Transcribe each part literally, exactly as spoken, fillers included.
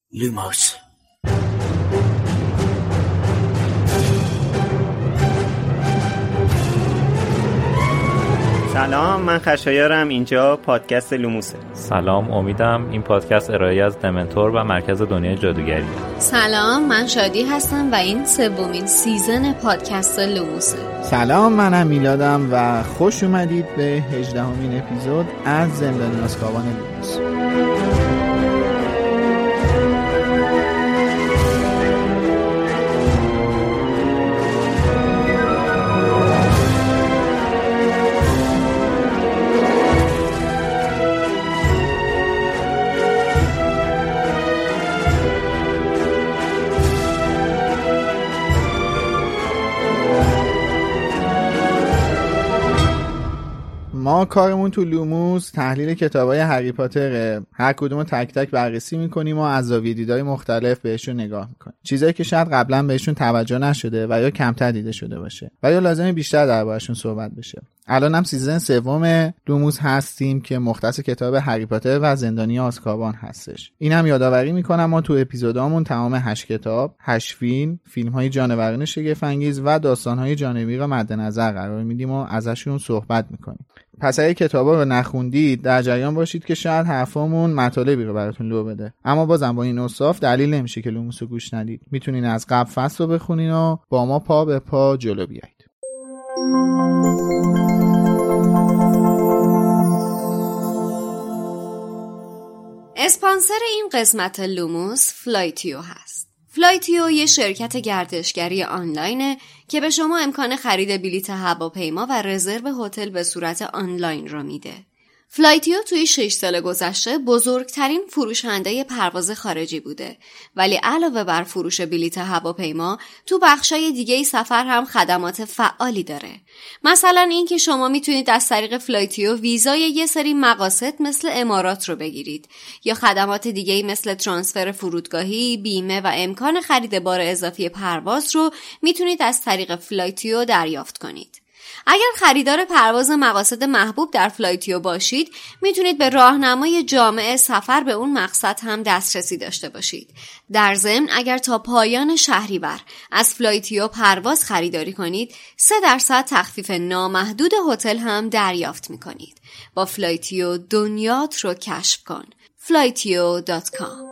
لوموس. سلام، من خشایارم. اینجا پادکست لوموسه. سلام، امیدم. این پادکست ارائه از دمنتور و مرکز دنیای جادوگری. سلام، من شادی هستم و این سومین سیزن پادکست لوموسه. سلام، منم میلادم و خوش اومدید به هجدهمین اپیزود از زندانی آزکابان لوموس. ما کارمون تو لوموس تحلیل کتابای هری پاتره. هر کدومو تک تک بررسی میکنیم و از زاویه دیدهای مختلف بهشون نگاه میکنیم. چیزایی که شاید قبلا بهشون توجه نشده و یا کمتر دیده شده باشه و یا لازمه بیشتر دربارشون صحبت بشه. الان هم سیزن سوم لوموس هستیم که مختص کتاب هری پاتر و زندانی آزکابان هستش. اینم یادآوری میکنم ما تو اپیزودامون تمام هشت کتاب، هشت فیلم، فیلم‌های جانوران شگفت انگیز و داستان‌های جانبی رو مد نظر قرار میدیم و ازشون صحبت میکنیم. پس اگه کتابا رو نخوندید در جریان باشید که شاید حرفامون مطالبی رو براتون لو بده، اما بازم با این اوصاف دلیل نمیشه که لوموس رو گوش ندید. میتونین از قبل فصل رو بخونین و با ما پا به پا جلو بیایید. اسپانسر این قسمت لوموس فلایتیو هست. فلایتیو یه شرکت گردشگری آنلاینه که به شما امکان خرید بلیط هواپیما و رزرو هتل به صورت آنلاین رو میده. فلایتیو توی شش سال گذشته بزرگترین فروشنده پرواز خارجی بوده، ولی علاوه بر فروش بلیط هواپیما تو بخشای دیگه سفر هم خدمات فعالی داره. مثلا این که شما میتونید از طریق فلایتیو ویزای یه سری مقاصد مثل امارات رو بگیرید یا خدمات دیگه مثل ترانسفر فرودگاهی، بیمه و امکان خرید بار اضافی پرواز رو میتونید از طریق فلایتیو دریافت کنید. اگر خریدار پرواز مقاصد محبوب در فلایتیو باشید، میتونید به راهنمای جامع سفر به اون مقصد هم دسترسی داشته باشید. در ضمن اگر تا پایان شهریور از فلایتیو پرواز خریداری کنید، سه درصد تخفیف نامحدود هتل هم دریافت میکنید. با فلایتیو دنیات رو کشف کن. فلایتیو دات کام.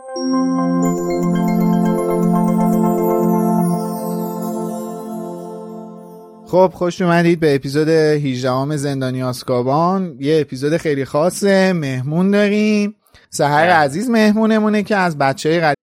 خب خوش اومدید به اپیزود هجدهم زندانی آزکابان. یه اپیزود خیلی خاصه. مهمون داریم. سحر عزیز مهمونمونه که از بچه‌های قدیم.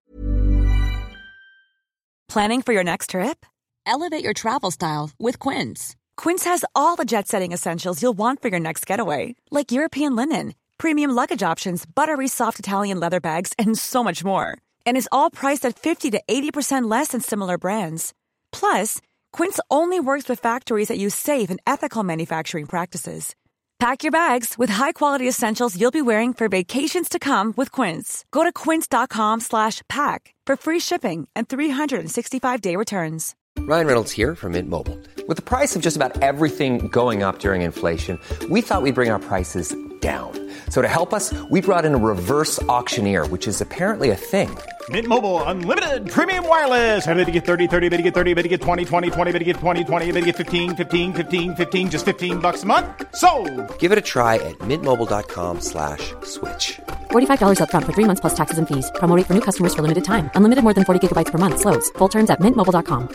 Planning for your next trip? Elevate your travel style with Quince. Quince has all the jet-setting essentials you'll want for your next getaway, like European linen, premium luggage options, buttery soft Italian leather bags, and so much more. And is all priced at fifty to eighty percent less than similar brands. Plus, Quince only works with factories that use safe and ethical manufacturing practices. Pack your bags with high-quality essentials you'll be wearing for vacations to come with Quince. Go to quince.com slash pack for free shipping and three sixty-five day returns. Ryan Reynolds here from Mint Mobile. With the price of just about everything going up during inflation, we thought we'd bring our prices down. So to help us, we brought in a reverse auctioneer, which is apparently a thing. Mint Mobile Unlimited Premium Wireless. How to get thirty, thirty, how to get thirty, how to get twenty, twenty, twenty, how to get twenty, twenty, how to get fifteen, fifteen, fifteen, fifteen, just fifteen bucks a month? Sold! Give it a try at mintmobile.com slash switch. forty-five dollars up front for three months plus taxes and fees. Promo rate for new customers for limited time. Unlimited more than forty gigabytes per month. Slows full terms at mint mobile dot com.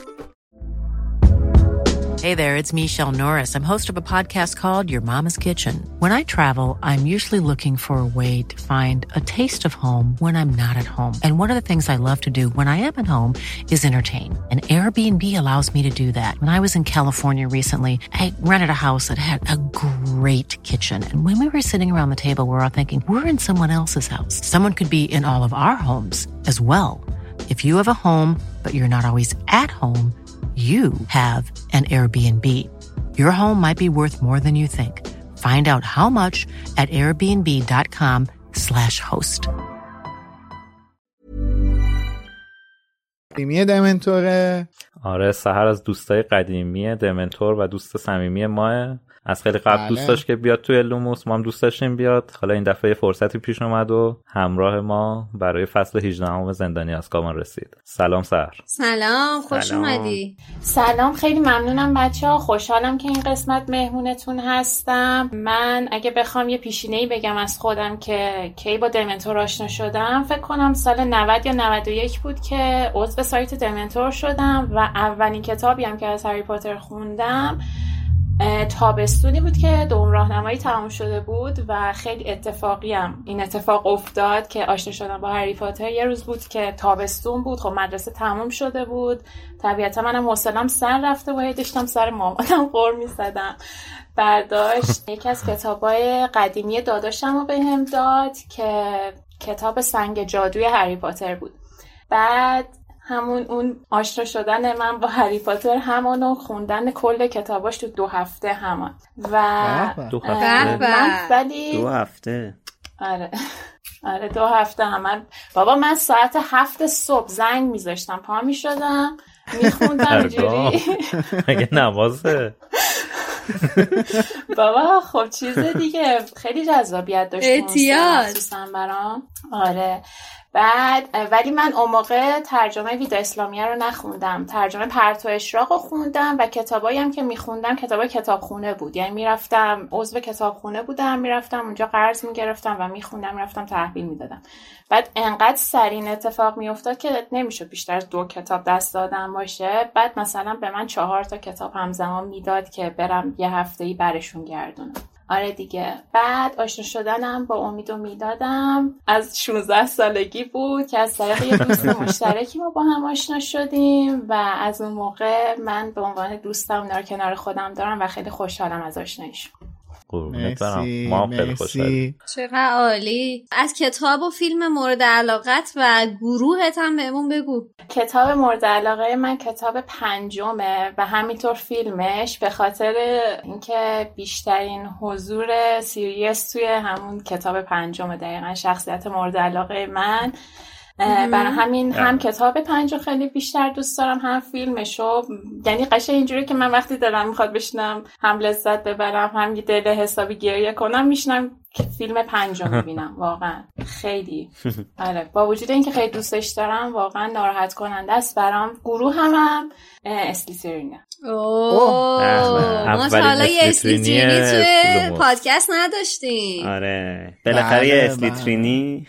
Hey there, it's Michelle Norris. I'm host of a podcast called Your Mama's Kitchen. When I travel, I'm usually looking for a way to find a taste of home when I'm not at home. And one of the things I love to do when I am at home is entertain. And Airbnb allows me to do that. When I was in California recently, I rented a house that had a great kitchen. And when we were sitting around the table, we were all thinking, we're in someone else's house. Someone could be in all of our homes as well. If you have a home, but you're not always at home, you have an Airbnb. Your home might be worth more than you think. Find out how much at airbnb.com slash host. قدیمی دمنتوره. آره سحر از دوستای قدیمی دمنتور و دوست صمیمی ماه. از خیلی قبل دوست داشت که بیاد توی لوموس، ما هم دوست داشتیم بیاد. حالا این دفعه فرصتی پیش اومد و همراه ما برای فصل هجدهم زندانی آزکابان رسید. سلام سحر. سلام، خوش سلام. اومدی. سلام، خیلی ممنونم بچه‌ها، خوشحالم که این قسمت مهمونتون هستم. من اگه بخوام یه پیشینه‌ای بگم از خودم که کی با دمنتور آشنا شدم، فکر کنم سال نود یا نود و یک بود که عضو سایت دمنتور شدم و اولین کتابی هم که از هری پاتر خوندم تابستونی بود که دوم راهنمایی تمام شده بود و خیلی اتفاقی هم این اتفاق افتاد که آشنا شدم با هری پاتر. یه روز بود که تابستون بود، خب مدرسه تمام شده بود، طبیعتا منم حوصله‌ام سر رفته و داشتم سر مامانم غر می‌زدم. برداشت یکی از کتابای قدیمی داداشم رو بهم داد که کتاب سنگ جادوی هری پاتر بود. بعد همون اون آشنا شدن من با هری پاتر همونو خوندن کل کتاباش تو دو هفته همان و دو هفته من ولی دو هفته آره آره دو هفته همان. بابا من ساعت هفت صبح زنگ میذاشتم، پا میشدم میخوندم اینجوری. مگه نمازه؟ بابا خب چیز دیگه خیلی جذابیت داشت احتیاط خصوصا برام. آره بعد ولی من اون موقع ترجمه ویدا اسلامیه رو نخوندم، ترجمه پرتو اشراق رو خوندم و کتابایی هم که میخوندم کتابای کتابخونه بود، یعنی میرفتم عضو کتابخونه بودم، میرفتم اونجا قرض میگرفتم و میخوندم، میرفتم تحویل میدادم. بعد انقدر سریع اتفاق میافتاد که نمیشد بیشتر از دو کتاب دست دادم باشه. بعد مثلا به من چهار تا کتاب همزمان میداد که برم یه هفته‌ای برشون گردونم. آره دیگه. بعد آشنا شدنم با امید و میدادم از شانزده سالگی بود که از طریق یه دوست مشترکی ما با هم آشنا شدیم و از اون موقع من به عنوان دوستم اونا رو کنار خودم دارم و خیلی خوشحالم از آشناییشون. مرسی ما خیلی خوشحالیم. چقدر عالی. از کتاب و فیلم مورد علاقت و گروهت هم بهمون بگو. کتاب مورد علاقه من کتاب پنجمه و همینطور فیلمش، به خاطر اینکه بیشترین حضور سیریس توی همون کتاب پنجمه، دقیقا شخصیت مورد علاقه من. برای همین هم کتاب پنجو خیلی بیشتر دوست دارم هم فیلمشو. یعنی قشنگ اینجوری که من وقتی دلم میخواد بشینم هم لذت ببرم هم یه دل حسابی گریه کنم، میشنم فیلم پنجو میبینم. واقعا خیلی آره، با وجود اینکه خیلی دوستش دارم واقعا ناراحت کننده است برام. گروه هم هم اسلیترینه. اوه ما تا حالا یه اسلیترینی توی پادکست نداشتیم. آره بالاخره یه اسلیترینی.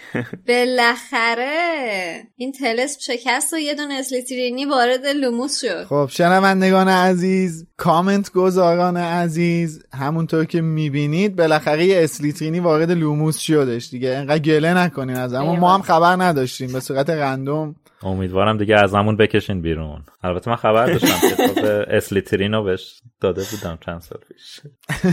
بالاخره این طلسم شکست و یه دونه اسلیترینی وارد لوموس شد. خب شنوندگان عزیز، کامنت گذاران عزیز، همونطور که میبینید بالاخره یه اسلیترینی وارد لوموس شدش دیگه. انقدر گله نکنین از اما ما هم خبر نداشتیم، به صورت رندوم. امیدوارم دیگه از همون بکشین بیرون. البته من خبر داشتم کتاب اسلیترینو بهش داده بودم چند سال پیش.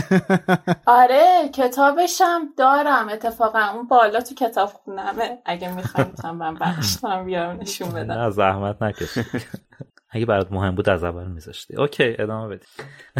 آره کتابش هم دارم اتفاقا، اون بالا تو کتاب خونمه، اگه میخوایم من بخشتم بیارم نشون بدم. نه زحمت نکشید. اگه برات مهم بود از اول میذاشتی. اوکی ادامه بدید.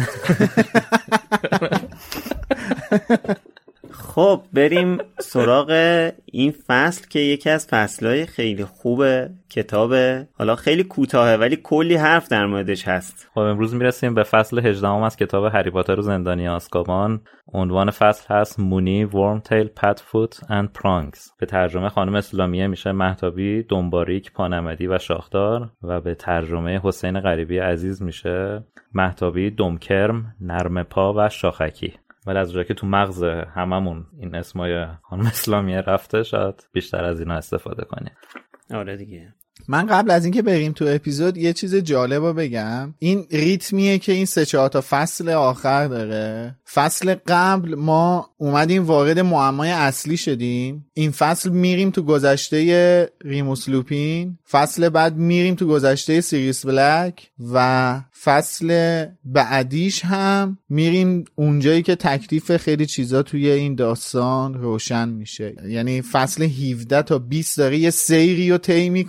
خب بریم سراغ این فصل که یکی از فصلهای خیلی خوبه کتابه. حالا خیلی کوتاهه ولی کلی حرف در موردش هست. خب امروز میرسیم به فصل هجدهم از کتاب هری پاتر و زندانی آزکابان. عنوان فصل هست مونی، ورمتیل، پتفوت اند پرانگز. به ترجمه خانم اسلامیه میشه مهتابی، دنباریک، پانمدی و شاخدار و به ترجمه حسین غریبی عزیز میشه مهتابی، دمکرم، نرم پا و شاخکی. ولی از جایی که تو مغز هممون این اسمای خانم اسلامیه رفته شاید بیشتر از اینا استفاده کنیم. آره دیگه. من قبل از اینکه بریم تو اپیزود یه چیز جالب رو بگم. این ریتمیه که این سه چهار تا فصل آخر داره. فصل قبل ما اومدیم وارد معمای اصلی شدیم، این فصل میریم تو گذشته ریموس لوپین، فصل بعد میریم تو گذشته سیریوس بلک و فصل بعدیش هم میریم اونجایی که تکلیف خیلی چیزا توی این داستان روشن میشه. یعنی فصل هفده تا بیست داره یه سیری رو طی میکنه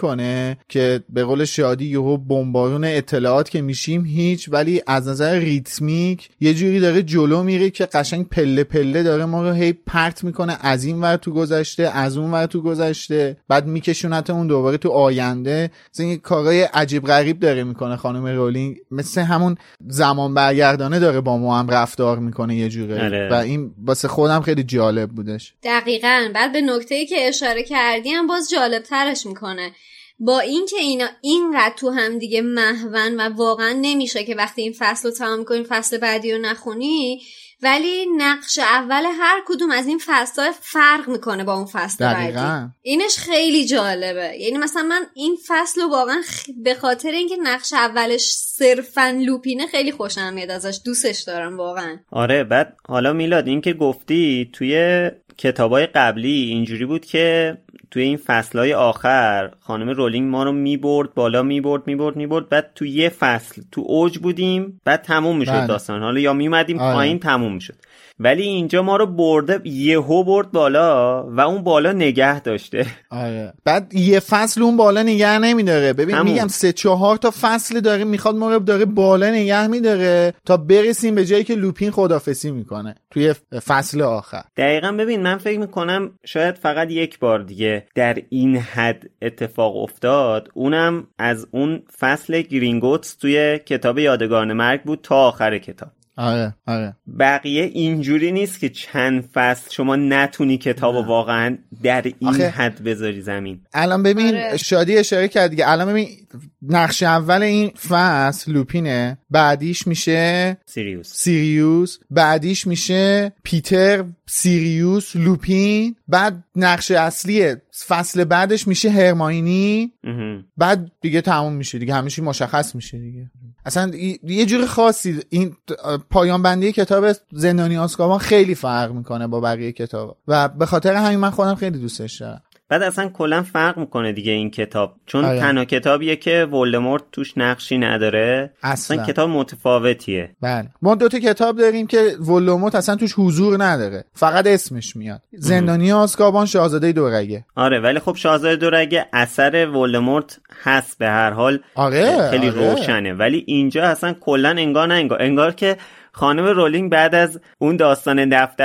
میکنه که به قول شادی یهو بمبارون اطلاعات که میشیم هیچ، ولی از نظر ریتمیک یه جوری داره جلو میره که قشنگ پله پله داره ما رو هی پرت میکنه از این ور تو گذشته از اون ور تو گذشته، بعد میکشونتمون دوباره تو آینده. مثلا این کارهای عجیب غریب داره میکنه خانم رولینگ، مثل همون زمان برگردانه داره با ما هم رفتار میکنه یه جوری و این واسه خودم خیلی جالب بودش. دقیقاً. بعد به نکته‌ای که اشاره کردیم باز جالب ترش میکنه، با اینکه اینا اینقدر تو هم دیگه محون و واقعا نمیشه که وقتی این فصل رو تمام کنی فصل بعدی رو نخونی، ولی نقش اول هر کدوم از این فصل‌ها فرق میکنه با اون فصل بعدی. اینش خیلی جالبه. یعنی مثلا من این فصل رو واقعا خ... به خاطر اینکه نقش اولش صرفاً لوپینه خیلی خوشم میاد ازش، دوستش دارم واقعا. آره. بعد حالا میلاد این که گفتی توی کتابای قبلی اینجوری بود که توی این فصلهای آخر خانم رولینگ ما رو میبرد بالا، میبرد میبرد میبرد بعد تو یه فصل تو اوج بودیم بعد تموم میشد داستان، حالا یا میمدیم پایین تموم میشد. ولی اینجا ما رو برده یهو برد بالا و اون بالا نگه داشته. آره. بعد یه فصل اون بالا نگه نمیداره. ببین همون. میگم سه چهار تا فصل داره میخواد ما رو داره بالا نگه میداره تا برسیم به جایی که لوپین خدافظی میکنه توی فصل آخر. دقیقاً. ببین من فکر میکنم شاید فقط یک بار دیگه در این حد اتفاق افتاد، اونم از اون فصل گرینگوتس توی کتاب یادگاران مرگ بود تا آخر کتاب. آره آره. بقیه اینجوری نیست که چند فصل شما نتونی کتابو واقعا در این آخه حد بذاری زمین. الان ببین آره. شادی اشاره کرد دیگه. الان ببین نقش اول این فصل لوپینه، بعدیش میشه سیریوس سیریوس بعدیش میشه پیتر سیریوس لوپین، بعد نقش اصلی فصل بعدش میشه هرماینی، بعد دیگه تموم میشه دیگه، همیشه مشخص میشه دیگه. اصلا یه جور خاصی این پایان بندی کتاب زندانی آزکابان خیلی فرق میکنه با بقیه کتابا و به خاطر همین من خودم خیلی دوستش دارم. بعد اصلا کلا فرق میکنه دیگه این کتاب، چون آیا. تنها کتابیه که ولدمورت توش نقشی نداره. اصلا, اصلا کتاب متفاوتیه. بله ما دو تا کتاب داریم که ولدمورت اصلا توش حضور نداره، فقط اسمش میاد. زندانی آزکابان، شاهزاده دورگه. آره ولی خب شاهزاده دورگه اثر ولدمورت هست به هر حال. آره خیلی آره. روشنه. ولی اینجا اصلا کلا انگار نه انگار انگار که خانم رولینگ بعد از اون داستان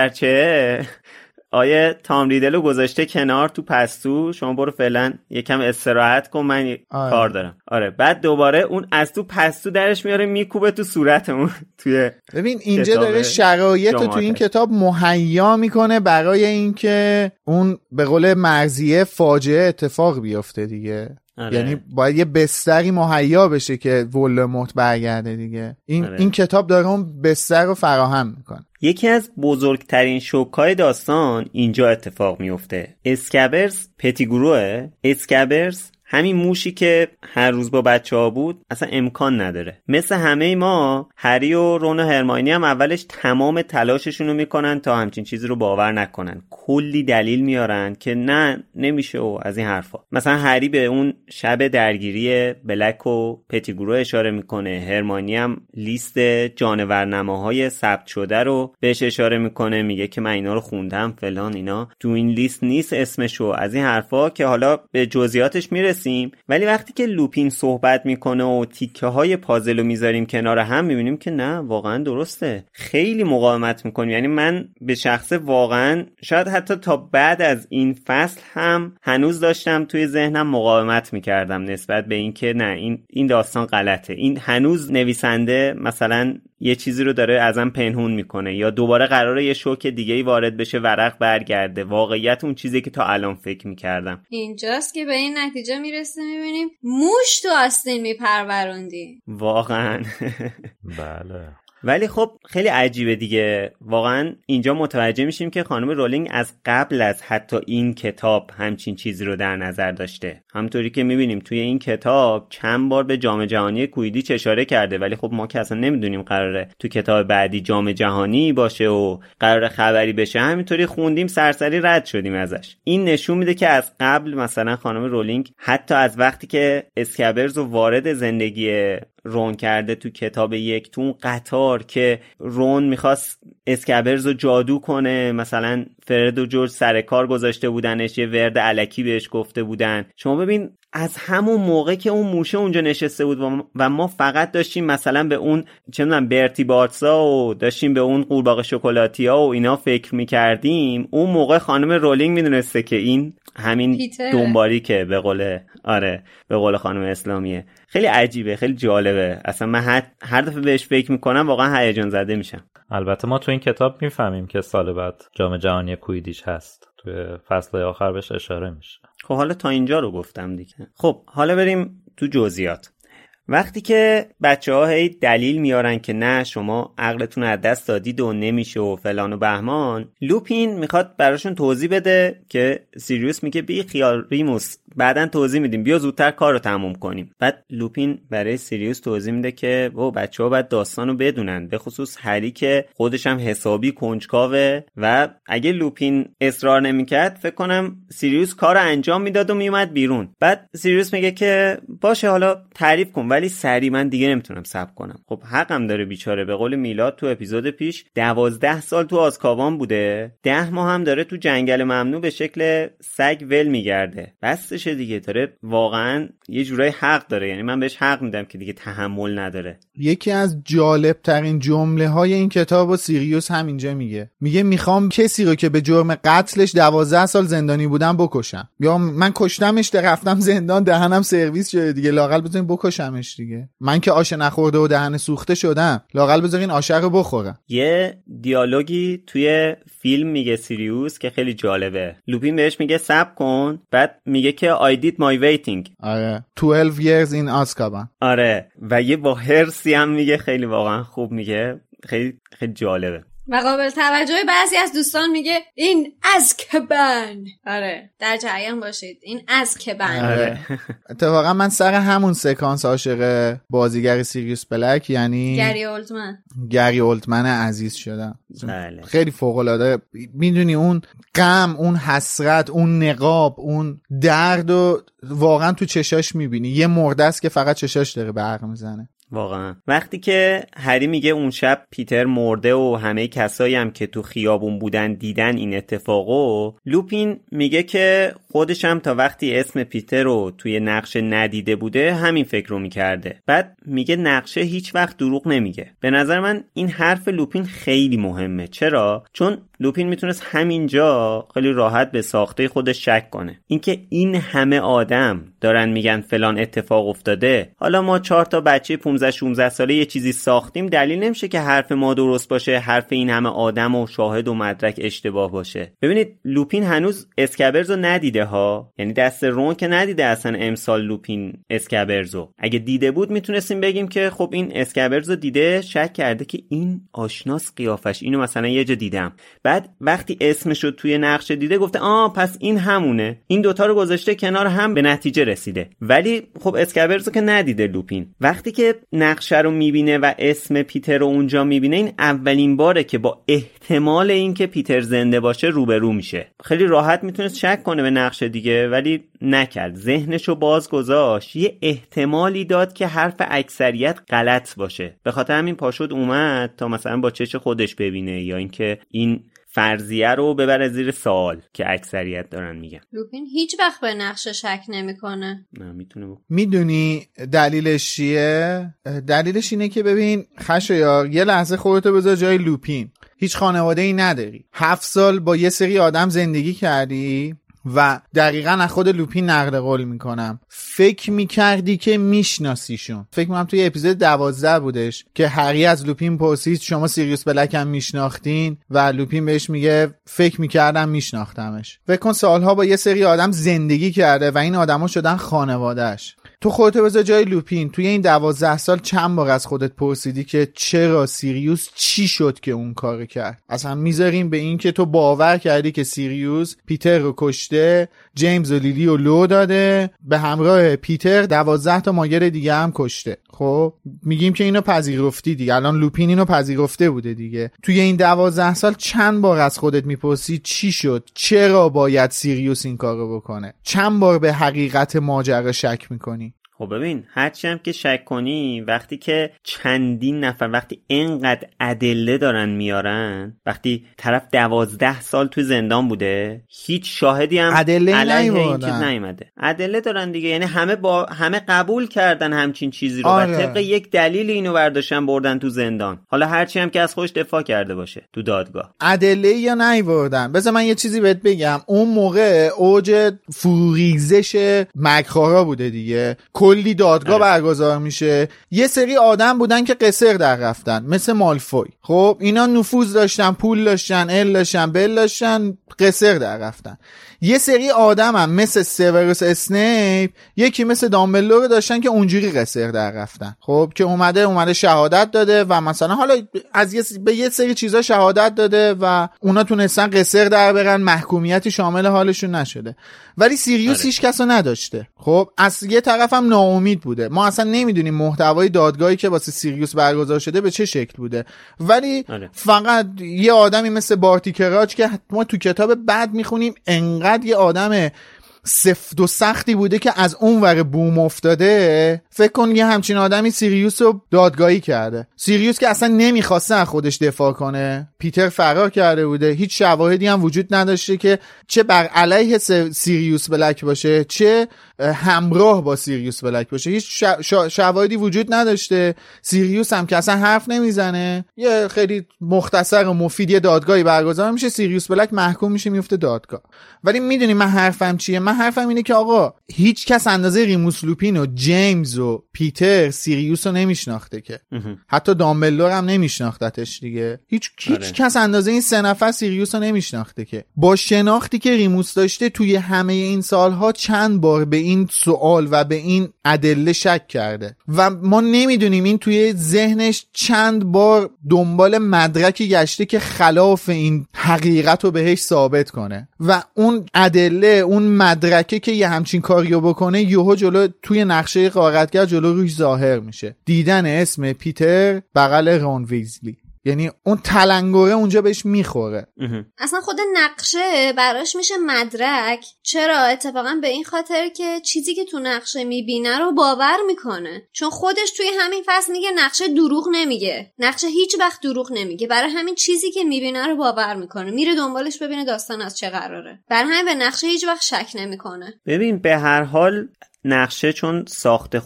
دفترچه آیه تام ریدلو گذاشته کنار تو پستو، شما برو فعلا یکم استراحت کن من آه. کار دارم. آره بعد دوباره اون از تو پستو درش میاره میکوبه تو صورتمون توی. ببین اینجا داره شرایط رو تو این کتاب مهیا میکنه برای اینکه اون به قول مرضیه فاجعه اتفاق بیفته دیگه. آره. یعنی باید یه بستری مهیا بشه که ولدمورت برگرده دیگه. این آره. این کتاب داره اون بستر رو فراهم میکنه. یکی از بزرگترین شوک‌های داستان اینجا اتفاق میفته. اسکابرز پتیگروه. اسکابرز همین موشی که هر روز با بچه ها بود اصلا امکان نداره. مثل همه ما هری و رون و هرماینی هم اولش تمام تلاششون رو میکنن تا همچین چیزی رو باور نکنن، کلی دلیل میارن که نه نمیشه و از این حرفا. مثلا هری به اون شب درگیری بلک و پتیگرو اشاره میکنه، هرماینی هم لیست جانورنماهای ثبت شده رو بهش اشاره میکنه، میگه که من اینا رو خوندم فلان، اینا تو این لیست نیست اسمشو، از این حرفا که حالا به جزئیاتش میره. ولی وقتی که لوپین صحبت میکنه و تیکه های پازل رو میذاریم کنار هم میبینیم که نه واقعا درسته، خیلی مقاومت میکنیم. یعنی من به شخص واقعا شاید حتی تا بعد از این فصل هم هنوز داشتم توی ذهنم مقاومت میکردم نسبت به این که نه این این داستان غلطه، این هنوز نویسنده مثلا یه چیزی رو داره ازم پنهون میکنه یا دوباره قراره یه شوک دیگه‌ای وارد بشه ورق برگرده، واقعیت اون چیزی که تا الان فکر میکردم. اینجاست که به این نتیجه میرسه میبینیم موش تو آستین میپروروندی واقعا. بله ولی خب خیلی عجیبه دیگه، واقعا اینجا متوجه میشیم که خانم رولینگ از قبل از حتی این کتاب همچین چیزی رو در نظر داشته. همونطوری که میبینیم توی این کتاب چند بار به جام جهانی کویدیچ اشاره کرده، ولی خب ما که اصلا نمیدونیم قراره تو کتاب بعدی جام جهانی باشه و قراره خبری بشه، همینطوری خوندیم سرسری رد شدیم ازش. این نشون میده که از قبل مثلا خانم رولینگ حتی از وقتی که اسکابرز رو وارد زندگی رون کرده تو کتاب یک، تو اون قطار که رون میخواست اسکبرز رو جادو کنه، مثلا فرد و جورج سر کار گذاشته بودنش، یه ورد الکی بهش گفته بودن. شما ببین از همون موقع که اون موشه اونجا نشسته بود و ما فقط داشتیم مثلا به اون چه میدونم برتی بارتسا و داشتیم به اون قورباغه شکلاتی‌ها و اینا فکر می‌کردیم، اون موقع خانم رولینگ میدونسته که این همین پیتر. دنباری که به قول آره به قول خانم اسلامیه. خیلی عجیبه، خیلی جالبه. اصلا من هر, هر دفعه بهش فکر میکنم واقعا هیجان زده میشم. البته ما تو این کتاب میفهمیم که سال بعد جام جهانی کویدیچ هست، توی فصل آخر بهش اشاره میشه. خب حالا تا اینجا رو گفتم دیگه. خب حالا بریم تو جزئیات. وقتی که بچه ها هی دلیل میارن که نه شما عقلتون از دست دادید و نمیشه و فلان و بهمان، لوپین میخواد براشون توضیح بده که سیریوس میگه بی خیال ریموس، بعدن توضیح میدیم، بیا زودتر کار رو تموم کنیم. بعد لوپین برای سیریوس توضیح میده که او بچه ها باید داستان رو بدونن، به خصوص هری که خودش هم حسابی کنجکاوه و اگه لوپین اصرار نمیکرد فکر کنم سیریوس کار رو انجام میداد و میومد بیرون. بعد سیریوس میگه که باشه حالا تعریف کن، ولی سری من دیگه نمیتونم صبر کنم. خب حقم داره بیچاره، به قول میلاد تو اپیزود پیش دوازده سال تو آزکابان بوده، ده ماه هم داره تو جنگل ممنوع به شکل سگ ول میگرده. بسشه دیگه، داره واقعا یه جورای حق داره، یعنی من بهش حق میدم که دیگه تحمل نداره. یکی از جالب ترین جمله های این کتاب و سیریوس هم اینجا میگه میگه میخوام کسی رو که به جرم قتلش دوازده سال زندانی بودم بکشم، یا من کشتمش ده رفتم زندان دهنم سرویس شده دیگه، لااقل بزنین بکشمش دیگه. من که آش نخورده و دهن سوخته شدم، لااقل بذارین آش رو بخورم. یه دیالوگی توی فیلم میگه سیریوس که خیلی جالبه. لوپین بهش میگه صبر کن، بعد میگه که I did my waiting. آره twelve years in Azkaban. آره و یه با هرسی هم میگه، خیلی واقعا خوب میگه، خیلی خیلی جالبه. و قابل توجه بعضی از دوستان میگه این ازکبان. آره در جریان باشید، این ازکبان. آره. اتفاقا من سر همون سکانس عاشق بازیگر سیریوس بلک یعنی گری اولتمن گری اولتمن عزیز شدم. بله. خیلی فوق العاده. میدونی اون غم، اون حسرت، اون نقاب، اون درد و واقعا تو چشاش میبینی. یه مرده است که فقط چشاش داره برق میزنه. واقعا وقتی که هری میگه اون شب پیتر مرده و همه کسایی هم که تو خیابون بودن دیدن این اتفاقو، لوپین میگه که خودش هم تا وقتی اسم پیتر رو توی نقشه ندیده بوده همین فکر رو میکرده. بعد میگه نقشه هیچ وقت دروغ نمیگه. به نظر من این حرف لوپین خیلی مهمه. چرا؟ چون لوپین میتونست همینجا خیلی راحت به ساخته خودش شک کنه. اینکه این همه آدم دارن میگن فلان اتفاق افتاده، حالا ما چهار تا بچه پانزده شانزده ساله یه چیزی ساختیم، دلیل نمیشه که حرف ما درست باشه، حرف این همه آدم و شاهد و مدرک اشتباه باشه. ببینید لوپین هنوز اسکبرز رو ندیده ها، یعنی دست رون که ندیده اصلا امسال لوپین اسکبرزو. اگه دیده بود میتونستیم بگیم که خب این اسکبرزو دیده، شک کرده که این آشناس قیافش، اینو مثلا یه جا دیدم. بعد وقتی اسمشو توی نقشه دیده گفته آه پس این همونه، این دوتا رو گذاشته کنار هم به نتیجه رسیده. ولی خب اسکبرزو که ندیده لوپین. وقتی که نقشه رو میبینه و اسم پیتر رو اونجا میبینه، این اولین باره که با احتمال اینکه پیتر زنده باشه روبرو میشه. خیلی راحت میتونست شک کنه به نقشه دیگه، ولی نکرد، ذهنشو باز گذاشت، یه احتمالی داد که حرف اکثریت غلط باشه، به خاطر همین پاشد اومد تا مثلا با چش خودش ببینه، یا اینکه این فرضیه رو ببره زیر سوال که اکثریت دارن میگن. لوپین هیچ وقت به نقشه شک نمیکنه. نه میتونه بکنه. میدونی دلیلش چیه؟ دلیلش اینه که ببین خشایار، یه لحظه خودتو بذار جای لوپین. هیچ خانواده‌ای نداری، هفت سال با یه سری آدم زندگی کردی و دقیقاً از خود لوپین نقل قول میکنم فکر میکردی که میشناسیشون. فکر میکنم توی اپیزود دوازده بودش که هری از لوپین پرسید شما سیریوس بلک هم میشناختین و لوپین بهش میگه فکر میکردم میشناختمش. فکر کن سالها با یه سری آدم زندگی کرده و این آدما شدن خانواده‌اش. تو خودت بذار جای لوپین. توی این دوازده سال چند بار از خودت پرسیدی که چرا سیریوس چی شد که اون کارو کرد؟ اصلا میذاریم به این که تو باور کردی که سیریوس پیتر رو کشته، جیمز و لیلی رو لو داده، به همراه پیتر دوازده تا ماگر دیگه هم کشته. خب میگیم که اینو پذیرفتی دیگه، الان لوپین اینو پذیرفته بوده دیگه. توی این دوازده سال چند بار از خودت میپرسی چی شد؟ چرا باید سیریوس این کارو بکنه؟ چند بار به حقیقت ماجرا شک میکنی؟ خب ببین هرچی هم که شک کنی، وقتی که چندین نفر، وقتی اینقدر ادله دارن میارن، وقتی طرف دوازده سال تو زندان بوده، هیچ شاهدی هم علیه این چیز نیومده. ادله دارن دیگه، یعنی همه با همه قبول کردن همچین چیزی رو. آره. و طبق یک دلیل اینو برداشتن بردن تو زندان. حالا هرچی هم که از خودش دفاع کرده باشه تو دادگاه، ادله یا نیوردن. بذار من یه چیزی بهت بگم، اون موقع اوج فروریزش مکرها بوده دیگه، کلی دادگاه برگزار میشه، یه سری آدم بودن که قصر در رفتن مثل مالفوی. خب اینا نفوذ داشتن، پول داشتن، ال داشتن، بل داشتن، قصر در رفتن. یه سری آدم هم مثل سیوروس اسنیپ، یکی مثل دامبلدور داشتن که اونجوری قصر در رفتن. خب که اومده اومده شهادت داده و مثلا حالا از یه به یه سری چیزا شهادت داده و اونا تونستن قصر در برن، محکومیتی شامل حالشون نشده. ولی سیریوس هیچ کس رو نداشته. خب از یه طرف هم ناامید بوده. ما اصلا نمیدونیم محتوای دادگاهی که واسه سیریوس برگزار شده به چه شکل بوده، ولی آره. فقط یه آدمی مثل بارتی کراچ که ما تو کتاب بعد میخونیم انقدر یه آدم سفت و سختی بوده که از اون ور بوم افتاده، فکر کن یه همچین آدمی سیریوس رو دادگاهی کرده. سیریوس که اصلا نمیخواسته از خودش دفاع کنه، پیتر فرار کرده بوده، هیچ شواهدی هم وجود نداشته که چه بر علیه سیریوس بلک باشه چه همراه با سیریوس بلک باشه، هیچ شواهدی وجود نداشته. سیریوس هم که اصلا حرف نمیزنه، یه خیلی مختصر و مفید یه دادگاهی برگزار میشه، سیریوس بلک محکوم میشه میفته دادگاه. ولی میدونی من حرفم چیه؟ من حرفم اینه که آقا هیچ کس اندازه ریموس لوپین و جیمز و پیتر سیریوس رو نمیشناخته که حتی دامبلدور هم نمیشناختتش دیگه. هیچ هیچ کس اندازه این سه نفر سیریوس رو نمیشناخته که با شناختی که ریموس داشته توی همه این سالها چند بار به این سوال و به این ادله شک کرده و ما نمیدونیم این توی ذهنش چند بار دنبال مدرکی گشته که خلاف این حقیقت رو بهش ثابت کنه و اون ادله، اون مدرکه که یه همچین کاریو بکنه یهو جلو توی نقشه غارتگر جلو روش ظاهر میشه. دیدن اسم پیتر بغل رون ویزلی، یعنی اون تلنگره اونجا بهش میخوره. اصلا خود نقشه براش میشه مدرک. چرا؟ اتفاقا به این خاطر که چیزی که تو نقشه میبینه رو باور میکنه، چون خودش توی همین فصل میگه نقشه دروغ نمیگه، نقشه هیچ وقت دروغ نمیگه، برای همین چیزی که میبینه رو باور میکنه، میره دنبالش ببینه داستان از چه قراره، برای همین به نقشه هیچ وقت شک نمیکنه. ببین به هر حال نقشه چون ساخت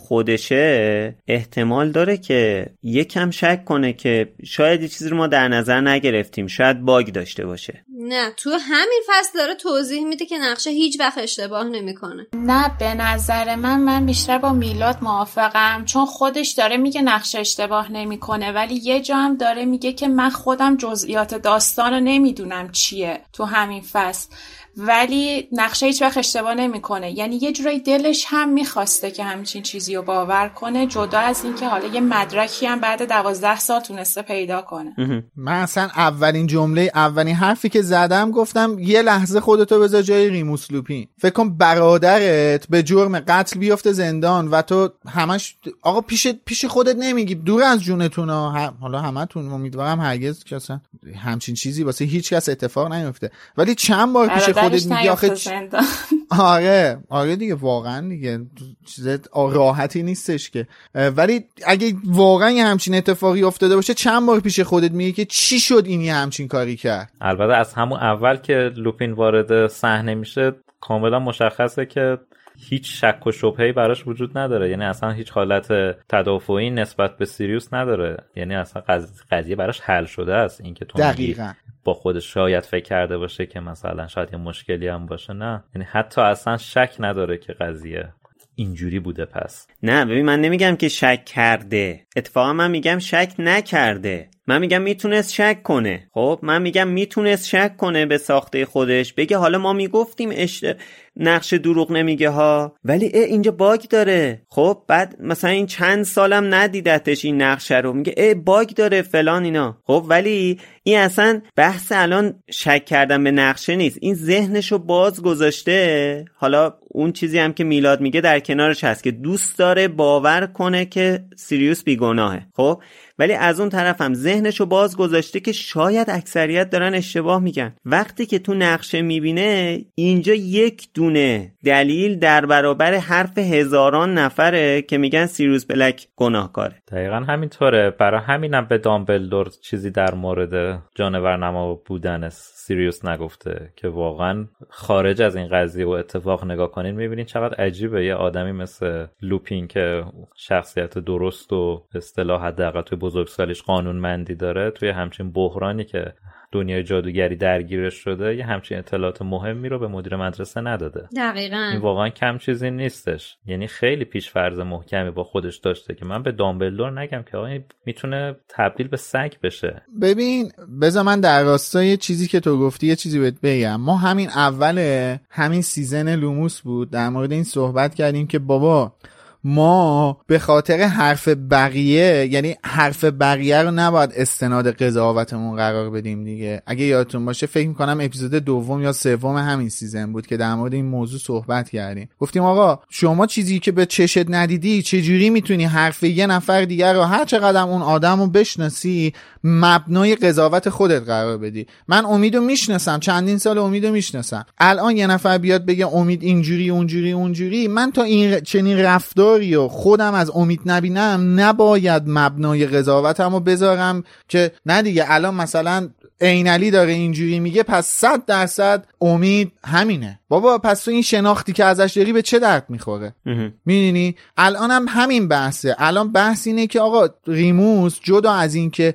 خودشه احتمال داره که یکم شک کنه که شاید یه چیزی رو ما در نظر نگرفتیم، شاید باگ داشته باشه. نه تو همین فصل داره توضیح میده که نقشه هیچ وقت اشتباه نمیکنه. نه به نظر من من بیشتر با میلاد موافقم، چون خودش داره میگه نقشه اشتباه نمیکنه ولی یه جا هم داره میگه که من خودم جزئیات داستان رو نمیدونم چیه تو همین فصل، ولی نقشه هیچ وقت اشتباه نمیکنه. یعنی یه جورایی دلش هم میخواسته که همچین چیزی رو باور کنه، جدا از این که حالا یه مدرکی هم بعد دوازده سال تونسته پیدا کنه. من اصلا اولین جمله اولین حرفی که زدم گفتم یه لحظه خودتو بذار جای ریموس لوپین. فکر کن برادرت به جرم قتل بیفته زندان و تو همش آقا پیش پیش خودت نمیگی، دور از جونتون ها. هم... حالا همتون امیدوارم هرگز که اصلا همچین چیزی واسه هیچ کس اتفاق نیفته، ولی چند بار پیش خودت میگی آخه آره آره دیگه واقعا دیگه چیز راحتی نیستش که، ولی اگه واقعا یه همچین اتفاقی افتاده باشه چند بار پیش خودت میگی که چی شد این یه همچین کاری کرد. البته از همون اول که لوپین وارد صحنه میشه کاملا مشخصه که هیچ شک و شبهه‌ای براش وجود نداره، یعنی اصلا هیچ حالت تدافعی نسبت به سیریوس نداره، یعنی اصلا قضیه براش حل شده است. اینکه تو دقیقاً با خودش شاید فکر کرده باشه که مثلا شاید یه مشکلی هم باشه، نه، یعنی حتی اصلا شک نداره که قضیه اینجوری بوده. پس نه ببین من نمیگم که شک کرده، اتفاقا من میگم شک نکرده. من میگم میتونست شک کنه. خب من میگم میتونست شک کنه به ساخته خودش، بگه حالا ما میگفتیم اش... نقشه دروغ نمیگه ها، ولی اه اینجا باگ داره. خب بعد مثلا این چند سالم ندیدتش این نقشه رو، میگه اه باگ داره فلان اینا. خب ولی این اصلا بحث الان شک کردن به نقشه نیست، این ذهنشو باز گذاشته. حالا اون چیزی هم که میلاد میگه در کنارش هست که دوست داره باور کنه که سیریوس بیگناهه. خب ولی از اون طرف هم ذهن ذهنشو باز گذاشته که شاید اکثریت دارن اشتباه میگن. وقتی که تو نقشه میبینه اینجا یک دونه دلیل در برابر حرف هزاران نفره که میگن سیریوس بلک گناهکاره. دقیقاً همینطوره. برای همینم به دامبلدور چیزی در مورد جانورنما بودن سیریوس نگفته که واقعا خارج از این قضیه و اتفاق نگاه کنین میبینین چقدر عجیبه یه آدمی مثل لوپین که شخصیت درست و اصطلاح حداقل توی بزرگسالیش قانونمندی داره، توی همچین بحرانی که دنیای جادوگری درگیرش شده یه همچین اطلاعات مهمی رو به مدیر مدرسه نداده. دقیقاً این واقعا کم چیزی نیستش. یعنی خیلی پیش‌فرض محکمی با خودش داشته که من به دامبلدور نگم که آقا میتونه تبدیل به سگ بشه. ببین بذار من در راستای چیزی که تو گفتی یه چیزی بهت بگم. ما همین اول همین سیزن لوموس بود در مورد این صحبت کردیم که بابا ما به خاطر حرف بقیه، یعنی حرف بقیه رو نباید استناد قضاوتمون قرار بدیم دیگه. اگه یادتون باشه فکر میکنم اپیزود دوم یا سوم همین سیزن بود که در مورد این موضوع صحبت کردیم. گفتیم آقا شما چیزی که به چشت ندیدی چجوری میتونی حرف یه نفر دیگر رو هر چقدر اون آدم رو بشناسی مبنای قضاوت خودت قرار بدی؟ من امیدو میشناسم، چندین سال امیدو میشناسم. الان یه نفر بیاد بگه امید اینجوری اونجوری اونجوری، من تا این چنین رفتاری و خودم از امید نبینم نباید مبنای قضاوتمو بذارم که نه دیگه الان مثلا عینعلی داره اینجوری میگه پس صد درصد امید همینه. بابا پس تو این شناختی که ازش داری به چه درد میخوره؟ میدونی الان هم همین بحثه. الان بحث اینه که آقا ریموس جدا از این که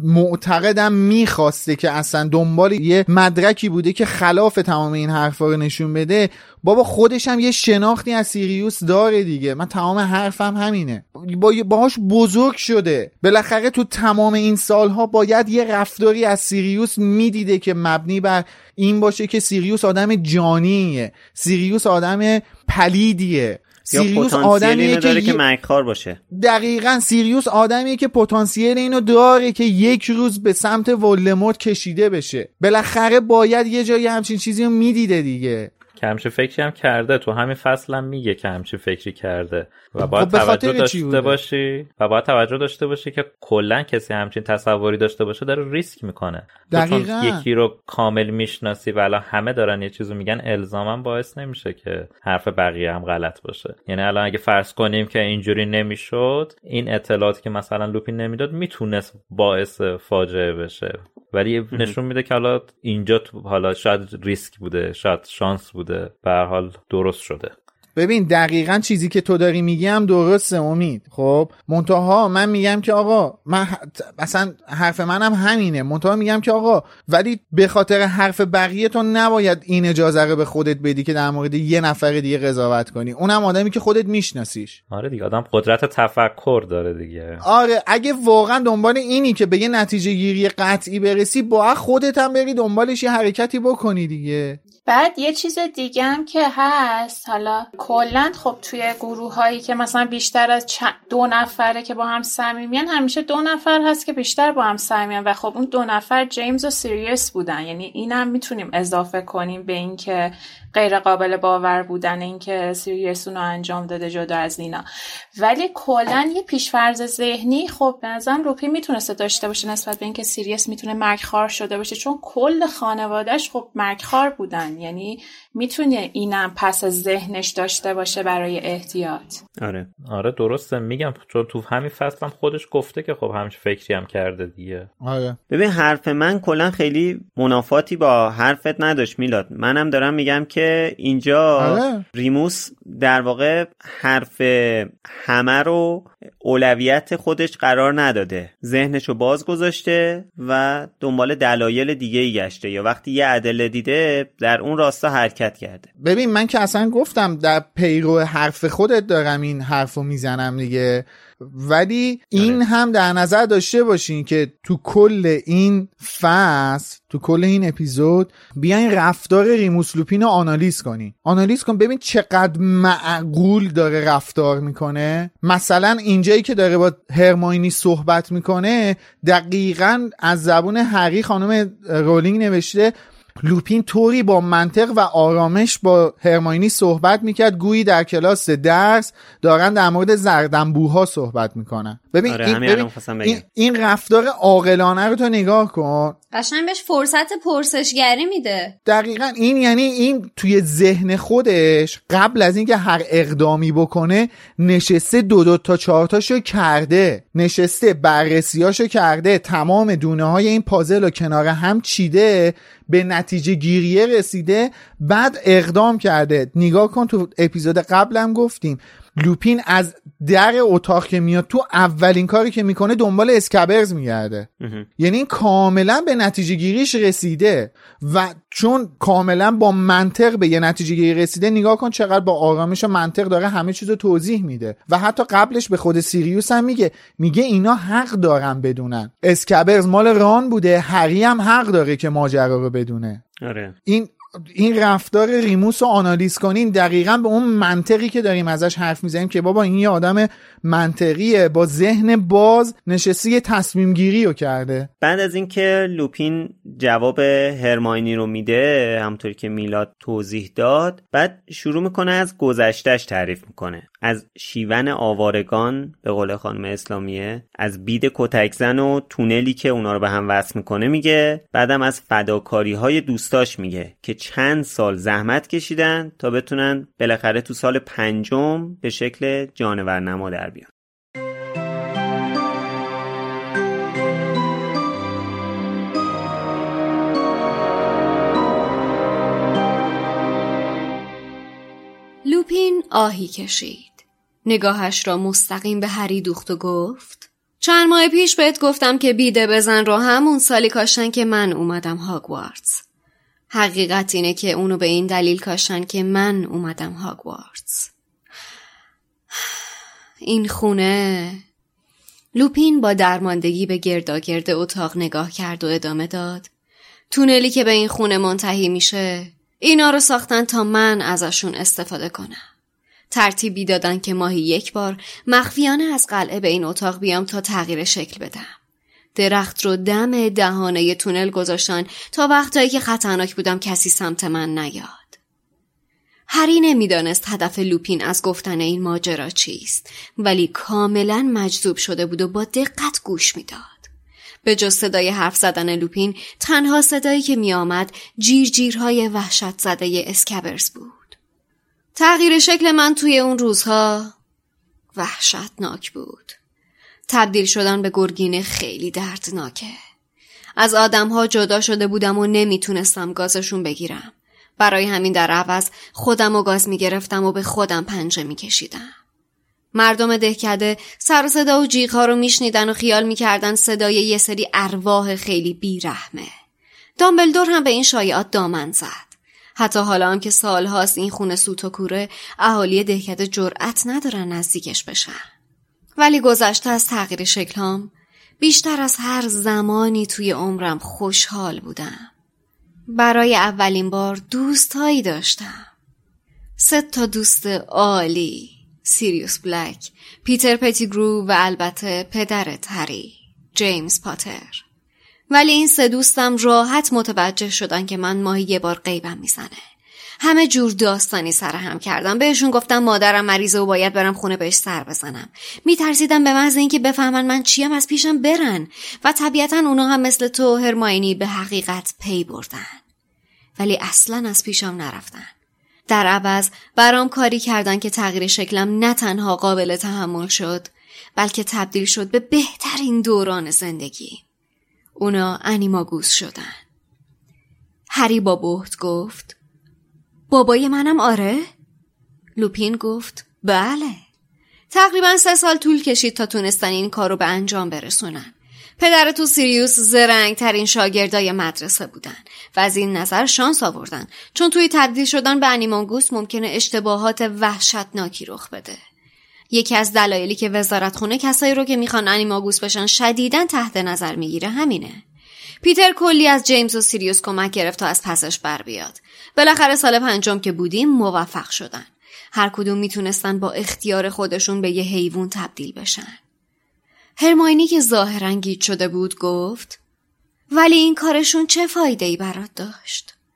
معتقدم میخواسته که اصلا دنبال یه مدرکی بوده که خلاف تمام این حرفا رو نشون بده، بابا خودش هم یه شناختی از سیریوس داره دیگه. من تمام حرفم همینه. با باهاش بزرگ شده. بالاخره تو تمام این سالها باید یه رفتاری از سیریوس میدیده که مبنی بر این باشه که سیریوس آدم جانیه، سیریوس آدم پلیدیه، سیریوس آدمیه که, که مرگخوار باشه. دقیقاً سیریوس آدمیه که پتانسیل اینو داره که یک روز به سمت ولدمورت کشیده بشه. بالاخره باید یه جایی همچین چیزی رو میدیده دیگه. که همچین فکری هم کرده. تو همین فصل هم میگه که همچین فکری کرده و باید توجه داشته باشی و باید توجه داشته باشی که کلا کسی همچین تصوری داشته باشه داره ریسک میکنه. دقیقاً. چون یکی رو کامل میشناسی و الان همه دارن یه چیزو میگن الزاما باعث نمیشه که حرف بقیه هم غلط باشه. یعنی الان اگه فرض کنیم که اینجوری نمیشد، این اطلاعاتی که مثلا لوپین نمیداد میتونست باعث فاجعه بشه، ولی نشون میده که حالا اینجا حالا شاید ریسک بوده، شاید شانس بوده، به هر حال درست شده. ببین دقیقاً چیزی که تو داری میگی هم درسته امید. خب منتها من میگم که آقا من اصلا حرف منم همینه. منتها میگم که آقا ولی به خاطر حرف بقیه تو نباید این اجازه رو به خودت بدی که در مورد یه نفر دیگه قضاوت کنی، اونم آدمی که خودت میشناسیش. آره دیگه، آدم قدرت تفکر داره دیگه. آره اگه واقعا دنبال اینی که به یه نتیجه گیری قطعی برسی، با خودت هم بری دنبالش یه حرکتی بکنی دیگه. بعد یه چیز دیگه هم که هست، حالا کلا خب توی گروه هایی که مثلا بیشتر از دو نفره که با هم صمیمیان، همیشه دو نفر هست که بیشتر با هم صمیمیان و خب اون دو نفر جیمز و سیریوس بودن. یعنی اینم میتونیم اضافه کنیم به این که غیر قابل باور بودن این که سیریوس اونو انجام داده جدا از اینا. ولی کلا یه پیشفرض ذهنی خب به نظرم لوپین میتونسته داشته باشه نسبت به این که سیریوس میتونه مرگخوار شده باشه، چون کل خانواده‌اش خب مرگخوار بودن. یعنی میتونه اینم پس از ذهنش داشته باشه برای احتیاط. آره آره درسته، میگم چون تو همین فصل هم خودش گفته که خب همش فکری هم کرده دیگه. آره ببین حرف من کلا خیلی منافاتی با حرفت نداشت میلاد. منم دارم میگم که اینجا آره. ریموس در واقع حرف همه رو اولویت خودش قرار نداده، ذهنشو باز گذاشته و دنبال دلایل دیگه ای گشته، یا وقتی یه ادله دیده در اون راستا حرکت کرده. ببین من که اصلا گفتم در پیرو حرف خودت دارم این حرفو میزنم دیگه، ولی این آره. هم در نظر داشته باشین که تو کل این فصل، تو کل این اپیزود بیاین رفتار ریموس لوپین رو آنالیز کنین. آنالیز کن ببین چقدر معقول داره رفتار میکنه. مثلا اینجایی که داره با هرماینی صحبت میکنه دقیقاً از زبون هری خانم رولینگ نوشته لوپین طوری با منطق و آرامش با هرماینی صحبت میکرد گویی در کلاس درس دارن در مورد زردنبوها صحبت میکنن. ببین, آره این, ببین این, این رفتار عاقلانه رو تو نگاه کن، قشنگ بهش فرصت پرسشگری میده. دقیقاً این یعنی این توی ذهن خودش قبل از اینکه هر اقدامی بکنه نشسته دو دو تا چهار تاشو کرده، نشسته بررسیاشو کرده، تمام دونه های این پازل رو کنار هم چیده، به نتیجه گیریه رسیده، بعد اقدام کرده. نگاه کن تو اپیزود قبلم گفتیم لوپین از در اتاق که میاد تو اولین کاری که میکنه دنبال اسکبرز میگرده. یعنی این کاملا به نتیجه گیریش رسیده و چون کاملا با منطق به یه نتیجه گیری رسیده، نگاه کن چقدر با آرامش و منطق داره همه چیزو توضیح میده. و حتی قبلش به خود سیریوس هم میگه میگه اینا حق دارن بدونن اسکبرز مال ران بوده، هری هم حق داره که ماجرا رو بدونه. آره. این این رفتار ریموس رو آنالیز کنین دقیقاً به اون منطقی که داریم ازش حرف میزنیم که بابا این یه آدم منطقیه با ذهن باز نشسته یه تصمیم گیری رو کرده. بعد از اینکه لوپین جواب هرماینی رو میده همونطوری که میلاد توضیح داد، بعد شروع میکنه از گذشتهش تعریف میکنه، از شیون آوارگان به قول خانم اسلامیه، از بید کتکزن و تونلی که اونا رو به هم وصل میکنه میگه، بعدم از فداکاری های دوستاش میگه که چند سال زحمت کشیدن تا بتونن بالاخره تو سال پنجم به شکل جانورنما در بیان. لوپین آهی کشید. نگاهش را مستقیم به هری دوخت و گفت چند ماه پیش بهت گفتم که بیده بزن رو همون سالی کاشتن که من اومدم هاگوارتس. حقیقت اینه که اونو به این دلیل کاشتن که من اومدم هاگوارتس. این خونه... لوپین با درماندگی به گرداگرد اتاق نگاه کرد و ادامه داد. تونلی که به این خونه منتهی میشه، اینا رو ساختن تا من ازشون استفاده کنم. ترتیبی دادن که ماهی یک بار مخفیانه از قلعه به این اتاق بیام تا تغییر شکل بدم. درخت رو دم دهانه تونل گذاشتن تا وقتایی که خطرناک بودم کسی سمت من نیاد. هری نمیدانست هدف لوپین از گفتن این ماجرا چیست، ولی کاملا مجذوب شده بود و با دقت گوش میداد. به جز صدای حرف زدن لوپین، تنها صدایی که می آمد جیر جیرهای وحشت زده اسکبرز بود. تغییر شکل من توی اون روزها وحشتناک بود. تبدیل شدن به گرگین خیلی دردناکه. از آدمها جدا شده بودم و نمیتونستم گازشون بگیرم. برای همین در عوض خودم و گاز میگرفتم و به خودم پنجه میکشیدم. مردم دهکده سر صدا و جیغ‌ها رو میشنیدن و خیال میکردن صدای یه سری ارواح خیلی بیرحمه. دامبلدور هم به این شایعات دامن زد. حتی حالا هم که سالهاست این خونه سوت و کوره، اهالی دهکده جرأت ندارن نزدیکش بشن. ولی گذشته از تغییر شکلام، بیشتر از هر زمانی توی عمرم خوشحال بودم. برای اولین بار دوستایی داشتم. سه تا دوست عالی. سیریوس بلک، پیتر پتیگرو و البته پدرت هری، جیمز پاتر. ولی این سه دوستم راحت متوجه شدن که من ماهی یه بار غیبم میزنه. همه جور داستانی سرهم کردم. بهشون گفتم مادرم مریضه و باید برم خونه بهش سر بزنم. میترسیدم به محض اینکه بفهمن من چیم از پیشم برن و طبیعتا اونا هم مثل تو هرماینی به حقیقت پی بردن. ولی اصلاً از پیشم نرفتن. در عوض برام کاری کردن که تغییر شکلم نه تنها قابل تحمل شد، بلکه تبدیل شد به بهترین دوران زندگی. اونا انیماگوس شدن. هری با بهت گفت بابای منم آره؟ لوپین گفت بله. تقریبا سه سال طول کشید تا تونستن این کارو به انجام برسونن. پدر تو سیریوس زرنگ ترین شاگردای مدرسه بودن و از این نظر شانس آوردن، چون توی تبدیل شدن به انیماگوس ممکنه اشتباهات وحشتناکی رخ بده. یکی از دلایلی که وزارتخونه کسایی رو که میخوان انیماگوس بشن شدیداً تحت نظر میگیره همینه. پیتر کلی از جیمز و سیریوس کمک گرفت تا از پسش بر بیاد. بالاخره سال پنجم که بودیم موفق شدن. هر کدوم میتونستن با اختیار خودشون به یه حیوان تبدیل بشن. هرماینی که ظاهراً گیج شده بود گفت ولی این کارشون چه فایده‌ای برات داشت؟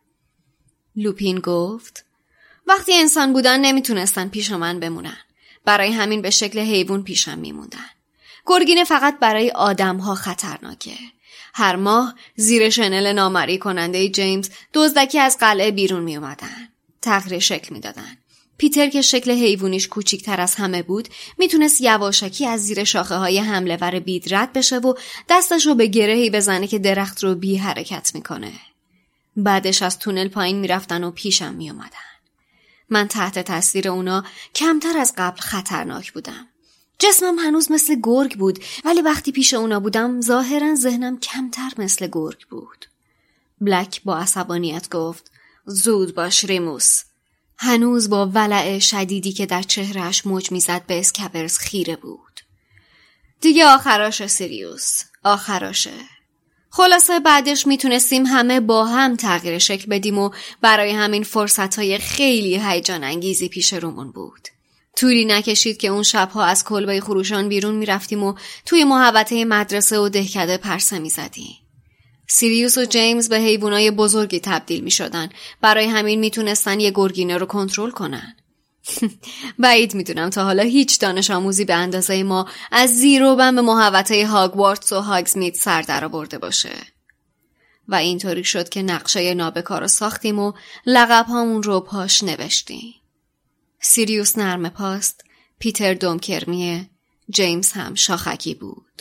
لوپین گفت وقتی انسان بودن نمیتونستن پیش من بمونن. برای همین به شکل حیوان پیشم میموندن. گرگینه فقط برای آدم‌ها خطرناکه. هر ماه زیر شنل نامری کننده جیمز دزدکی از قلعه بیرون می اومدن. تغییر شکل می دادن. پیتر که شکل حیوانیش کوچیک‌تر از همه بود میتونست یواشکی از زیر شاخه های حمله ور بید رد بشه و دستشو به گرهی بزنه که درخت رو بی حرکت میکنه. بعدش از تونل پایین میرفتن و پیشم می اومدن. من تحت تاثیر اونا کمتر از قبل خطرناک بودم. جسمم هنوز مثل گرگ بود ولی وقتی پیش اونا بودم ظاهرا ذهنم کمتر مثل گرگ بود. بلک با عصبانیت گفت زود باش ریموس. هنوز با ولع شدیدی که در چهرهش موج میزد به اسکبرز خیره بود. دیگه آخراشه سیریوس، آخراشه. خلاصه بعدش میتونستیم همه با هم تغییر شکل بدیم و برای همین فرصتهای خیلی هیجان انگیزی پیش رومون بود. طولی نکشید که اون شبها از کلبه خروشان بیرون میرفتیم و توی محوطه مدرسه و دهکده پرسه میزدیم. سیریوس و جیمز به حیوانای بزرگی تبدیل میشدن. برای همین میتونستن یه گرگینه رو کنترل کنن. بعید میدونم تا حالا هیچ دانش آموزی به اندازه ما از زیرو بم به محوطه هاگوارتس و هاگزمیت سر در آورده باشه. و اینطوری شد که نقشه نابکار رو ساختیم و لقب هامون رو پاش نوشتیم. سیریوس نرم پاست، پیتر دمکرمیه، جیمز هم شاخکی بود.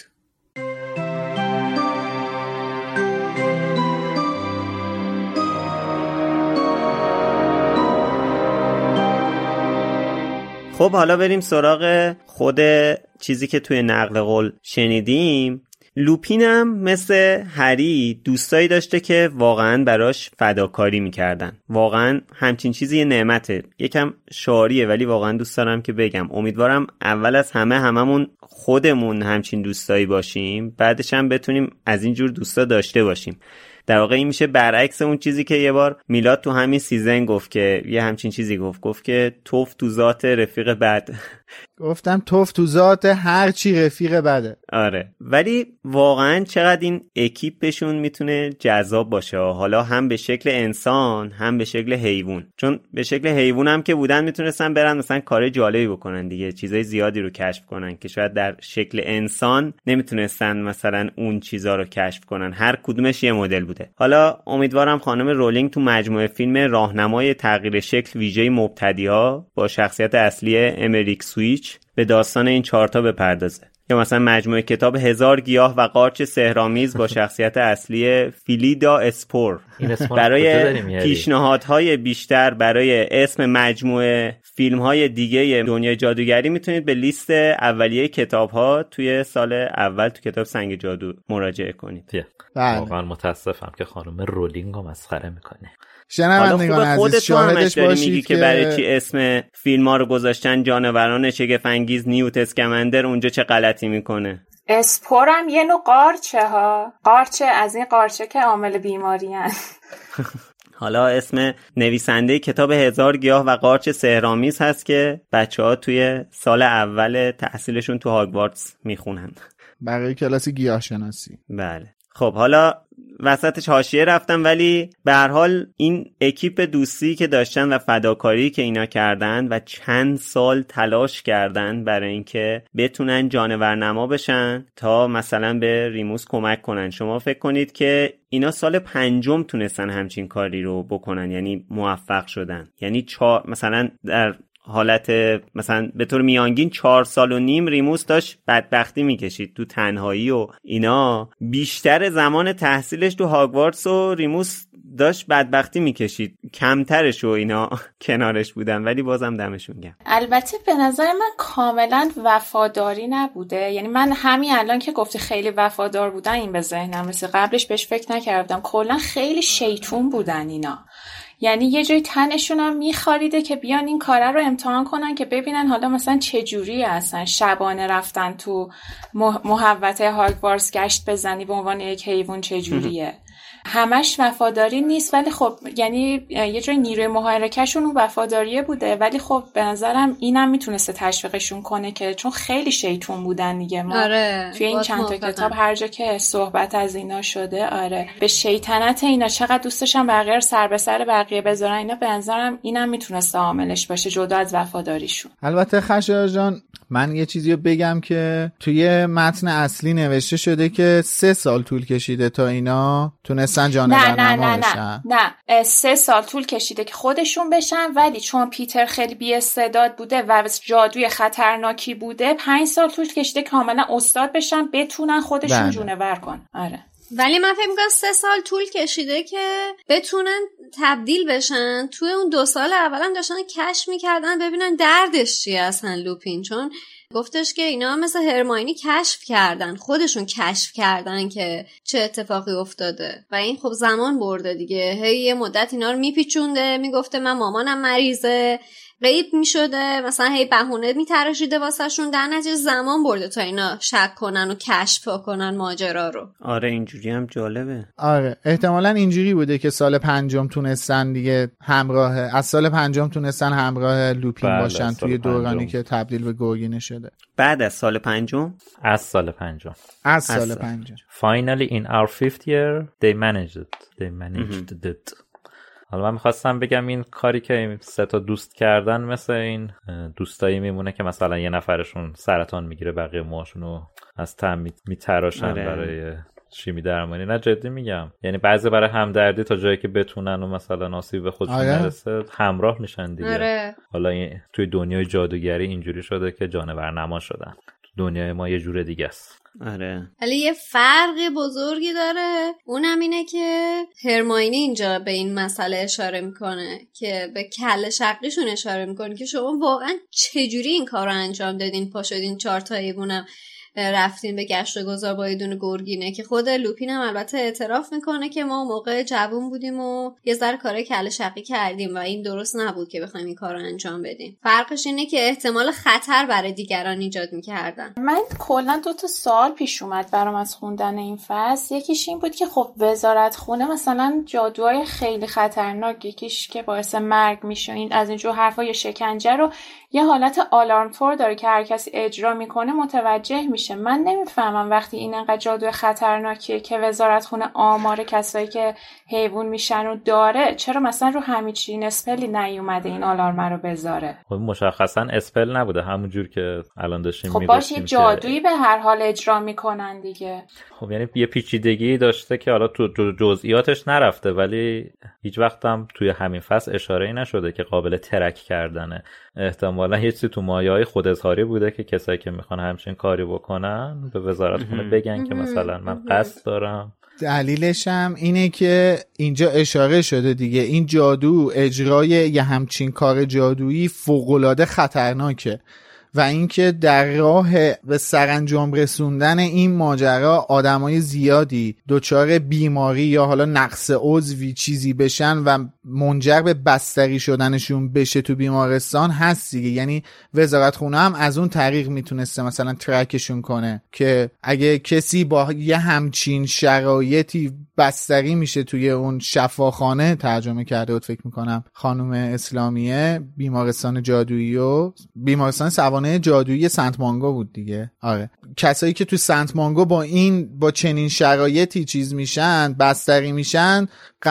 خب حالا بریم سراغ خود چیزی که توی نقل قول شنیدیم. لوپینم مثل هری دوستایی داشته که واقعا براش فداکاری میکردن. واقعا همچین چیزی یه نعمته. یکم شعاریه ولی واقعا دوست دارم که بگم. امیدوارم اول از همه هممون خودمون همچین دوستایی باشیم، بعدش هم بتونیم از این جور دوستا داشته باشیم. در واقع این میشه برعکس اون چیزی که یه بار میلاد تو همین سیزن گفت که یه همچین چیزی گفت گفت که توف تو ذات رفیق بد. گفتم توف تو ذات هر چی رفیق بده. آره ولی واقعا چقدر این اکیپشون میتونه جذاب باشه، حالا هم به شکل انسان هم به شکل حیوان. چون به شکل حیوان هم که بودن میتونستن برن مثلا کار جالبی بکنن دیگه، چیزای زیادی رو کشف کنن که شاید در شکل انسان نمیتونستن مثلا اون چیزا رو کشف کنن. هر کدومش یه مدل بوده. حالا امیدوارم خانم رولینگ تو مجموعه فیلم راهنمای تغییر شکل ویژه مبتدی‌ها با شخصیت اصلی امریک سویچ به داستان این چهارتا بپردازه. یا مثلا مجموعه کتاب هزار گیاه و قارچ سحرآمیز با شخصیت اصلی فیلیدا اسپور. برای پیشنهادهای بیشتر برای اسم مجموعه فیلم‌های دیگه دنیای جادوگری میتونید به لیست اولیه کتاب‌ها توی سال اول تو کتاب سنگ جادو مراجعه کنید. واقعا متاسفم که خانم رولینگ رو مسخره میکنه. شنوندگان عزیز شاهدش باشید میگی که برای چی اسم فیلم ها رو گذاشتن جانوران شگفت‌انگیز نیوت اسکمندر اونجا چه غلطی میکنه؟ اسپورم یه نوع قارچه ها، قارچه از این قارچه که عامل بیماری هن. حالا اسم نویسنده کتاب هزار گیاه و قارچ سحرآمیز هست که بچه ها توی سال اول تحصیلشون تو هاگوارتس میخونن برای کلاس گیاه شناسی. بله. خب حالا وسطش حاشیه رفتم ولی به هر حال این اکیپ دوستی که داشتن و فداکاری که اینا کردن و چند سال تلاش کردن برای اینکه بتونن جانورنما بشن تا مثلا به ریموس کمک کنن. شما فکر کنید که اینا سال پنجم تونستن همچین کاری رو بکنن، یعنی موفق شدن. یعنی چهار مثلا در حالت مثلا به طور میانگین چهار سال و نیم ریموس داشت بدبختی میکشید تو تنهایی و اینا. بیشتر زمان تحصیلش تو هاگوارتس و ریموس داشت بدبختی میکشید، کمترش و اینا کنارش بودن ولی بازم دمشون گرم. البته به نظر من کاملا وفاداری نبوده. یعنی من همین الان که گفتی خیلی وفادار بودن این به ذهنم رسید، قبلش بهش فکر نکردم. کلا خیلی شیطون بودن اینا. یعنی یه جای تنشون هم میخاریده که بیان این کاره رو امتحان کنن که ببینن حالا مثلا چه جوری هستن. شبانه رفتن تو محوطه هاگوارتس گشت بزنی به عنوان یک حیوان چه جوریه. همش وفاداری نیست، ولی خب یعنی یه جای نیروی محرکشون اون وفاداریه بوده، ولی خب به نظرم اینم میتونسته تشویقشون کنه که چون خیلی شیطون بودن دیگه. ما آره، توی این چند تا کتاب هر جا که صحبت از اینا شده، آره به شیطنت اینا چقدر دوست داشتن بقیه سر به سر بقیه بذارن، اینا به نظرم اینم میتونسته عاملش باشه جدا از وفاداریشون. البته خشایار جان من یه چیزی رو بگم که توی متن اصلی نوشته شده که سه سال طول کشیده تا اینا تونستن جانورنما بشن. نه نه نه سه سال طول کشیده که خودشون بشن، ولی چون پیتر خیلی بی‌استعداد بوده و جادوی خطرناکی بوده پنج سال طول کشیده کاملا استاد بشن بتونن خودشون بله. جونور کنن. آره ولی من فکر می‌کنم سه سال طول کشیده که بتونن تبدیل بشن. توی اون دو سال اولم داشتن کشف می‌کردن ببینن دردش چیه اصلا لوپین، چون گفتش که اینا مثل هرماینی کشف کردن، خودشون کشف کردن که چه اتفاقی افتاده و این خب زمان برده دیگه. هی یه مدت اینا رو میپیچونده، میگفته من مامانم مریضه، غیب میشده، مثلا هی بهونه میتراشیده واسه شون، در نتیجه زمان برده تا اینا شک کنن و کشف کنن ماجرا رو. آره اینجوری هم جالبه. آره احتمالاً اینجوری بوده که سال پنجم تونستن دیگه همراه از سال پنجم تونستن همراه لوپین باشن توی دورانی پنجم. که تبدیل به گورگینه شده. بعد از سال پنجم از سال پنجم از سال, سال پنجم Finally in our fifth year they managed it they managed it. حالا من میخواستم بگم این کاری که سه تا دوست کردن مثل این دوستایی میمونه که مثلا یه نفرشون سرطان میگیره بقیه موهاشونو از تم میتراشن آره. برای شیمی درمانی. نه جدی میگم، یعنی بعضی برای همدردی تا جایی که بتونن و مثلا آسیب به خودشون آره. نرسه همراه میشن دیگه آره. حالا این توی دنیای جادوگری اینجوری شده که جانورنما شدن، دنیای ما یه جور دیگه است. آره ولی یه فرق بزرگی داره، اونم اینه که هرماینی اینجا به این مسئله اشاره میکنه که به کله شقیشون اشاره میکنه که شما واقعا چجوری این کار رو انجام دادین، پا شدین چهار تا ایبونم رفتین به گشت و گذار با یه دونه گرگینه، که خود لوپین هم البته اعتراف میکنه که ما موقع جوون بودیم و یه ذره کارای کله شقی کردیم و این درست نبود که بخوایم این کار رو انجام بدیم. فرقش اینه که احتمال خطر برای دیگران ایجاد میکردن. من کلا دو تا سوال پیش اومد برام از خوندن این فصل. یکیش این بود که خب وزارت خونه مثلا جادوهای خیلی خطرناک، یکیش که باعث مرگ میشه، این از اینجور حرفا یا شکنجه رو یه حالت آلارم تور داره که هر کسی اجرا میکنه متوجه میشه. من نمیفهمم وقتی این انقدر جادوی خطرناکیه که وزارتخونه آمار کسایی که حیوان میشن رو داره، چرا مثلا رو همیچین اسپلی نیومده این آلارم رو بذاره؟ خب مشخصا اسپل نبوده، همون جور که الان داشتیم خب میگفتیم. خب باشه جادویی به هر حال اجرا میکنن دیگه. خب یعنی یه پیچیدگی داشته که حالا تو جزئیاتش نرفته، ولی هیچ وقت هم توی همین فصل اشاره‌ای نشده که قابل ترک کردنه. احتمالا یه چیزی تو مایه‌های خود اظهاری بوده که کسایی که میخوان همچین کاری بکنن به وزارتخونه بگن که مثلا من قصد دارم. دلیلش هم اینه که اینجا اشاره شده دیگه، این جادو اجرای یه همچین کار جادویی فوق‌العاده خطرناکه و اینکه در راه به سرانجام رسوندن این ماجرا آدمای زیادی دچار بیماری یا حالا نقص عضوی چیزی بشن و منجر به بستری شدنشون بشه تو بیمارستان هست دیگه. یعنی وزارتخونه هم از اون طریق میتونسته مثلا ترکشون کنه که اگه کسی با یه همچین شرایطی بستری میشه توی اون شفاخانه، ترجمه کرده بود فکر میکنم خانم اسلامیه، بیمارستان جادویی و بیمارستان سوانه جادویی سنت مانگو بود دیگه. آره کسایی که تو سنت مانگو با این با چنین شرایطی چیز میشن، بستری میشن،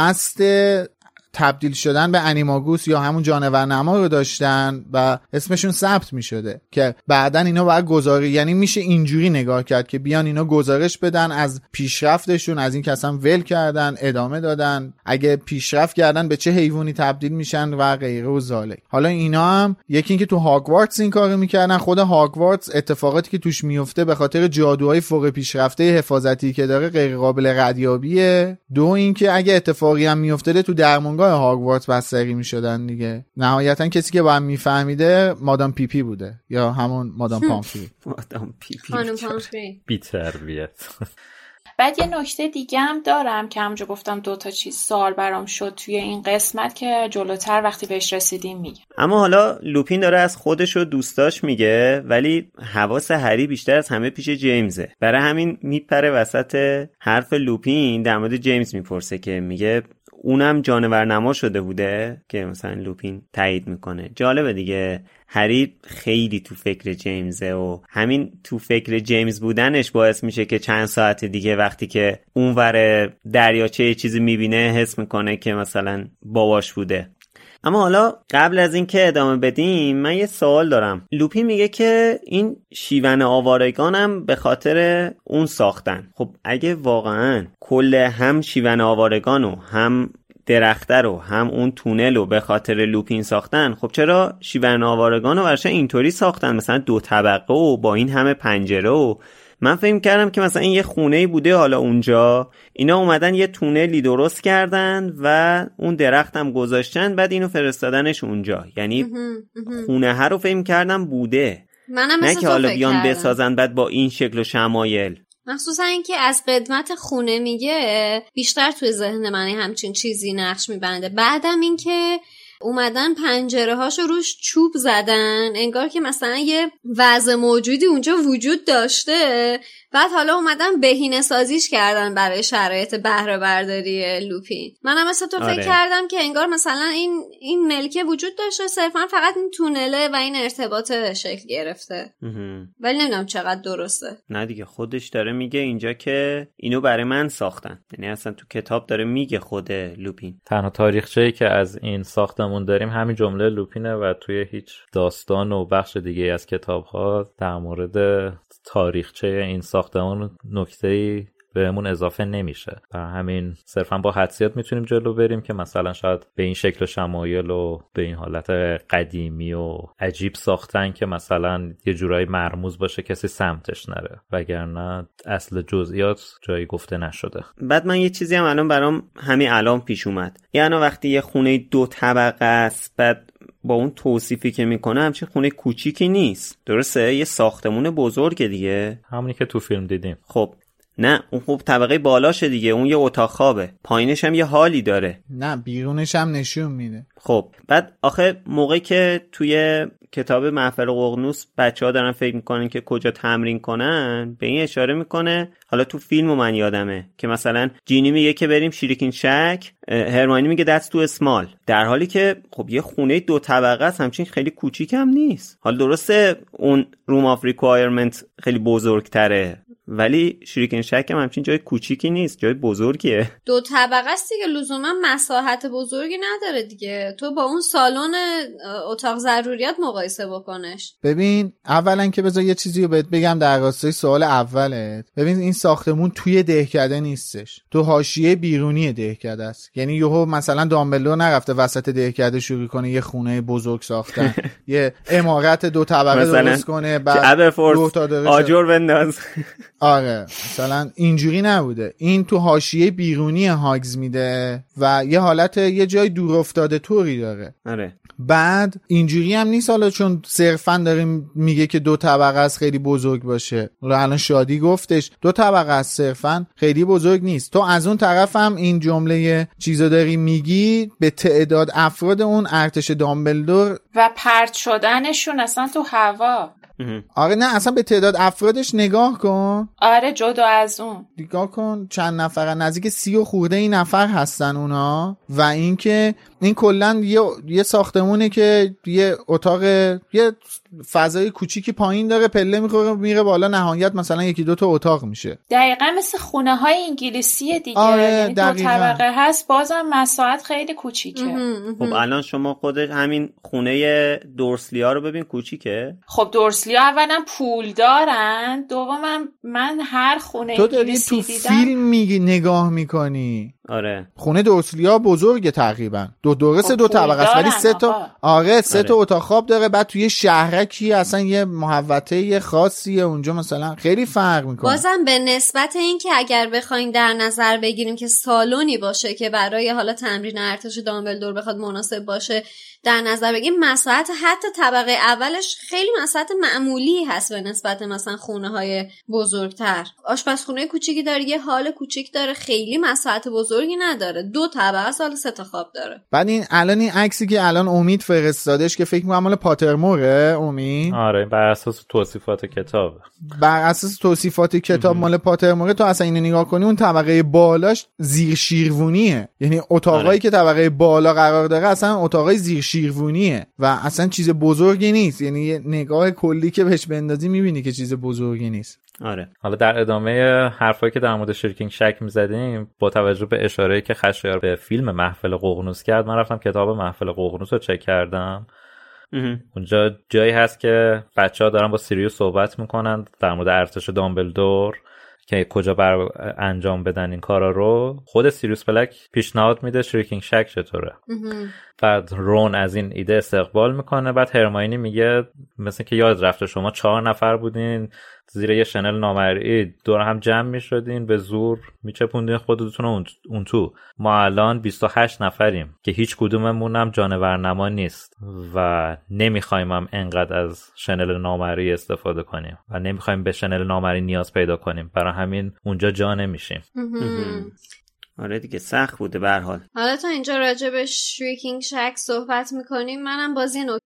قصد تبدیل شدن به انیماگوس یا همون جانورنما رو داشتن و اسمشون ثبت می شده که بعدن اینا باید گزارش، یعنی میشه اینجوری نگاه کرد که بیان اینا گزارش بدن از پیشرفتشون، از این که اصلا ول کردن ادامه دادن، اگه پیشرفت کردن به چه حیوانی تبدیل میشن و غیره و ذالک. حالا اینا هم یکی این که تو هاگوارتس این کارو میکردن، خود هاگوارتس اتفاقاتی که توش میفته به خاطر جادوهای فوق پیشرفته حفاظتی که داره غیر قابل ردیابیه. دو این که اگه اتفاقی هم میافتاده تو درمانگاه هاگوارتس بستری میشدن دیگه. نهایتا کسی که باید میفهمیده مادام پی پی بوده یا همون مادام پامفری. مادام پی پی خانم پامفری بی تربیت. بعد یه نکته دیگه هم دارم که همونجا گفتم دو تا چیز سوال برام شد توی این قسمت که جلوتر وقتی بهش رسیدیم میگم. اما حالا لوپین داره از خودش و دوستاش میگه، ولی حواس هری بیشتر از همه پیش جیمزه. برای همین میپره وسط حرف لوپین در مورد جیمز میپرسه که میگه اونم جانور نما شده بوده، که مثلا لوپین تایید میکنه. جالبه دیگه، هری خیلی تو فکر جیمزه و همین تو فکر جیمز بودنش باعث میشه که چند ساعت دیگه وقتی که اونور دریاچه یه چیزی میبینه حس میکنه که مثلا باباش بوده. اما حالا قبل از این که ادامه بدیم من یه سوال دارم. لوپین میگه که این شیون آوارگانم به خاطر اون ساختن. خب اگه واقعا کل هم شیون آوارگانو هم درخته رو هم اون تونل رو به خاطر لوپین ساختن، خب چرا شیون آوارگانو ورشا اینطوری ساختن مثلا دو طبقه و با این همه پنجره؟ و من فهم کردم که مثلا این یه خونه‌ای بوده حالا اونجا اینا اومدن یه تونلی درست کردن و اون درخت هم گذاشتن بعد اینو فرستادنش اونجا. یعنی خونه ها رو فهم کردم بوده، نه که حالا بیان بسازن بعد با این شکل و شمایل. مخصوصا اینکه از قدمت خونه میگه بیشتر توی ذهن من همچین چیزی نقش میبنده. بعدم اینکه اومدن پنجره هاشو روش چوب زدن انگار که مثلا یه وضع موجودی اونجا وجود داشته، بعد حالا اومدن بهینه سازیش کردن برای شرایط بهره برداری لوپین. منم مثلا تو فکر آره. کردم که انگار مثلا این این ملکه وجود داشته، صرفا فقط این تونله و این ارتباط شکل گرفته. ولی نمیدونم چقدر درسته. نه دیگه خودش داره میگه اینجا که اینو برای من ساختن، یعنی اصلا تو کتاب داره میگه خود لوپین. تنها تاریخچه‌ای که از این ساختمون داریم همین جمله لوپینه و توی هیچ داستان و بخش دیگه از کتاب‌ها در مورد تاریخچه این ساختمون نکته‌ای بهمون اضافه نمیشه. برای همین صرفا با حدسیات میتونیم جلو بریم که مثلا شاید به این شکل و شمایل و به این حالت قدیمی و عجیب ساختن که مثلا یه جورایی مرموز باشه کسی سمتش نره، وگرنه اصل جزئیات جایی گفته نشده. بعد من یه چیزی هم الان برام همین الان پیش اومد، یعنی وقتی یه خونه دو طبقه است بعد با اون توصیفی که میکنه همچین خونه کوچیکی نیست، درسته؟ یه ساختمون بزرگه دیگه، همونی که تو فیلم دیدیم. خب نه اون خوب طبقه بالاشه دیگه، اون یه اتاق خوابه، پایینش هم یه حالی داره. نه بیرونش هم نشون میده. خب بعد آخه موقعی که توی کتاب محفل ققنوس بچه‌ها دارن فکر میکنن که کجا تمرین کنن، به این اشاره میکنه. حالا تو فیلم من یادمه که مثلا جینی میگه که بریم شریکین شک، هرماینی میگه دتس تو اسمال، در حالی که خب یه خونه دو طبقه است، همچین خیلی کوچیک هم نیست. حالا درسته اون روم آف ریکوایرمنت خیلی بزرگتره، ولی شریکین شک هم همچین جای کوچیکی نیست، جای بزرگیه. دو طبقه است دیگه، لزوما مساحت بزرگی نداره دیگه. تو با اون سالن اتاق ضروریات مقایسه بکنش. ببین اولا که بذار یه چیزی رو بهت بگم در راستای سوال اولت. ببین این ساختمون توی دهکده نیستش، تو حاشیه بیرونی دهکده است. یعنی یهو مثلا دامبلدور نرفته وسط دهکده شروع کنه یه خونه بزرگ ساختن یه عمارت دو طبقه درست کنه بعد دو تا درست آجر بنداز. آره مثلا اینجوری نبوده. این تو حاشیه بیرونی هاگز میده و یه حالت یه جای دور افتاده طوری داره. آره بعد اینجوری هم نیست حالا چون صرفا داریم میگه که دو طبقه است خیلی بزرگ باشه. الان شادی گفتش دو طبقه است صرفا خیلی بزرگ نیست. تو از اون طرف هم این جمله چیزا داری میگی به تعداد افراد اون ارتش دامبلدور و پرت شدنشون اصلا تو هوا. آره نه اصلا به تعداد افرادش نگاه کن. آره جدا از اون نگاه کن چند نفر، نزدیک سی و خورده این نفر هستن اونا. و اینکه این کلن یه یه ساختمونه که یه اتاق یه فضای کوچیکی پایین داره، پله میخوره میره بالا، نهایت مثلا یکی دو تا اتاق میشه. دقیقاً مثل خونه های انگلیسی دیگه. آره یعنی دو دقیقاً. طبقه هست بازم مساحت خیلی کوچیکه. خب الان شما خودت همین خونه دورسلیا رو ببین کوچیکه. خب دورسلیا اولا پول دارن، دومم من هر خونه تو داری انگلیسی تو دیدم. فیلم میگی نگاه میکنی. آره خونه دورسلیا بزرگه تقریبا، دو درسته خب دو طبقه است ولی سه تا آره سه آره. تا اتاق خواب داره. بعد توی شهرکی اصلا یه محوطه خاصیه اونجا مثلا، خیلی فرق میکنه. بازم به نسبت این که اگر بخوایم در نظر بگیریم که سالونی باشه که برای حالا تمرین ارتش دامبلدور بخواد مناسب باشه در نظر بگیریم، مساحت حتی طبقه اولش خیلی مساحت معمولی هست به نسبت مثلا خونه های بزرگتر. آشپزخونه کوچیکی داره، یه حال کوچیک داره، خیلی مساحت بزرگی نداره، دو طبقه سال سه تا خواب داره. بعد این الان این عکسی که الان امید فرستادش که فکر می‌کنم مال پاترموره امید. آره بر اساس توصیفات کتاب. بر اساس توصیفات کتاب مال پاترموره تو اصلا اینو نگاه کنی اون طبقه بالاش زیر شیروونیه، یعنی اتاقایی آره. که طبقه بالا قرار داره اصلا اتاقای زیر شیروونیه و اصلا چیز بزرگی نیست، یعنی یه نگاه کلی که بهش بندازی میبینی که چیز بزرگی نیست. آره. حالا در ادامه حرفایی که در مورد شریکینگ شک می‌زدیم، با توجه به اشاره‌ای که خشایار به فیلم محفل ققنوس کرد، من رفتم کتاب محفل ققنوس رو چک کردم. اونجا جایی هست که بچه‌ها دارن با سیریوس صحبت میکنن در مورد ارتش دامبلدور که کجا بر انجام بدن این کارا رو. خود سیریوس بلک پیشنهاد میده شریکینگ شک چطوره. بعد رون از این ایده استقبال میکنه. بعد هرماینی میگه مثل که یاد رفته شما چهار نفر بودین زیر یه شنل نامرئی دور هم جمع میشدین به زور میچپوندین خودتون اون, اون تو. ما الان بیست و هشت نفریم که هیچ کدوممون هم جانورنما نیست و نمیخوایم هم انقدر از شنل نامرئی استفاده کنیم و نمیخوایم به شنل نامرئی نیاز پیدا کنیم، برای همین اونجا جا نمیشیم. آره دیگه سخت بوده به هر حال. حالا تا اینجا راجع به شریکینگ شک صحبت میکنیم، منم بازی نو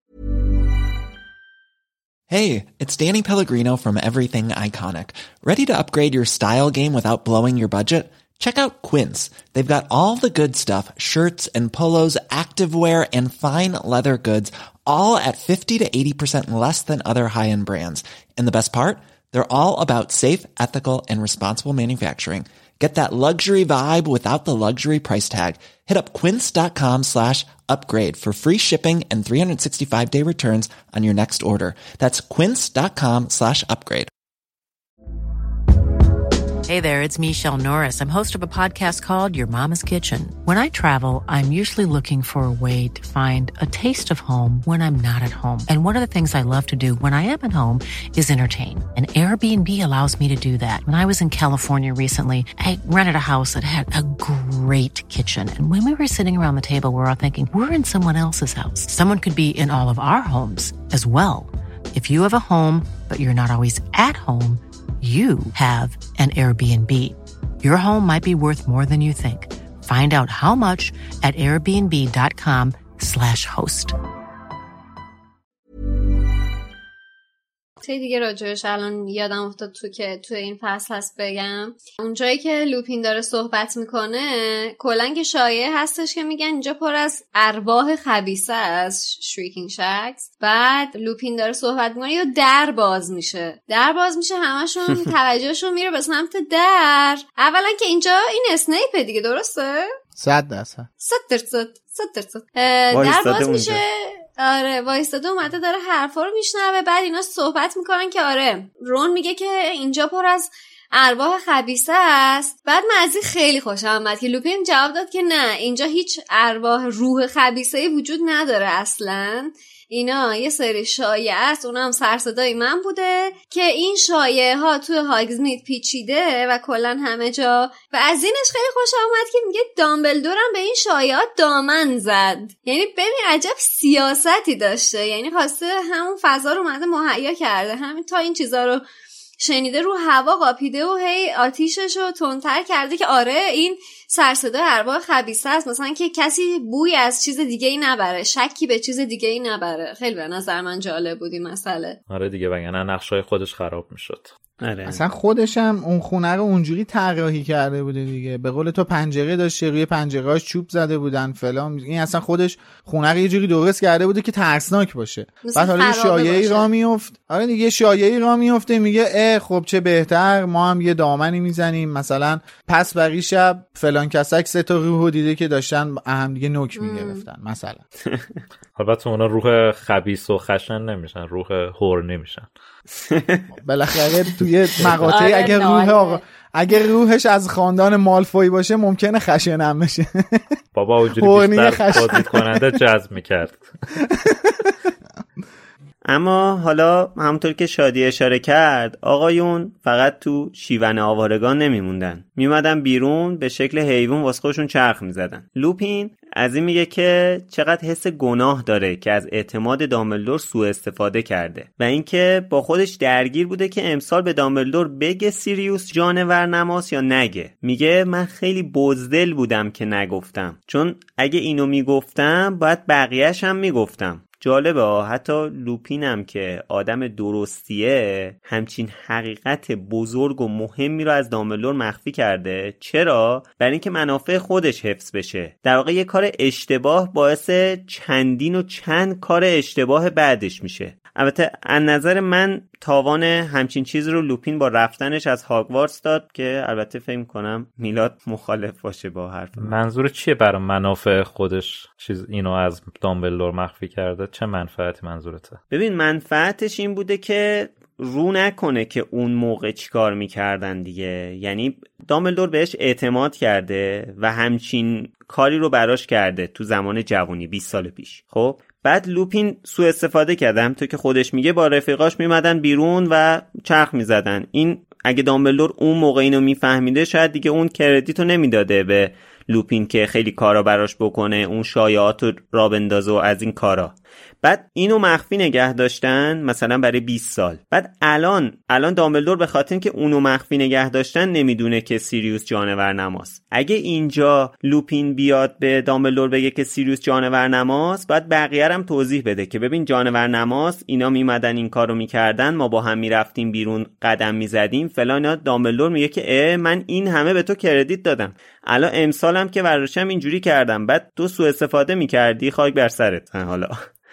Hey, it's Danny Pellegrino from Everything Iconic. Ready to upgrade your style game without blowing your budget? Check out Quince. They've got all the good stuff, shirts and polos, activewear and fine leather goods, all at fifty to eighty percent less than other high-end brands. And the best part? They're all about safe, ethical and responsible manufacturing. Get that luxury vibe without the luxury price tag. Hit up quince.com slash upgrade for free shipping and three sixty-five day returns on your next order. That's quince.com slash upgrade. Hey there, it's Michelle Norris. I'm host of a podcast called Your Mama's Kitchen. When I travel, I'm usually looking for a way to find a taste of home when I'm not at home. And one of the things I love to do when I am at home is entertain. And Airbnb allows me to do that. When I was in California recently, I rented a house that had a great kitchen. And when we were sitting around the table, we were all thinking, we're in someone else's house. Someone could be in all of our homes as well. If you have a home, but you're not always at home, you have an Airbnb. Your home might be worth more than you think. Find out how much at airbnb.com slash host. تی دیگه راجعش الان یادم افتاد تو که تو این فصل هست بگم. اونجایی که لوپین داره صحبت میکنه کلن که شایعه هستش که میگن اینجا پر از ارواح خبیثه از شریکینگ شکس. بعد لوپین داره صحبت میکنه یا در باز میشه در باز میشه همشون توجهشون میره به سمت در. اولا که اینجا این اسنیپ دیگه، درسته؟ صد درصد صد درصد صد درصد در باز میشه. آره وایستاده اومده داره حرفا رو میشنوه. بعد اینا صحبت میکنن که آره رون میگه که اینجا پر از ارواح خبیثه است. بعد من از این خیلی خوشم اومد که لوپین جواب داد که نه، اینجا هیچ ارواح روح خبیثه‌ای وجود نداره اصلاً. اینا یه سری شایعه است، اونا هم سرصدای من بوده که این شایعه ها توی هاگزمید پیچیده و کلن همه جا. و از اینش خیلی خوشم اومد که میگه دامبلدور هم به این شایعات دامن زد. یعنی ببین عجب سیاستی داشته، یعنی خواسته همون فضا رو اومده مهیا کرده، همین تا این چیزا رو شنیده رو هوا قاپیده و هی آتیشش رو تندتر کرده که آره این سرصدای ارواح خبیثه است، مثلا که کسی بوی از چیز دیگه ای نبره، شکی به چیز دیگه ای نبره. خیلی به نظر من جالب بود این مسئله. آره دیگه وگرنه نقشای خودش خراب میشد. آره. اصلا خودش هم اون خونه رو اونجوری طراحی کرده بوده دیگه، به قول تو پنجره داشته، روی پنجره‌اش چوب زده بودن فلان. این اصلا خودش خونه رو یه جوری درست کرده بوده که ترسناک باشه. بعد حالا یه شایعه‌ای را میفت. آره دیگه شایعه‌ای را میفته، میگه اه خب چه بهتر، ما هم یه دامنی میزنیم، مثلا پس بقیه شب فلان کسک سه تا روحو دیده که داشتن هم دیگه نوک میگرفتن مثلا. البته اونا روح خبیث و خشن نمیشن، روح هور نمیشن. بالاخره توی مقاطعی اگه روح آقا اگه روحش از خاندان مالفوی باشه ممکنه خشن هم بشه. بابا اونجوری بیشتر بازی کننده جذب میکرد. اما حالا همونطور که شادی اشاره کرد، آقایون فقط تو شیون آوارگان نمیموندن، میومدن بیرون به شکل حیوان واسه خودشون چرخ میزدن. لوپین از این میگه که چقدر حس گناه داره که از اعتماد دامبلدور سوء استفاده کرده و اینکه با خودش درگیر بوده که امسال به دامبلدور بگه سیریوس جانور نماس یا نگه. میگه من خیلی بزدل بودم که نگفتم، چون اگه اینو میگفتم باید بقیه‌ش هم میگفتم. جالبه ها، حتی لوپینم که آدم درستیه همچین حقیقت بزرگ و مهمی رو از دامبلدور مخفی کرده. چرا؟ برای اینکه منافع خودش حفظ بشه. در واقع یه کار اشتباه باعث چندین و چند کار اشتباه بعدش میشه. البته از نظر من تاوان همچین چیز رو لوپین با رفتنش از هاگوارتس داد که البته فکر کنم میلاد مخالف باشه با حرف من. منظور چیه برای منافع خودش چیز اینو از دامبلدور مخفی کرده؟ چه منفعتی منظورته؟ ببین منفعتش این بوده که رو نکنه که اون موقع چیکار میکردن دیگه. یعنی دامبلدور بهش اعتماد کرده و همچین کاری رو براش کرده تو زمان جوانی بیست سال پیش. خب بعد لوپین سوء استفاده کردم تو که خودش میگه با رفیقاش میمدن بیرون و چرخ میزدن. این اگه دامبلدور اون موقع اینو میفهمیده شاید دیگه اون کردیتو نمیداده به لوپین که خیلی کارا براش بکنه، اون شایعات رو را بندازه و از این کارا. بعد اینو مخفی نگه داشتن مثلا برای بیست سال. بعد الان الان دامبلدور به خاطر اینکه اونو مخفی نگه داشتن نمیدونه که سیریوس جانور نماست. اگه اینجا لوپین بیاد به دامبلدور بگه که سیریوس جانور نماست، بعد بقیه هم توضیح بده که ببین جانور نماست، اینا میمدن این کارو میکردن، ما با هم میرفتیم بیرون قدم میزدیم فلان. دامبلدور میگه که اه من این همه به تو کردیت دادم، الان امسالم که ورشم اینجوری کردم، بعد تو سوء استفاده میکردی، خاک بر سرت. حالا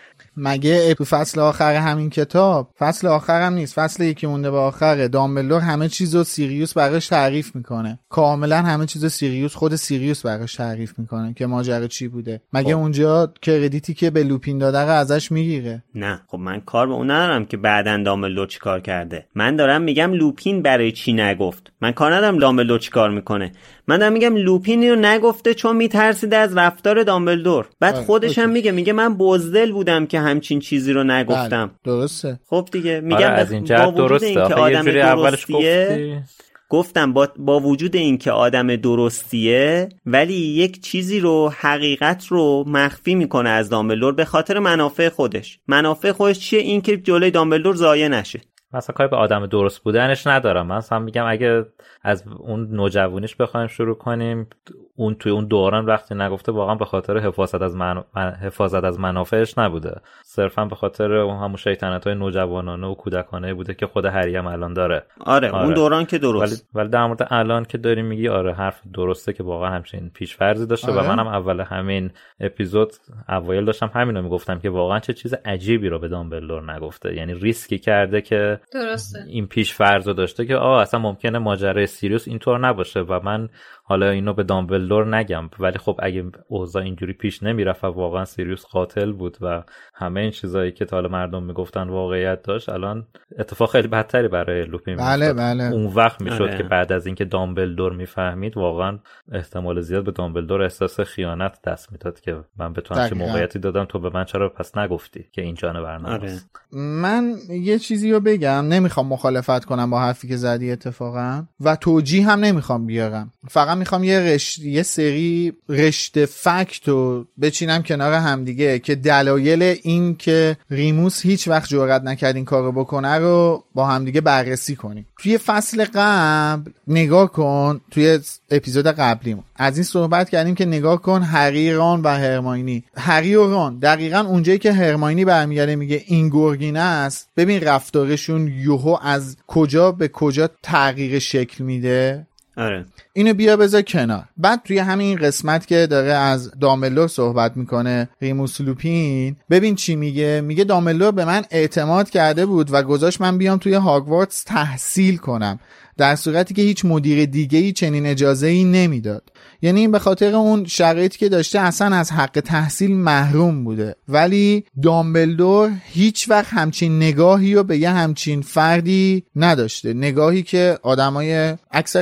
مگه تو فصل آخر همین کتاب، فصل آخر هم نیست، فصل یکی مونده به آخره، دامبلدور همه چیزو سیریوس براش تعریف میکنه، کاملا همه چیزو سیریوس خود سیریوس براش تعریف میکنه که ماجرا چی بوده. مگه خب. اونجا کردیتی که به لوپین داده رو ازش میگیره؟ نه خب من کار به اون ندارم که بعدن دامبلدور چی کار کرده. من دارم میگم لوپین برای چی نگفت. من کار ندارم دامبلدور چی کار میکنه. من دارم میگم لوپین رو نگفته چون میترسیده از رفتار دامبلدور. بعد خودش هم میگه میگه من بزدل بودم که همچین چیزی رو نگفتم. درسته. خب دیگه میگم آره از این جهت درسته. آخه یه جوری اولش گفتی گفتم با, با وجود این که آدم درستیه ولی یک چیزی رو، حقیقت رو مخفی میکنه از دامبلدور به خاطر منافع خودش. منافع خودش چیه؟ این که جلوی دامبلدور ضایع نشه. مثلا کاری به آدم درست بودنش ندارم. من اصلا میگم اگه از اون نوجوانیش بخوایم شروع کنیم، اون توی اون دوران وقتی نگفته واقعا به خاطر حفاظت از من... حفاظت از منافعش نبوده، صرفا به خاطر همون شیطنت‌های نوجوانانه و کودکانه بوده که خود هری هم الان داره. آره, آره. اون دوران که درست. ولی, ولی در مورد الان که داری میگی آره حرف درسته که واقعا همچین پیش‌فرضی داشته. آره. و منم اول همین اپیزود اوایل داشتم همینو میگفتم که واقعا چه چیز عجیبی رو به دامبلدور نگفته. یعنی ریسکی کرده که درسته. این پیش‌فرض رو داشته که آه اصلا ممکنه ماجرای سیریوس اینطور نباشه و من حالا اینو به دامبلدور نگم، ولی خب اگه اوضاع اینجوری پیش نمیرفت و واقعا سیریوس قاتل بود و همه این چیزایی که تا حالا مردم میگفتن واقعیت داشت، الان اتفاق خیلی بدتری برای لوپین میفته. بله بله. اون وقت میشد آره. که بعد از اینکه دامبلدور میفهمید واقعا احتمال زیاد به دامبلدور احساس خیانت دست میداد که من به تو همچه موقعیتی دادم، تو به من چرا پس نگفتی که این جانور نماست. آره. من یه چیزی رو بگم، نمیخوام مخالفت کنم با حرفی که زدی اتفاقا و توجیه هم نمیخوام بیارم، فقط میخوام یه رشت یه سری رشته فکت رو بچینم کنار همدیگه که دلایل این که ریموس هیچ وقت جرئت نکرد این کارو بکنه رو با همدیگه بررسی کنیم. توی فصل قبل نگاه کن، توی اپیزود قبلیمون از این صحبت کردیم که نگاه کن هری، ران و هرماینی. هری و ران دقیقاً اونجایی که هرماینی برمیگرده میگه این گرگینه است، ببین رفتارشون یوهو از کجا به کجا تغییر شکل میده. آره. اینو بیا بذار کنار. بعد توی همین قسمت که داره از دامبلدور صحبت میکنه ریموس لوپین، ببین چی میگه. میگه دامبلدور به من اعتماد کرده بود و گذاشت من بیام توی هاگوارتس تحصیل کنم، در صورتی که هیچ مدیر دیگه‌ای چنین اجازه‌ای نمیداد. یعنی این به خاطر اون شرایطی که داشته اصلا از حق تحصیل محروم بوده، ولی دامبلدور هیچ وقت همچین نگاهی رو به یه همچین فردی نداشته، نگاهی که آدمای اکثریت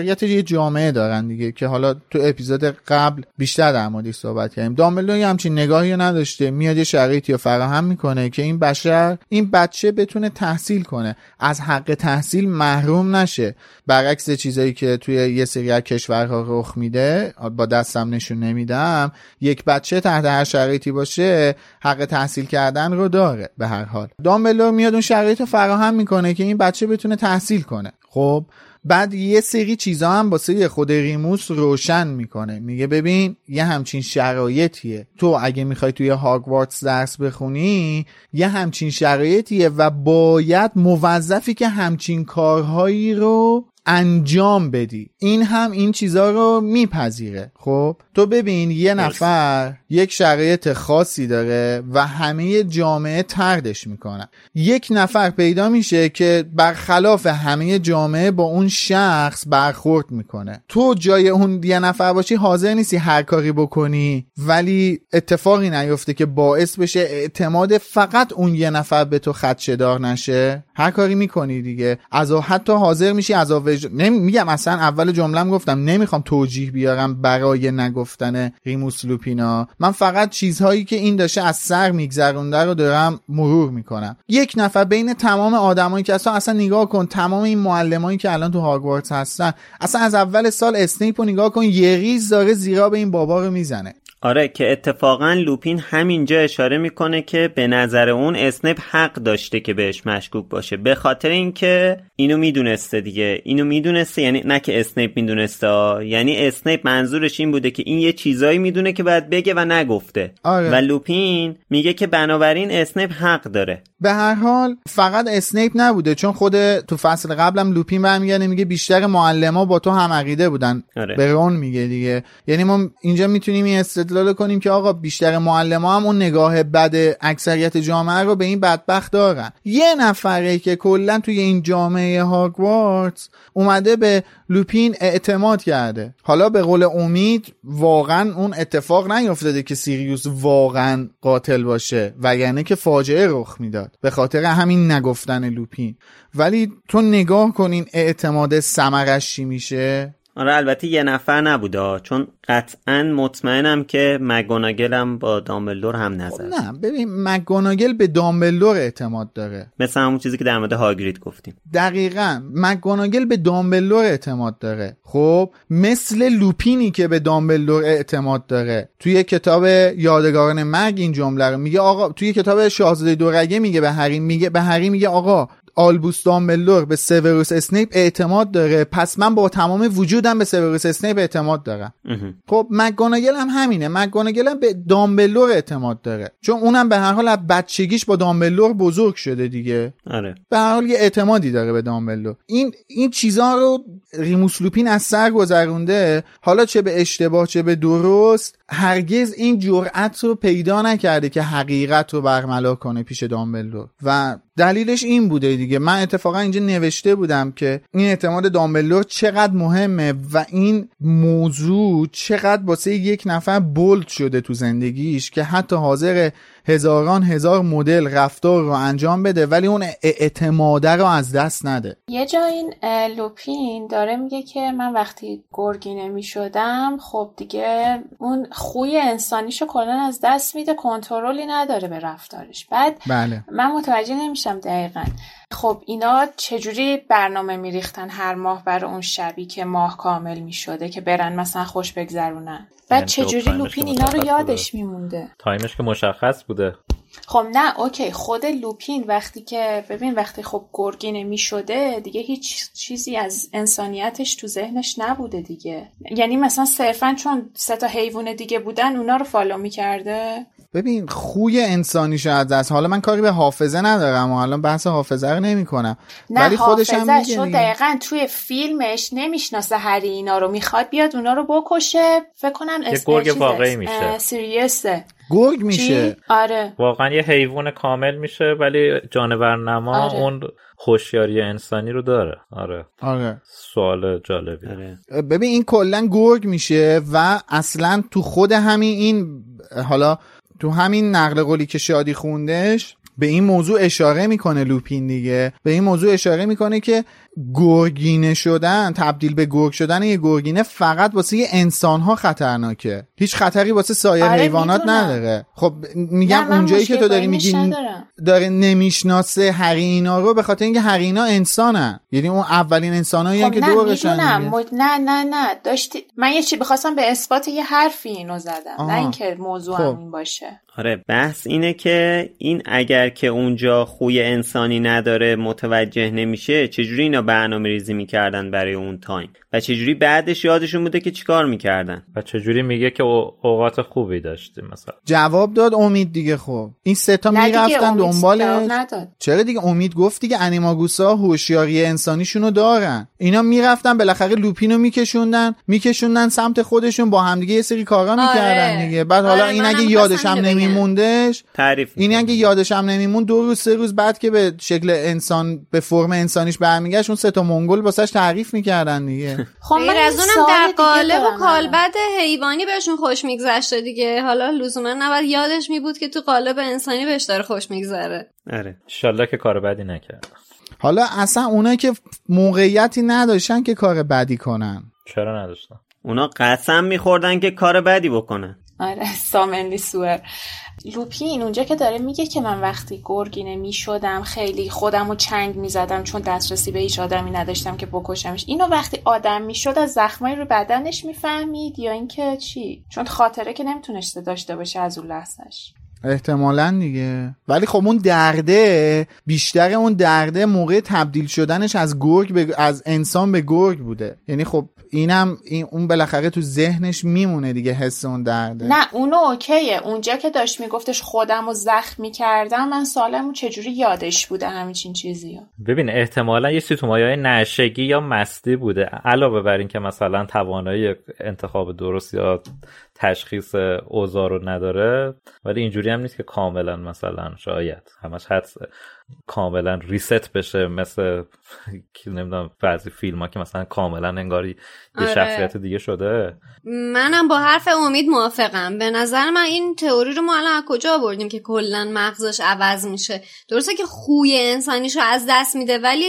جامعه دارن دیگه، که حالا تو اپیزود قبل بیشتر در موردش صحبت کردیم. دامبلدور همچین نگاهی نداشته، میاد یه شرایطی رو فراهم میکنه که این بشر این بچه بتونه تحصیل کنه، از حق تحصیل محروم نشه، برعکس چیزایی که توی یه سری از کشورها رخ میده، با دستم نشون نمیدم، یک بچه تحت هر شرایطی باشه حق تحصیل کردن رو داره. به هر حال دامبلدور میاد اون شرایط رو فراهم میکنه که این بچه بتونه تحصیل کنه. خب بعد یه سری چیزا هم واسه خود ریموس روشن میکنه، میگه ببین یه همچین شرایطیه، تو اگه میخوای توی هاگوارتس درس بخونی یه همچین شرایطیه و باید موظفی که همچین کارهایی رو انجام بدی. این هم این چیزا رو میپذیره. خب تو ببین یه نفر یک شرایط خاصی داره و همه جامعه طردش میکنن، یک نفر پیدا میشه که برخلاف همه جامعه با اون شخص برخورد میکنه. تو جای اون یه نفر باشی حاضر نیستی هر کاری بکنی، ولی اتفاقی نیفته که باعث بشه اعتماد فقط اون یه نفر به تو خدشه‌دار نشه، هر کاری میکنی دیگه. از حتی حاضر میشی از نمیگم اصلا اول جمله‌ام گفتم نمیخوام توجیه بیارم برای نگفتن ریموس لوپینا، من فقط چیزهایی که این داشته از سر میگذرونده رو دارم مرور میکنم. یک نفر بین تمام آدمایی که اصلا اصلا نگاه کن، تمام این معلمایی که الان تو هاگوارتس هستن، اصلا از اول سال اسنیپ رو نگاه کن، یه ریز داره زیرا به این بابا رو میزنه. آره که اتفاقا لوپین همینجا اشاره میکنه که به نظر اون اسنیپ حق داشته که بهش مشکوک باشه، به خاطر اینکه اینو میدونسته دیگه، اینو میدونسته، یعنی نه که اسنیپ میدونسته، یعنی اسنیپ منظورش این بوده که این یه چیزایی میدونه که باید بگه و نگفته. آره. و لوپین میگه که بنابراین اسنیپ حق داره. به هر حال فقط اسنیپ نبوده، چون خود تو فصل قبلم لوپین برمیگرده میگه بیشتر معلما با تو هم عقیده بودن. آره. به رون میگه دیگه، یعنی ما اینجا میتونیم این استدلال کنیم که آقا بیشتر معلما هم اون نگاه بد اکثریت جامعه رو به این بدبخت دارن. یه نفره که کلا توی این جامعه هاگوارتس اومده به لوپین اعتماد کرده. حالا به قول امید واقعا اون اتفاق نیفتاده که سیریوس واقعا قاتل باشه، وگرنه که فاجعه رخ میداد به خاطر همین نگفتن لوپین. ولی تو نگاه کن این اعتماد ثمرش چی میشه. آره البته یه نفر نبوده، چون قطعا مطمئنم که مگوناگل هم با دامبلدور هم نظر. نه ببین مگوناگل به دامبلدور اعتماد داره، مثل همون چیزی که در مورد هاگرید گفتیم. دقیقاً مگوناگل به دامبلدور اعتماد داره. خب مثل لوپینی که به دامبلدور اعتماد داره. توی کتاب یادگاران مرگ این جمله رو میگه، آقا توی کتاب شاهزاده دورگه میگه به هری، میگه به هری میگه آقا آلبوس دامبلدور به سیوروس اسنیپ اعتماد داره، پس من با تمام وجودم به سیوروس اسنیپ اعتماد دارم. خب مگوناگل هم همینه، مگوناگل هم به دامبلدور اعتماد داره، چون اونم به هر حال از بچگیش با دامبلدور بزرگ شده دیگه. آره. به هر حال یه اعتمادی داره به دامبلدور. این این چیزا رو ریموس لوپین از سر گذرونده، حالا چه به اشتباه چه به درست، هرگز این جرأت رو پیدا نکرده که حقیقت رو برملا کنه پیش دامبلدور و دلیلش این بوده دیگه. من اتفاقا اینجا نوشته بودم که این اعتماد دامبلدور چقدر مهمه و این موضوع چقدر واسه یک نفر بولد شده تو زندگیش که حتی حاضر هزاران هزار مدل رفتار رو انجام بده ولی اون اعتماده رو از دست نده. یه جا این لوپین داره میگه که من وقتی گرگینه میشدم خب دیگه اون خوی انسانیشو کلا از دست میده، کنترلی نداره به رفتارش. بعد بله. من متوجه نمیشم دقیقاً خب اینا چجوری برنامه میریختن هر ماه برای اون شبی که ماه کامل میشده که برن مثلا خوش بگذرونن، بعد چجوری لوپین اینا رو یادش میمونده؟ تایمش که مشخص بوده. خب نه اوکی، خود لوپین وقتی که ببین وقتی خب گرگینه میشده دیگه هیچ چیزی از انسانیتش تو ذهنش نبوده دیگه، یعنی مثلا صرفا چون سه تا حیوان دیگه بودن اونا رو فالو میکرده. ببین خوی انسانیش از دست، حالا من کاری به حافظه ندارم و الان بحث حافظه رو نمی کنم، ولی خودش هم میگه شو دقیقاً توی فیلمش نمیشناسه هری اینا رو، میخواد بیاد اونا رو بکشه، فکر کنم یه گرگ واقعی میشه، سیریوسه گرگ میشه. آره واقعا یه حیوان کامل میشه ولی جانور نما. آره. اون هوشیاری انسانی رو داره. آره آره سوال جالبی. آره. ببین این کلا گرگ میشه و اصلا تو خود همین این حالا تو همین نقل قولی که شادی خوندش به این موضوع اشاره میکنه لوپین دیگه، به این موضوع اشاره میکنه که گرگینه شدن، تبدیل به گرگ شدن یه گرگینه فقط واسه یه انسان‌ها خطرناکه، هیچ خطری واسه سایر آره حیوانات میدونم. نداره. خب میگم اونجایی که تو داری میگی داره نمیشناسه هرینا رو به خاطر اینکه هرینا انسانن، یعنی اون اولین انسانایی خب که دورشن. مد... نه نه نه داشتی من یه چی بخواستم به اثبات یه حرفی اینو زدم، آه. نه اینکه موضوع خب. این باشه. آره بحث اینه که این اگر که اونجا خوی انسانی نداره متوجه نمیشه، چجوری اینا برنامه ریزی میکردن برای اون تایم و چجوری بعدش یادشون بوده که چیکار میکردن و چجوری میگه که اوقات خوبی داشتیم مثلا. جواب داد امید دیگه. خب این سه تا میرفتن دنبال، چرا دیگه امید گفت دیگه انیماگوسا هوشیاری انسانیشونو دارن، اینا میرفتن بالاخره لوپینو میکشوندن میکشوندن سمت خودشون، با هم دیگه یه سری کارا میکردن آره. دیگه بعد آره حالا این اگه یادش هم نمیموندش تعریف این اگه یادش هم نمیموند دو روز سه روز بعد که به شکل انسان به فرم انسانیش برمیگشت اون سه تا منگول واسش تعریف میکردن دیگه. خب غیر از اونم در قالب و کالبد حیوانی بهشون خوش میگذشته دیگه، حالا لزوما نباید یادش میبود که تو قالب انسانی بهش داره خوش میگذره. آره ان شاءالله که کار بدی نکرد. حالا اصلا اونا که موقعیتی نداشتن که کار بدی کنن. چرا نداشتن؟ اونا قسم میخوردن که کار بدی بکنن. آره سامنلی سوئر. لوپین اونجا که داره میگه که من وقتی گرگینه میشدم خیلی خودمو چنگ میزدم چون دسترسی به هیچ آدمی نداشتم که بکشمش، اینو وقتی آدم میشد از زخمای رو بدنش میفهمید یا اینکه چی؟ چون خاطره که نمیتونسته داشته باشه از اون لحظهش احتمالاً دیگه. ولی خب اون درده بیشتر اون درده موقع تبدیل شدنش از گرگ به از انسان به گرگ بوده، یعنی خب اینم این اون بالاخره تو ذهنش میمونه دیگه حس اون درده. نه اونو اوکیه، اونجا که داشت میگفتش خودمو زخم میکردم من سوالمو چجوری یادش بوده همین چیزیو. ببین احتمالاً یه چیزی تو مایه‌های نشگی یا مستی بوده، علاوه بر این که مثلا توانایی انتخاب درست یا تشخیص اوضاع رو نداره، ولی اینجوری هم نیست که کاملا مثلا شاید همش حدس کاملا ریست بشه مثل نمیدونم بعضی فیلم ها که مثلا کاملا انگاری یه آره. شخصیت دیگه شده. منم با حرف امید موافقم. به نظر من این تئوری رو ما الان از کجا آوردیم که کلا مغزش عوض میشه؟ درسته که خوی انسانیشو از دست میده ولی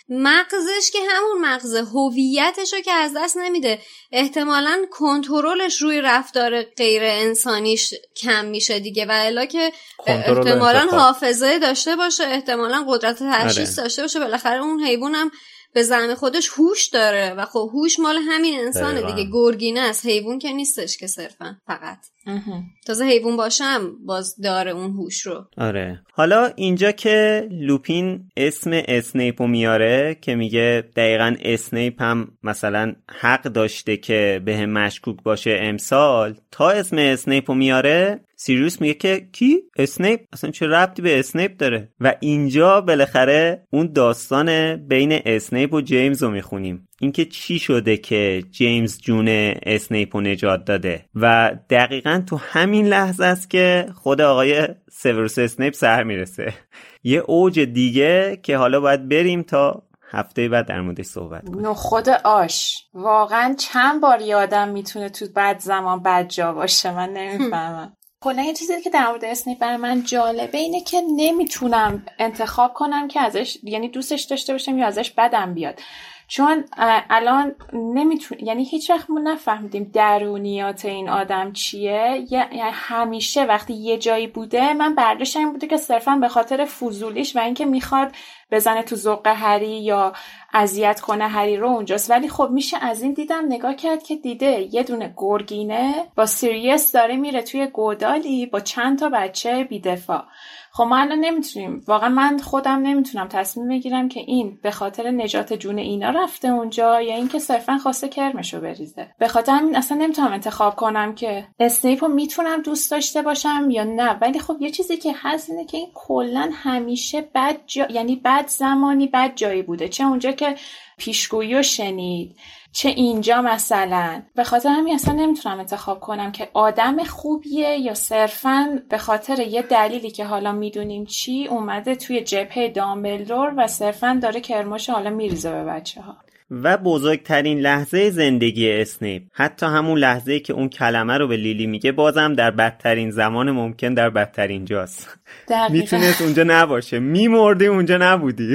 مغزش که همون مغز هویتشو که از دست نمیده، احتمالاً کنترلش روی رفتار غیر انسانیش کم میشه دیگه و الا که احتمالاً حافظه داشته باشه، احتمالاً قدرت تشخیص داشته باشه، بالاخره اون حیوان هم به زعم خودش هوش داره و خب هوش مال همین انسانه دیگه، گرگینه است، حیوان که نیستش که صرفا فقط تازه حیوان باشم باز داره اون هوش رو. آره حالا اینجا که لوپین اسم اسنیپو میاره که میگه دقیقاً اسنیپ هم مثلا حق داشته که به هم مشکوک باشه امسال، تا اسم اسنیپو میاره سیریوس میگه که کی؟ اسنیپ؟ اصلا چه ربطی به اسنیپ داره؟ و اینجا بالاخره اون داستان بین اسنیپ و جیمز رو میخونیم، اینکه چی شده که جیمز جون اسنیپ رو نجات داده و دقیقاً تو همین لحظه است که خود آقای سیوروس اسنیپ سر میرسه. یه اوج دیگه که حالا باید بریم تا هفته بعد در موردش صحبت کنیم. نو خود آش واقعاً چند بار یادم میتونه تو بد زمان بد جا باشه، من نمیفهمم. کلا یه چیزی که در مورد اسنیپ برای من جالبه اینه که نمیتونم انتخاب کنم که ازش یعنی دوستش داشته باشم یا ازش بدم بیاد، چون الان نمیتون یعنی هیچ وقت ما نفهمیدیم درونیات این آدم چیه. یعنی همیشه وقتی یه جایی بوده من برداشتم این بوده که صرفا به خاطر فضولیش و اینکه میخواد بزنه تو ذوق هری یا اذیت کنه هری رو اونجاست، ولی خب میشه از این دیدم نگاه کرد که دیده یه دونه گرگینه با سیریس داره میره توی گودالی با چند تا بچه بیدفاع. خب ما الان نمیتونیم، واقعا من خودم نمیتونم تصمیم بگیرم که این به خاطر نجات جون اینا رفته اونجا یا اینکه صرفا خواسته کرمشو بریزه. به خاطر همین اصلا نمیتونم انتخاب کنم که اسنیپو میتونم دوست داشته باشم یا نه، ولی خب یه چیزی که هست اینه که این کلا همیشه بد جا... یعنی بد زمانی بد جایی بوده، چه اونجا که پیشگویی شنید چه اینجا مثلا. به خاطر همین اصلا نمیتونم انتخاب کنم که آدم خوبیه یا صرفاً به خاطر یه دلیلی که حالا میدونیم چی اومده توی جبهه دامبلدور و صرفاً داره کرماش حالا میریزه به بچه ها. و بزرگترین لحظه زندگی اسنیپ، حتی همون لحظه‌ای که اون کلمه رو به لیلی میگه، بازم در بدترین زمان ممکن در بدترین جاست. میتونست اونجا نباشه، میمردی اونجا نبودی.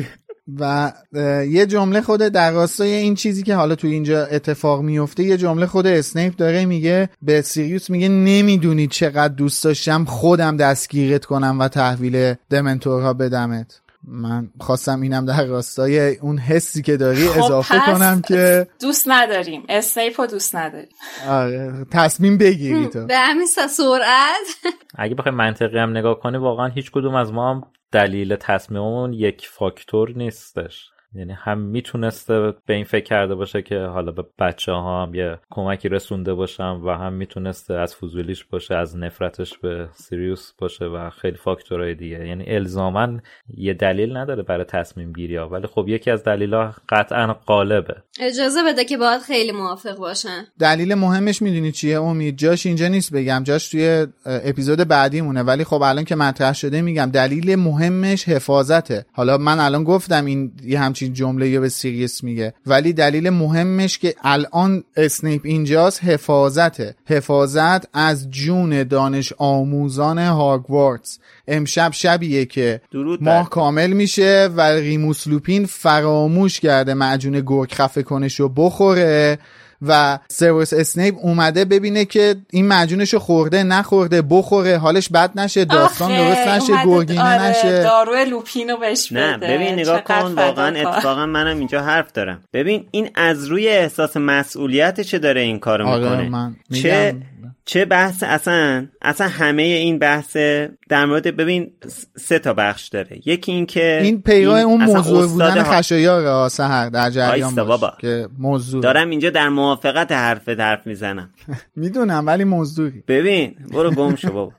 و یه جمله خود در راستای این چیزی که حالا تو اینجا اتفاق میفته، یه جمله خود اسنیپ داره میگه به سیریوس، میگه نمیدونی چقدر دوست داشتم خودم دستگیرت کنم و تحویل دمنتورها بدمت. من خواستم اینم در راستای اون حسی که داری خب اضافه کنم که دوست نداریم اسنیپ رو دوست نداریم. آره تصمیم بگیری تو به همین سرعت. اگه بخوای منطقی هم نگاه کنی واقعا هیچ کدوم از ما هم دلیل تصمیممون یک فاکتور نیستش. یعنی هم میتونسته به این فکر کرده باشه که حالا به بچه ها هم یه کمکی رسونده باشم و هم میتونسته از فضولیش باشه، از نفرتش به سیریوس باشه و خیلی فاکتورهای دیگه. یعنی الزاماً یه دلیل نداره برای تصمیم گیری ها، ولی خب یکی از دلیل‌ها قطعاً غالبه. اجازه بده که باید خیلی موافق باشن. دلیل مهمش میدونی چیه امید؟ جاش اینجا نیست بگم، جاش توی اپیزود بعدی مونه، ولی خب الان که مطرح شده میگم دلیل مهمش حفاظته. حالا من الان گفتم این یه همچین جمله یا به سیریوس میگه، ولی دلیل مهمش که الان اسنیپ اینجاست حفاظته. حفاظت از جون دانش آموزان هاگوارتس. امشب شبیه که ماه کامل میشه و ریموس لوپین فراموش کرده معجون گرگ خفه کنش رو بخوره و سیریوس اسنیپ اومده ببینه که این معجونشو خورده نخورده، بخوره حالش بد نشه، داستان درست نشه، گرگینه آره نشه، داروی لوپینو بهش بده. نه ببین نگاه کن، واقعا اتفاقا منم اینجا حرف دارم. ببین این از روی احساس مسئولیتش داره این کارو آره میکنه. من چه چه بحث اصلا اصلا همه این بحث در مورد، ببین سه تا بخش داره. یکی این که این پیرو اون موضوع بودن ها... خشایار سحر در جریان باش بابا. که موضوع دارم اینجا در موافقت حرف حرف میزنم. میدونم ولی موضوعی. ببین برو گم شو بابا.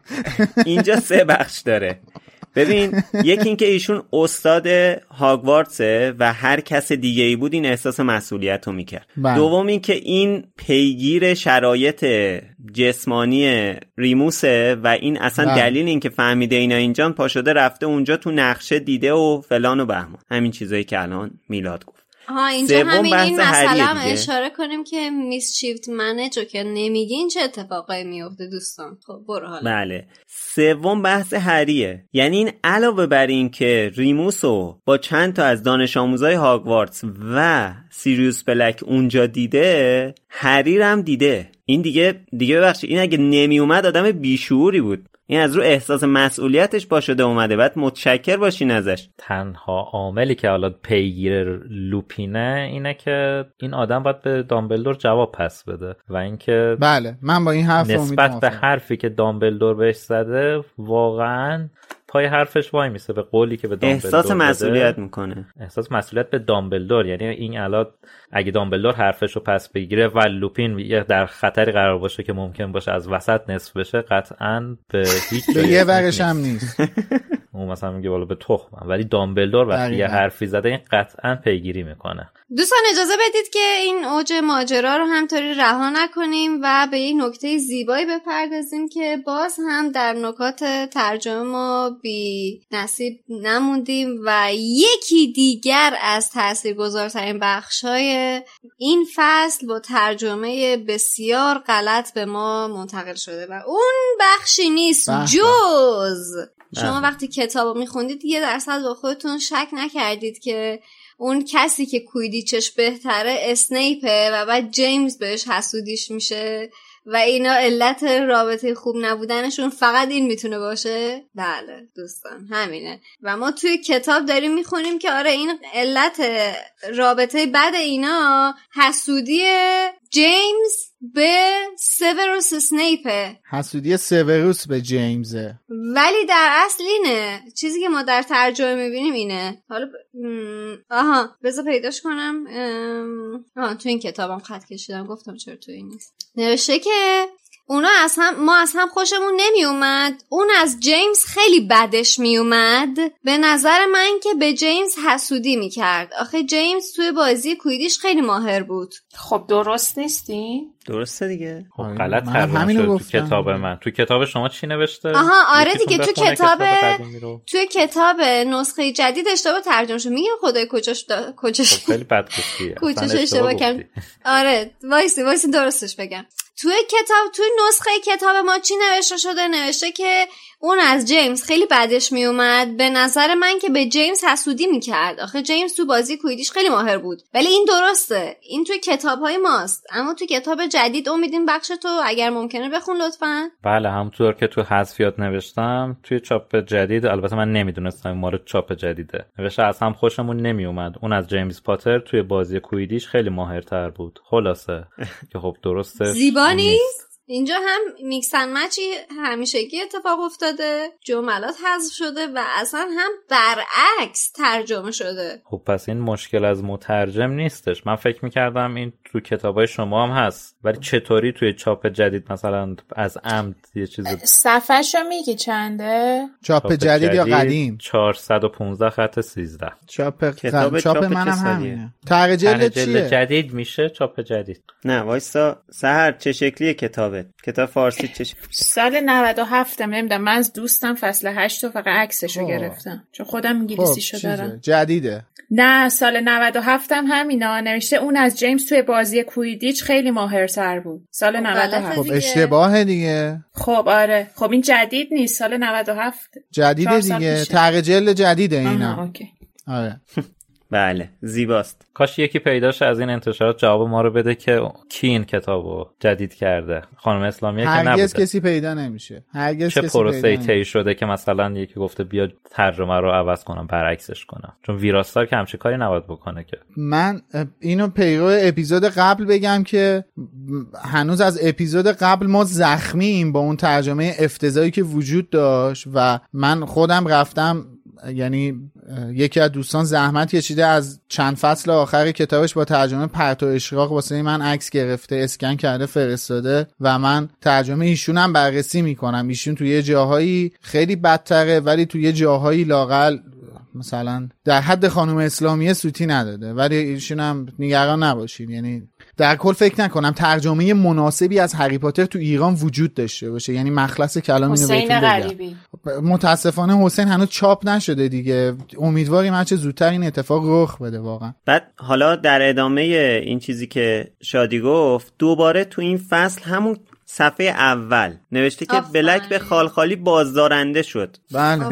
اینجا سه بخش داره. ببین یکی این که ایشون استاد هاگوارتسه و هر کس دیگه ای بود این احساس مسئولیت رو میکرد. دوم این که این پیگیر شرایط جسمانی ریموسه و این اصلا بله. دلیل این که فهمیده اینا اینجان پا شده رفته اونجا تو نقشه دیده و فلان و بهمان، همین چیزایی که الان میلاد گفت. ها اینجا همین این مسئله هم اشاره کنیم که میس شیفت منیجو که نمیگین چه اتفاقایی میفته دوستان. خب برو حالا. بله. سوم بحث هریه. یعنی این علاوه بر این که ریموسو با چند تا از دانش آموزای هاگوارتس و سیریوس بلک اونجا دیده، هری هم دیده. این دیگه دیگه ببخشید این اگه نمی اومد آدم بیشعوری بود. این از رو احساس مسئولیتش با شده اومده، باید متشکر باشین ازش. تنها عاملی که حالا پیگیر لوپینه اینه که این آدم باید به دامبلدور جواب پس بده و اینکه بله من با این حرف نسبت به حرفی که دامبلدور بهش زده واقعاً پای حرفش وای میسه، به قولی که به دامبلدور احساس مسئولیت میکنه. احساس مسئولیت به دامبلدور، یعنی این الان اگه دامبلدور حرفشو پس بگیره و لوپین در خطری قرار باشه که ممکن باشه از وسط نصف بشه، قطعاً به هیچ به یه ورش هم نیست. اون مثلا میگه والا به تخمم، ولی دامبلدور وقتی یه حرفی زده این قطعاً پیگیری میکنه. دوستان اجازه بدید که این اوج ماجرا رو همطوری رها نکنیم و به یک نکته زیبایی بپردازیم که باز هم در نکات ترجمه ما بی نصیب نموندیم و یکی دیگر از تاثیرگذارترین بخشای این فصل با ترجمه بسیار غلط به ما منتقل شده و اون بخشی نیست جز شما وقتی کتابو میخوندید یه درصد با خودتون شک نکردید که اون کسی که کویدیچش بهتره اسنیپه و بعد جیمز بهش حسودیش میشه و اینا علت رابطه خوب نبودنشون فقط این میتونه باشه؟ بله دوستان همینه و ما توی کتاب داریم میخونیم که آره این علت رابطه بد اینا حسودی جیمز به سیوروس اسنیپه، حسودی سیوروس به جیمزه، ولی در اصل اینه چیزی که ما در ترجمه میبینیم اینه. حالا ب... آها بذار پیداش کنم. آها تو این کتابم خط کشیدم گفتم چرا تو این نیست. نوشته که اونا از هم ما از هم خوشمون نمی اومد، اون از جیمز خیلی بدش می اومد. به نظر من که به جیمز حسودی می کرد. آخه جیمز توی بازی کویدیش خیلی ماهر بود. خب درست نیستی؟ درسته دیگه. خب غلط ترجمه شده تو کتاب من. تو کتاب شما چی نوشته؟ آها آره دیگه تو کتاب توی کتاب نسخه جدید اشتباه ترجمه شده. میگم خدای کجاش دا... کجاش خب خیلی بدگفتیه. کجاش اشتباه کردم. آره وایسی وایسی درستش بگم. توی کتاب توی نسخه کتاب ما چی نوشته شده؟ نوشته که اون از جیمز خیلی بدش میومد، به نظر من که به جیمز حسودی میکرد. آخه جیمز تو بازی کویدیش خیلی ماهر بود. ولی این درسته، این توی کتاب‌های ماست، اما توی کتاب جدید امیدین بخش تو اگر ممکنه بخون لطفاً. بله، همونطور که تو حذفیات نوشتم توی چاپ جدید، البته من نمیدونستم مورد چاپ جدیده، نوشته از هم خوشمون نمیومد، اون از جیمز پاتر توی بازی کویدیش خیلی ماهرتر بود. خلاصه که خب درسته، زیبا نیست؟ اینجا هم میکسن مچی همیشگی اتفاق افتاده، جملات حذف شده و اصلا هم برعکس ترجمه شده. خب پس این مشکل از مترجم نیستش. من فکر میکردم این تو کتابای شما هم هست، ولی چطوری توی چاپ جدید مثلا از عمد یه چیز صفحه‌شو میگی چنده؟ چاپ, چاپ جدید, جدید یا قدیم؟ چهارصد و پانزده خط سیزده. چاپ کتاب چاپ, چاپ منم همینه. تغییر جلد چیه؟ جدید میشه چاپ جدید. نه وایسا سحر، چه شکلیه کتابت؟ کتاب فارسی چه شکلی؟ سال نود و هفت نمیدونم، من از دوستم فصل هشت رو فقط عکسشو گرفتم چون خودم انگلیسیشو دارم. جدیده؟ نه سال نود و هفت هم همینا نوشته اون از جیمز توی بازی کویدیچ خیلی ماهرتر بود. سال نود و هفت. خب اشتباهه دیگه. خب آره، خب این جدید نیست، سال نود و هفت جدیده دیگه، تغییر جلد جدیده اینا. آها اوکی. آره. بله زیباست. کاش یکی پیداش از این انتشارات جواب ما رو بده که کی این کتابو جدید کرده. خانم اسلامیه که نبوده. هرگز کسی پیدا نمیشه. هرگز چه کسی پروسه‌ای طی شده که مثلا یکی گفته بیا ترجمه رو عوض کنم برعکسش کنم؟ چون ویراستار که همچین کاری نباید بکنه که. من اینو پیرو اپیزود قبل بگم که هنوز از اپیزود قبل ما زخمیم با اون ترجمه افتضاحی که وجود داشت و من خودم رفتم، یعنی یکی از دوستان زحمت کشیده از چند فصل آخر کتابش با ترجمه پرتو اشراق واسه من عکس گرفته، اسکن کرده فرستاده و من ترجمه ایشون هم بررسی میکنم. ایشون توی جاهایی خیلی بدتره ولی توی جاهایی لااقل مثلا در حد خانم اسلامیه سوتی نداده، ولی ایشون هم نگران نباشید. یعنی در کل فکر نکنم ترجمه مناسبی از هری پاتر تو ایران وجود داشته باشه. یعنی مخلص کلام اینو بهتون بگم، متاسفانه حسین هنوز چاپ نشده دیگه. امیدواریم هرچه زودتر این اتفاق رخ بده واقعا. بعد حالا در ادامه این چیزی که شادی گفت، دوباره تو این فصل همون صفحه اول نوشته که بلک به خالخالی بازدارنده شد. بله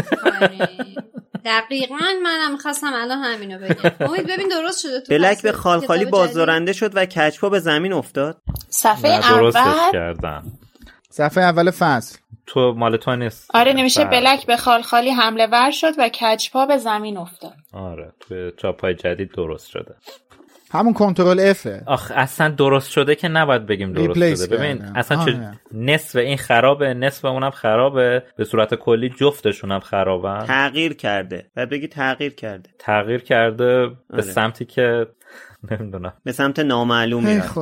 دقیقاً منم می‌خواستم الان همینو بگم. امید ببین درست شده تو بلک به خالخالی بازدارنده شد و کچپا به زمین افتاد. صفحه اول کردن. صفحه اول فصل تو مال تو نیست. آره نمیشه بلک به خالخالی حمله ور شد و کچپا به زمین افتاد. آره توی چاپای جدید درست شده. همون کنترل افه. آخ اصلا درست شده که نباید بگیم درست شده. ببین اصلا چه نصف این خرابه، نصف اونم خرابه، به صورت کلی جفتشون هم خرابن. تغییر کرده. بعد بگی تغییر کرده. تغییر کرده به سمتی که نمیدونم، به سمت نامعلومی رفت.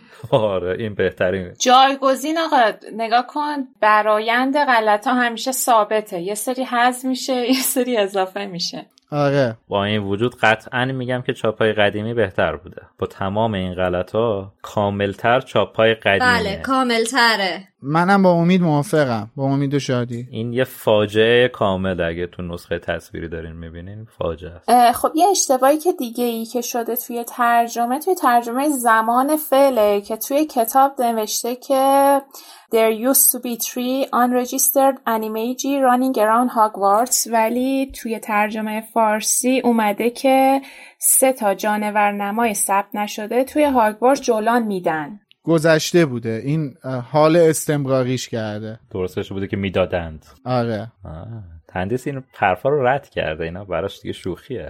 آره این بهترین جایگزین. آقا نگاه کن، برآیند غلطا همیشه ثابته، یه سری حذف میشه یه سری اضافه میشه. آره با این وجود قطعاً میگم که چاپای قدیمی بهتر بوده. با تمام این غلطا کاملتر چاپای قدیمیه. بله کاملتره. منم با امید موافقم، با امید و شادی. این یه فاجعه کامل اگه تو نسخه تصویری دارین میبینین فاجعه است. خب یه اشتباهی که دیگه ای که شده توی ترجمه، توی ترجمه زمان فعله که توی کتاب نوشته که There used to be three unregistered animagi running around Hogwarts، ولی توی ترجمه فارسی اومده که سه تا جانور نمای ثبت نشده توی هاگوارتس جولان میدن. گذشته بوده، این حال استمراریش کرده. درستش بوده که میدادند. آره تندیس این حرفا رو رد کرده، اینا براش دیگه شوخیه.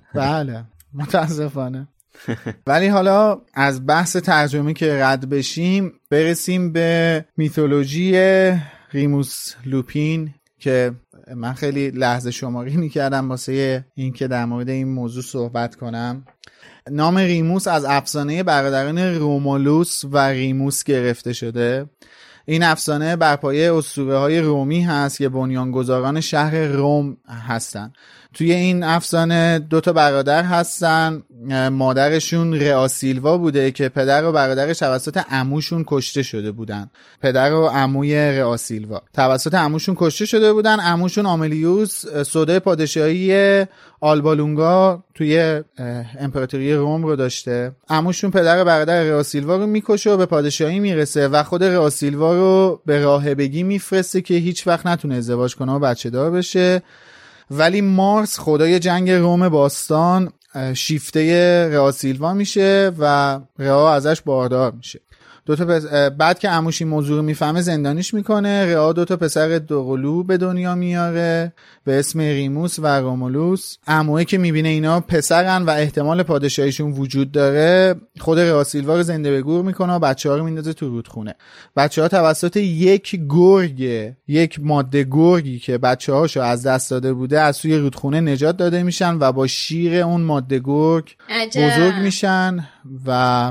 بله متاسفانه. ولی حالا از بحث ترجمه که رد بشیم، برسیم به میتولوژی ریموس لوپین که من خیلی لحظه شماری میکردم واسه این که در مورد این موضوع صحبت کنم. نام ریموس از افسانه برادران رومولوس و ریموس گرفته شده. این افسانه بر پایه اسطوره‌های رومی هست که بنیانگذاران شهر روم هستند. توی این افسانه دو تا برادر هستن، مادرشون رئا سیلوا بوده که پدر و برادرش توسط عموشون کشته شده بودن. پدر و عموی رئا سیلوا توسط عموشون کشته شده بودن. عموشون آملیوس سودای پادشاهی آلبالونگا توی امپراتوری روم رو داشته. عموشون پدر و برادر رئا سیلوا رو میکشه و به پادشاهی میرسه و خود رئا سیلوا رو به راهبگی میفرسته که هیچ وقت نتونه ازدواج کنه و بچه دار بشه. ولی مارس خدای جنگ روم باستان شیفته رئا سیلوا میشه و رئا ازش باردار میشه. دو تا پس... بعد که عموش این موضوع رو میفهمه زندانیش میکنه. رئا دو تا پسر دوقلو به دنیا میاره به اسم ریموس و رومولوس. عمویی که میبینه اینا پسرن و احتمال پادشاهیشون وجود داره، خود رئا سیلوا رو زنده به گور میکنه و بچه‌ها رو میندازه تو رودخونه. بچه‌ها توسط یک گرگ، یک ماده گرگی که بچه‌هاشو از دست داده بوده، از توی رودخونه نجات داده میشن و با شیر اون ماده گرگ بزرگ میشن و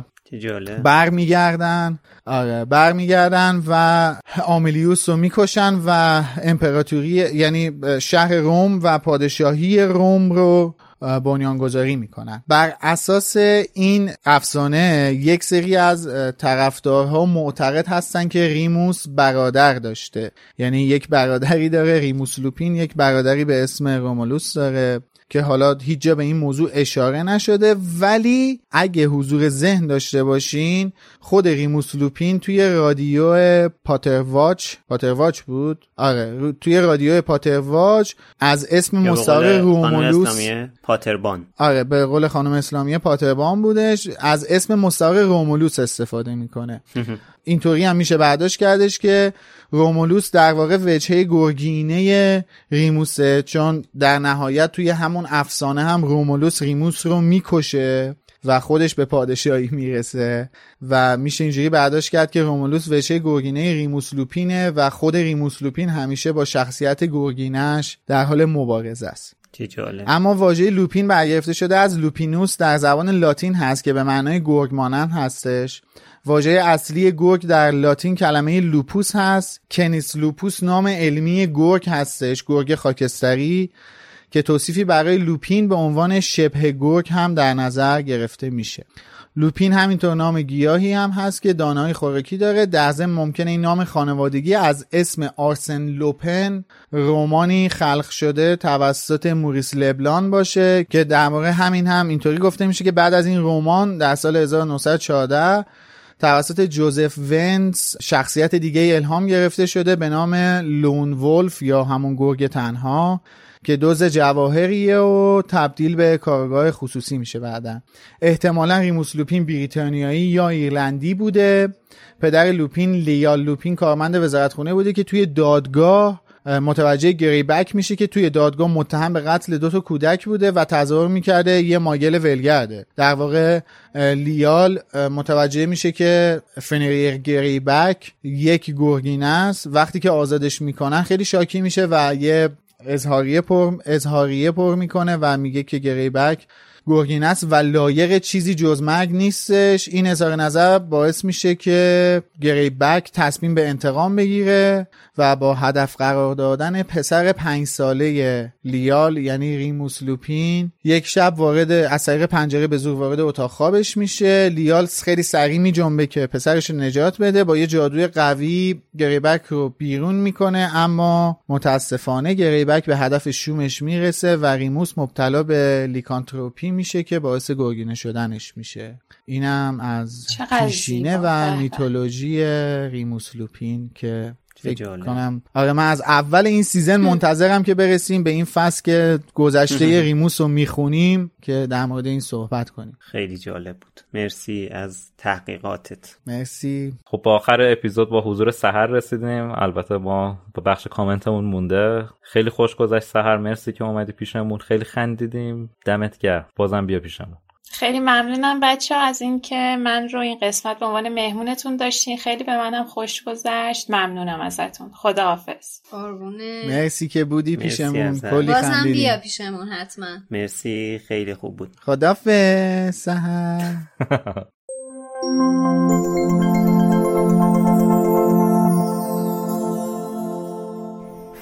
بر میگردن. آره بر میگردن و آملیوس رو میکشن و امپراتوری یعنی شهر روم و پادشاهی روم رو بنیانگذاری میکنن. بر اساس این افسانه یک سری از طرفدارها معتقد هستن که ریموس برادر داشته، یعنی یک برادری داره ریموس لوپین، یک برادری به اسم رومولوس داره که حالا هیچ جا به این موضوع اشاره نشده. ولی اگه حضور ذهن داشته باشین، خود ریموس لوپین توی رادیو پاترواچ پاترواچ بود آره توی رادیو پاترواچ از اسم مستعار رومولوس پاتربان آره به قول خانم اسلامیه پاتربان بودش، از اسم مستعار رومولوس استفاده میکنه. اینطوری هم میشه برداشت کردش که رومولوس در واقع وجهه گرگینه ریموسه، چون در نهایت توی همون افسانه هم رومولوس ریموس رو میکشه و خودش به پادشاهی میرسه و میشه اینجوری برداشت کرد که رومولوس وجهه گرگینه ریموس لوپینه و خود ریموس لوپین همیشه با شخصیت گرگینش در حال مبارزه است. اما واژه لوپین برگرفته شده از لوپینوس، در زبان لاتین هست که به معنای گرگ مانند هستش. واژه اصلی گرگ در لاتین کلمه لوپوس هست. کنیس لوپوس نام علمی گرگ هستش، گرگ خاکستری، که توصیفی برای لوپین به عنوان شبه گرگ هم در نظر گرفته میشه. لوپین همینطور نام گیاهی هم هست که دانه‌های خوراکی داره. در ضمن ممکنه این نام خانوادگی از اسم آرسن لوپن، رمانی خلق شده توسط موریس لبلان باشه که در واقع همین هم اینطوری گفته میشه که بعد از این رمان در سال هزار و نهصد و چهارده توسط جوزف ونس شخصیت دیگه الهام گرفته شده به نام لون ولف یا همون گرگ تنها که دزد جواهریه و تبدیل به کارگاه خصوصی میشه بعدن. احتمالاً ریموس لوپین بریتانیایی یا ایرلندی بوده. پدر لوپین لیال لوپین کارمند وزارتخونه بوده که توی دادگاه متوجه گریبک میشه که توی دادگاه متهم به قتل دو تا کودک بوده و تظاهر میکرده یه ماگل ولگرده. در واقع لیال متوجه میشه که فنریر گریبک یک گرگینه است. وقتی که آزادش میکنن خیلی شاکی میشه و یه اظهاریه پر اظهاریه پر میکنه و میگه که گریبک گرگینه است و لایق چیزی جز مرگ نیستش. این اظهار نظر باعث میشه که گریبک تصمیم به انتقام بگیره و با هدف قرار دادن پسر پنج ساله لیال یعنی ریموس لوپین یک شب وارد از طریق پنجره به زور وارد اتاق خوابش میشه. لیال خیلی سریع میجنبه که پسرش رو نجات بده، با یه جادوی قوی گریبک رو بیرون میکنه، اما متاسفانه گریبک به هدف شومش میرسه و ریموس مبتلا به لیکانتروپی میشه که باعث گرگینه شدنش میشه. اینم از پیشینه و میتولوژی ریموس لوپین که فکر کنم آره من از اول این سیزن منتظرم که برسیم به این فصل که گذشته ریموس رو میخونیم که در مورد این صحبت کنیم. خیلی جالب بود. مرسی از تحقیقاتت. مرسی. خب با آخر اپیزود با حضور سحر رسیدیم. البته ما با بخش کامنتمون مونده. خیلی خوش گذشت سحر، مرسی که اومدی پیشمون، خیلی خندیدیم. دمت گرم، بازم بیا پیشمون. خیلی ممنونم بچه ها از این که من رو این قسمت به عنوان مهمونتون داشتین. خیلی به منم خوش گذشت. ممنونم ازتون. خداحافظ. قربونه. مرسی که بودی پیشمون. کلی بازم بیا پیشمون حتما. مرسی، خیلی خوب بود. خداحافظ سحر.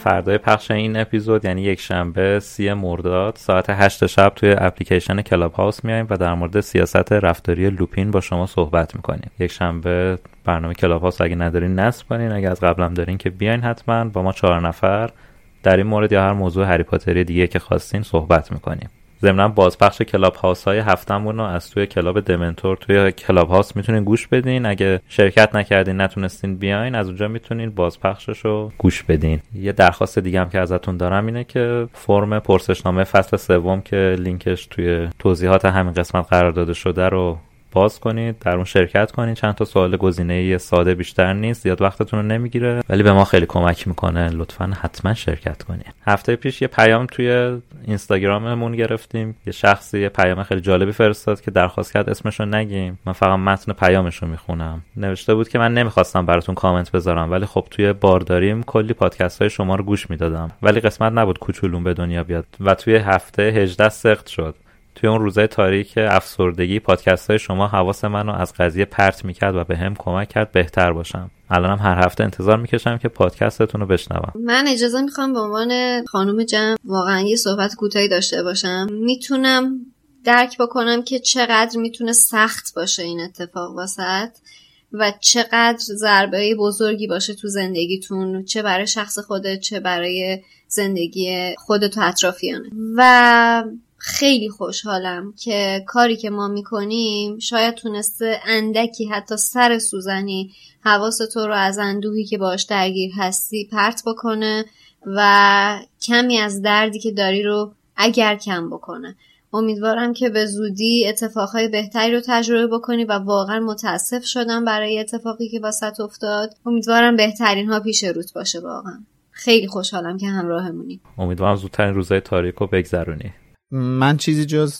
فردای پخش این اپیزود یعنی یک شنبه سی مرداد ساعت هشت شب توی اپلیکیشن کلاب هاوس میایم و در مورد سیاست رفتاری لوپین با شما صحبت میکنیم. یک شنبه برنامه کلاب هاوس اگه ندارین نصب کنین، اگه از قبلم دارین که بیاین حتما. با ما چهار نفر در این مورد یا هر موضوع هری پاتری دیگه که خواستین صحبت میکنیم. ضمن بازپخش کلاب هاوس های هفتمون رو از توی کلاب دمنتور توی کلاب هاوس میتونین گوش بدین. اگه شرکت نکردین نتونستین بیاین، از اونجا میتونین بازپخشش رو گوش بدین. یه درخواست دیگه هم که ازتون دارم اینه که فرم پرسشنامه فصل سوم که لینکش توی توضیحات همین قسمت قرار داده شده رو باز کنید، در اون شرکت کنید. چند تا سوال گزینه‌ای ساده، بیشتر نیست، زیاد وقتتون رو نمیگیره ولی به ما خیلی کمک میکنه. لطفاً حتما شرکت کنید. هفته پیش یه پیام توی اینستاگراممون گرفتیم. یه شخصی یه پیام خیلی جالبی فرستاد که درخواست کرد اسمش رو نگیم. من فقط متن پیامش رو میخونم. نوشته بود که من نمیخواستم براتون کامنت بذارم ولی خب توی بارداریم کلی پادکست های شما رو گوش میدادم ولی قسمت نبود کوچولون به دنیا بیاد و توی هفته هجده سقط شد. توی اون روزای تاریک افسردگی پادکست های شما حواس منو از قضیه پرت میکرد و به هم کمک کرد بهتر باشم. الانم هر هفته انتظار میکشم که پادکستتون رو بشنوم. من اجازه میخوام به عنوان خانم جمع واقعا یه صحبت کوتاهی داشته باشم. میتونم درک بکنم که چقدر میتونه سخت باشه این اتفاق واسط و چقدر ضربه بزرگی باشه تو زندگیتون، چه برای شخص خودت چه برای زندگی خودت و اطرافیانه. و خیلی خوشحالم که کاری که ما میکنیم شاید تونسته اندکی حتی سر سوزنی حواس تو رو از اندوهی که باش درگیر هستی پرت بکنه و کمی از دردی که داری رو اگر کم بکنه. امیدوارم که به زودی اتفاقهای بهتری رو تجربه بکنی و واقعا متاسف شدم برای اتفاقی که واسط افتاد. امیدوارم بهترین ها پیش روت باشه. واقعا خیلی خوشحالم که همراهمونی. امیدوارم زودترین روزهای تاریک رو بگذرونی. من چیزی جز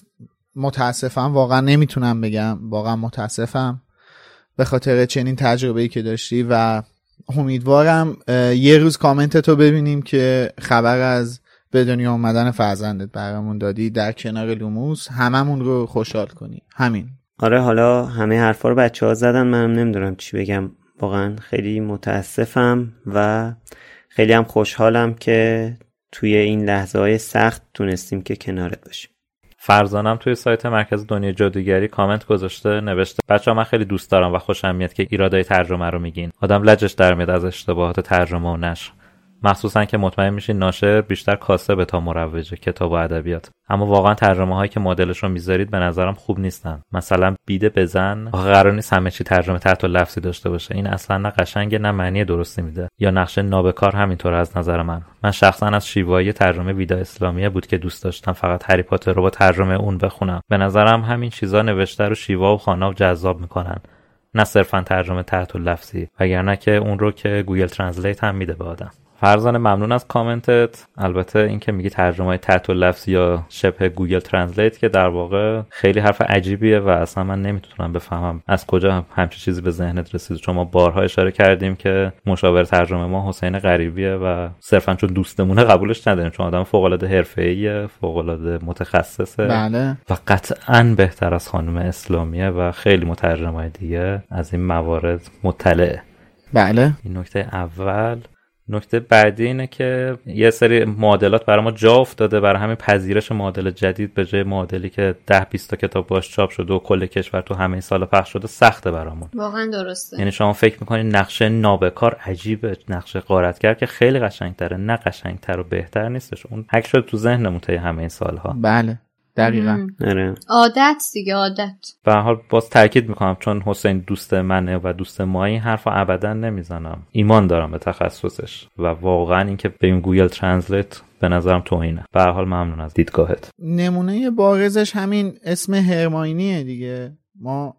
متاسفم واقعا نمیتونم بگم. واقعا متاسفم به خاطر چنین تجربه‌ای که داشتی و امیدوارم یه روز کامنتتو ببینیم که خبر از به دنیا اومدن فرزندت برامون دادی در کنار لوموس، هممون رو خوشحال کنی. همین. آره، حالا همه حرفا رو بچه‌ها زدن، منم نمیدونم چی بگم. واقعا خیلی متاسفم و خیلی هم خوشحالم که توی این لحظه‌های سخت تونستیم که کنارت باشیم. فرزانم توی سایت مرکز دنیای جادوگری کامنت گذاشته، نوشته بچه‌ها من خیلی دوست دارم و خوشم میاد که ایرادای ترجمه رو میگین. آدم لجش در میاد از اشتباهات ترجمه و نشر، مخصوصا که مطمئن میشین ناشر بیشتر کاسب تا مروج کتاب و ادبیات. اما واقعا ترجمه هایی که مدلش رو میذارید به نظرم خوب نیستن. مثلا بیده بزن آخه قرار نیست همه چی ترجمه تحت لفظی داشته باشه. این اصلا نه قشنگه نه معنی درستی میده. یا نقش نابکار همینطور از نظر من. من شخصا از شیوایی ترجمه ویدا اسلامیه بود که دوست داشتم فقط هری پاتر رو با ترجمه اون بخونم. به نظرم همین چیزا نوشته رو شیوا و خوانا جذاب میکنن، نه صرفا ترجمه تحت لفظی، وگرنه که اون رو که گوگل ترنسلیت هم میده به آدم. فرزانه ممنون از کامنتت. البته این که میگی ترجمه تحت لفظ یا شبه گوگل ترنسلیت که در واقع خیلی حرف عجیبیه و اصلا من نمیتونم بفهمم از کجا همچین چیزی به ذهنت رسید. چون ما بارها اشاره کردیم که مشاور ترجمه ما حسین غریبیه و صرفا چون دوستمونه قبولش نداریم، چون آدم فوق العاده حرفه‌ایه، فوق العاده متخصصه. بله. و قطعاً بهتر از خانم اسلامیه و خیلی مترجمای دیگه از این موارد مطلعه. بله. این نکته اول. نکته بعدی اینه که یه سری معادلات برای ما جا افتاده، برای همین پذیرش معادل جدید به جای معادلی که ده بیست تا کتاب باش چاپ شده و کل کشور تو همه سال پخش شده سخته برامون. واقعا درسته. یعنی شما فکر میکنید نقشه نابکار عجیبه، نقشه غارتگر که خیلی قشنگتره، نه قشنگتر و بهتر نیستش. اون حک شد تو ذهنمون طی همه این سالها. بله دقیقاً. آره. عادت دیگه، عادت. به هر حال باز تاکید میکنم چون حسین دوست منه و دوست ما، این حرفو ابدا نمیزنم. ایمان دارم به تخصصش و واقعا اینکه بریم گوگل ترنسلیت به نظرم توهینه. به هر حال ممنون از دیدگاهت. نمونه بارزش همین اسم هرماینیه دیگه. ما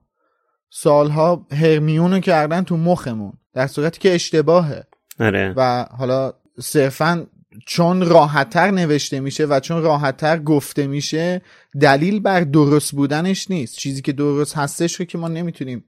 سالها هرمیونو کردن تو مخمون در صورتی که اشتباهه. آره. و حالا صرفاً چون راحت‌تر نوشته میشه و چون راحت‌تر گفته میشه دلیل بر درست بودنش نیست. چیزی که درست هستش رو که ما نمیتونیم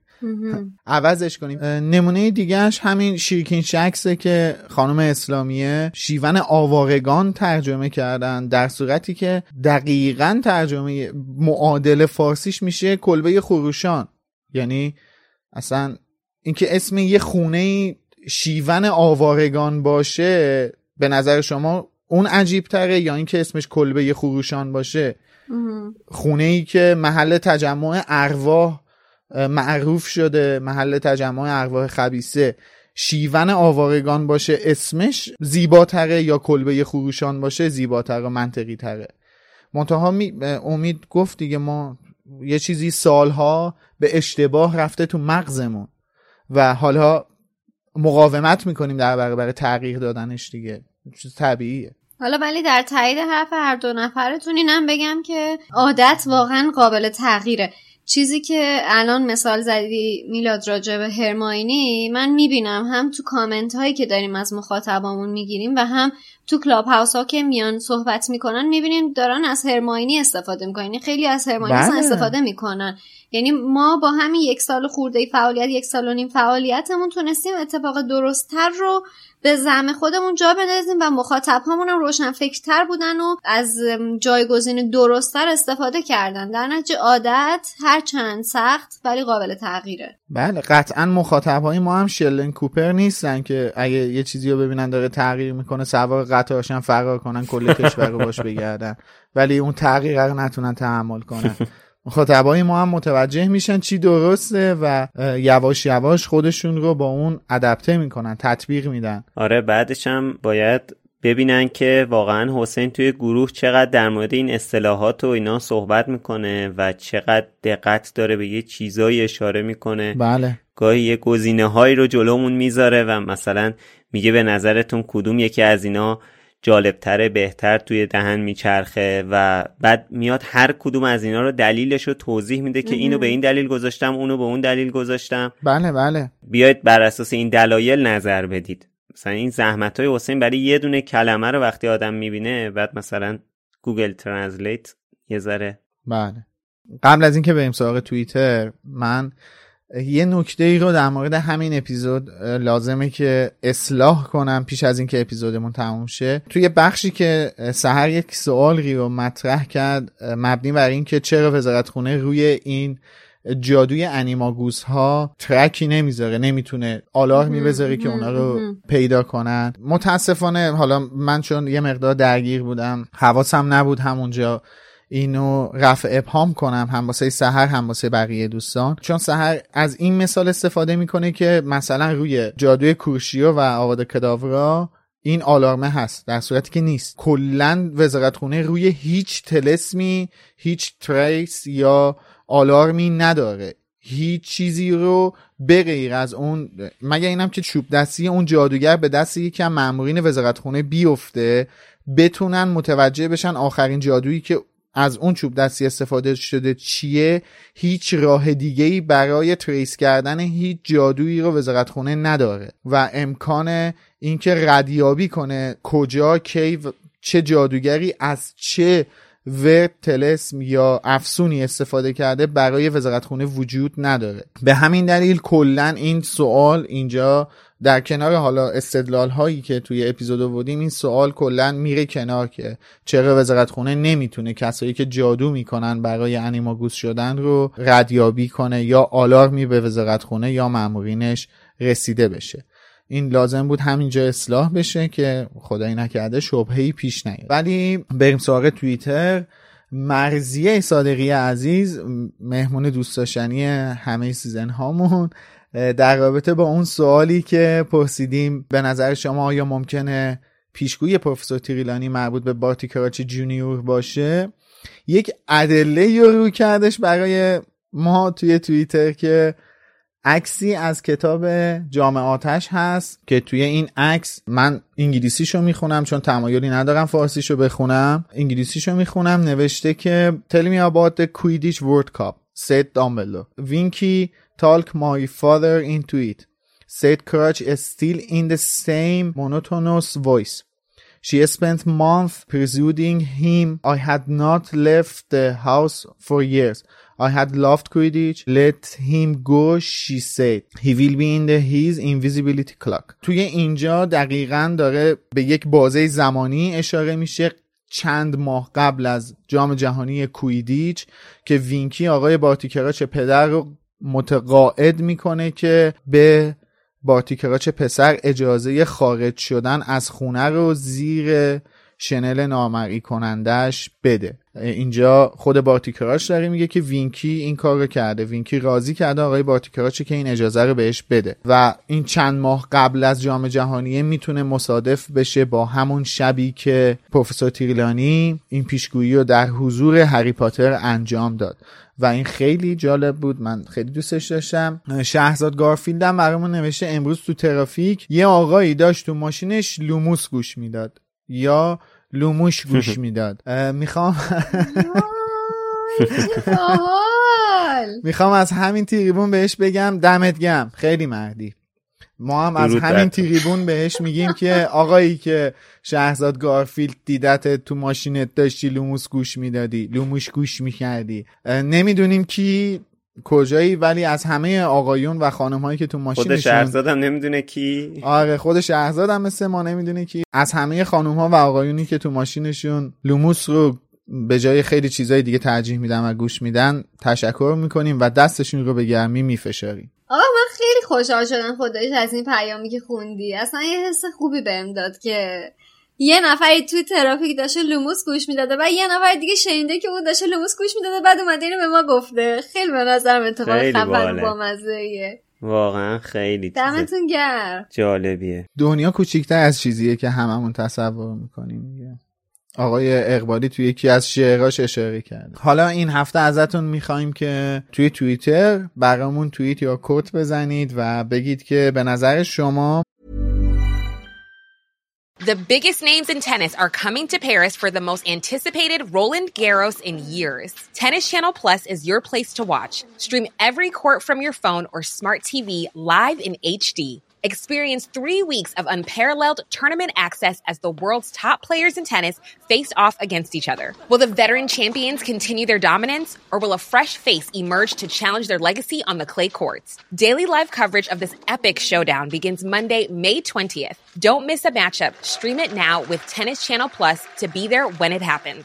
عوضش کنیم. نمونه دیگهش همین شیرکین شکسه که خانم اسلامیه شیون آوارگان ترجمه کردن، در صورتی که دقیقاً ترجمه معادل فارسیش میشه کلبه خروشان. یعنی اصلا اینکه اسم یه خونه شیون آوارگان باشه به نظر شما اون عجیب تره یا این که اسمش کلبه خروشان باشه؟ خونه ای که محل تجمع ارواح معروف شده، محل تجمع ارواح خبیثه، شیون آوارگان باشه اسمش زیباتره یا کلبه خروشان باشه زیباتره و منطقی تره؟ منتها امید گفت دیگه ما یه چیزی سالها به اشتباه رفته تو مغزمون و حالا مقاومت میکنیم در برابر تغییر دادنش دیگه، چیز طبیعیه. حالا ولی در تایید حرف هر دو نفرتون اینم بگم که عادت واقعا قابل تغییره. چیزی که الان مثال زدی میلاد راجع به هرماینی، من میبینم هم تو کامنت هایی که داریم از مخاطبامون میگیریم و هم تو کلاب هاوس ها که میان صحبت میکنن میبینیم دارن از هرماینی استفاده میکنن. خیلی از هرماینی بله. استفاده میکنن. یعنی ما با همین یک سال خورده فعالیت، یک سال و نیم فعالیتمون تونستیم اتفاق درست‌تر رو به زعم خودمون جا بندازیم و مخاطب هامون هم روشن فکرتر بودن و از جایگزین درست‌تر استفاده کردن. در نتیجه عادت هر چند سخت ولی قابل تغییره. بله قطعا مخاطب های ما هم شلن کوپر نیستن که اگه یه چیزی رو ببینن داره تغییر میکنه سوار قطارشن فرار کنن کل کشور رو باش بگردن، ولی اون تغییر رو نتونن تحمل کنن. مخاطبای ما هم متوجه میشن چی درسته و یواش یواش خودشون رو با اون ادپته میکنن، تطبیق میدن. آره بعدش هم باید ببینن که واقعا حسین توی گروه چقدر در مورد این اصطلاحات و اینا صحبت میکنه و چقدر دقت داره به یه چیزایی اشاره میکنه. بله. گاهی یه گزینه‌هایی رو جلومون میذاره و مثلا میگه به نظرتون کدوم یکی از اینا جالبتره، بهتر توی دهن میچرخه و بعد میاد هر کدوم از اینا رو دلیلش رو توضیح میده که اینو به این دلیل گذاشتم، اونو به اون دلیل گذاشتم. بله بله. بیاید بر اساس این دلایل نظر بدید. مثلا این زحمت‌های حسین برای یه دونه کلمه رو وقتی آدم میبینه بعد مثلا گوگل ترنسلیت یه ذره. بله. قبل از اینکه بریم سراغ توییتر، من یه نکته ای رو در مورد همین اپیزود لازمه که اصلاح کنم پیش از اینکه اپیزودمون تموم شه. توی بخشی که سحر یک سوالی رو مطرح کرد مبنی بر این که چرا وزارتخونه روی این جادوی انیماگوس ها ترکی نمیذاره، نمیتونه آلارمی بذاره که اونا رو پیدا کنن. متاسفانه حالا من چون یه مقدار درگیر بودم حواسم نبود همونجا اینو رفع ابهام کنم، هم واسه سحر هم واسه بقیه دوستان، چون سحر از این مثال استفاده میکنه که مثلا روی جادوی کورشیو و آواده کداورا این آلارمه هست، در صورتی که نیست. کلن وزارتخونه روی هیچ تلسمی هیچ تریس یا آلارمی نداره، هیچ چیزی رو به غیر از اون، مگه اینم که چوب دستی اون جادوگر به دست یکی از مامورین وزارتخونه بیفته بتونن متوجه بشن آخرین جادویی که از اون چوب دستی استفاده شده چیه. هیچ راه دیگه‌ای برای تریس کردن هیچ جادویی رو وزارتخونه نداره و امکان اینکه ردیابی کنه کجا کی چه جادوگری از چه ورد تلسم یا افسونی استفاده کرده برای وزارتخونه وجود نداره. به همین دلیل کلن این سوال اینجا در کنار حالا استدلال هایی که توی اپیزود آوردیم، این سوال کلن میره کنار که چرا وزارتخونه نمیتونه کسایی که جادو میکنن برای انیماگوس شدن رو ردیابی کنه یا آلارمی به وزارتخونه یا مامورینش رسیده بشه. این لازم بود همینجا اصلاح بشه که خدایی نکرده شبهه‌ای پیش نیاد. ولی بریم سراغ توییتر. مرضیه صادقی عزیز، مهمون دوست داشتنی همه سیزن هامون، در رابطه با اون سوالی که پرسیدیم به نظر شما آیا ممکنه پیشگویی پروفسور تریلانی مربوط به بارتی کراچی جونیور باشه، یک ادله رو رو کردش برای ما توی توییتر که عکسی از کتاب جام آتش هست که توی این عکس، من انگلیسیشو میخونم چون تمایلی ندارم فارسیشو بخونم، انگلیسیشو میخونم، نوشته که Tell me about the Quidditch World Cup said Dumbledore. Winky talk my father into it, said Crouch still in the same monotonous voice. She spent months persuading him I had not left the house for years. I had loved Quidditch. Let him go, she said. He will be in the his invisibility clock. توی اینجا دقیقاً داره به یک بازه زمانی اشاره میشه چند ماه قبل از جام جهانی کویدیچ که وینکی آقای بارتی کراچ پدر رو متقاعد میکنه که به بارتی کراچ پسر اجازه خارج شدن از خونه رو زیر شنل نامرئی کنندش بده. اینجا خود بارتی کراچ داره میگه که وینکی این کار رو کرده، وینکی راضی کرده آقای بارتی کراچ که این اجازه رو بهش بده و این چند ماه قبل از جام جهانی میتونه مصادف بشه با همون شبی که پروفسور تریلانی این پیشگویی رو در حضور هری پاتر انجام داد و این خیلی جالب بود، من خیلی دوستش داشتم. شهرزاد گارفیلد هم برامون نوشته امروز تو ترافیک یه آقایی داشت تو ماشینش لوموس گوش میداد یا لوموش گوش میداد. میخوام میخوام از همین تریبون بهش بگم دمت گرم، خیلی مردی. ما هم از همین تریبون بهش میگیم که آقایی که شهرزاد گارفیلد دیدت تو ماشینت داشتی لوموس گوش میدادی، لوموش گوش میکردی، نمیدونیم کی کجایی، ولی از همه آقایون و خانم هایی که تو ماشینشون، خود شهرزاد هم نمیدونه کی، آره خود شهرزاد هم مثل ما نمیدونه کی، از همه خانم ها و آقایونی که تو ماشینشون لوموس رو به جای خیلی چیزای دیگه ترجیح میدن و گوش میدن تشکر میکنیم و دستشون رو به گرمی میفشاریم. آقا من خیلی خوشحال شدم خدایش از این پیامی که خوندی، اصلا یه حس خوبی بهم داد که یه نفری توی ترافیک داشته لوموس گوش میداده و یه نفر دیگه شنیده که اون داشته لوموس گوش میداده بعد اومده اینو به ما گفته. خیلی به نظرم اتفاق خفن با مزه‌ایه، واقعا خیلی دمتون گرم، جالبیه. دنیا کوچیک‌تر از چیزیه که هممون تصور میکنیم. آقای اقبالی توی یکی از شعراش اشاره کرده. حالا این هفته ازتون میخوایم که توی توییتر برامون توییت یا کوت بزنید و بگید که به نظر شما The biggest names in tennis are coming to Paris for the most anticipated Roland Garros in years. Tennis Channel Plus is your place to watch. Stream every court from your phone or smart T V live in H D. Experience three weeks of unparalleled tournament access as the world's top players in tennis face off against each other. Will the veteran champions continue their dominance, or will a fresh face emerge to challenge their legacy on the clay courts? Daily live coverage of this epic showdown begins Monday, May twentieth. Don't miss a matchup. Stream it now with Tennis Channel Plus to be there when it happens.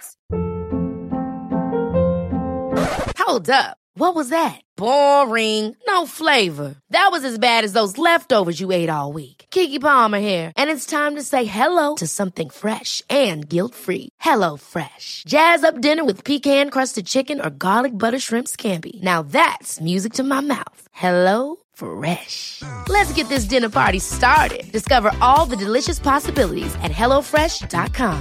Hold up. What was that? Boring. No flavor. That was as bad as those leftovers you ate all week. Keke Palmer here, and it's time to say hello to something fresh and guilt-free. Hello Fresh. Jazz up dinner with pecan-crusted chicken or garlic butter shrimp scampi. Now that's music to my mouth. Hello Fresh. Let's get this dinner party started. Discover all the delicious possibilities at hello fresh dot com.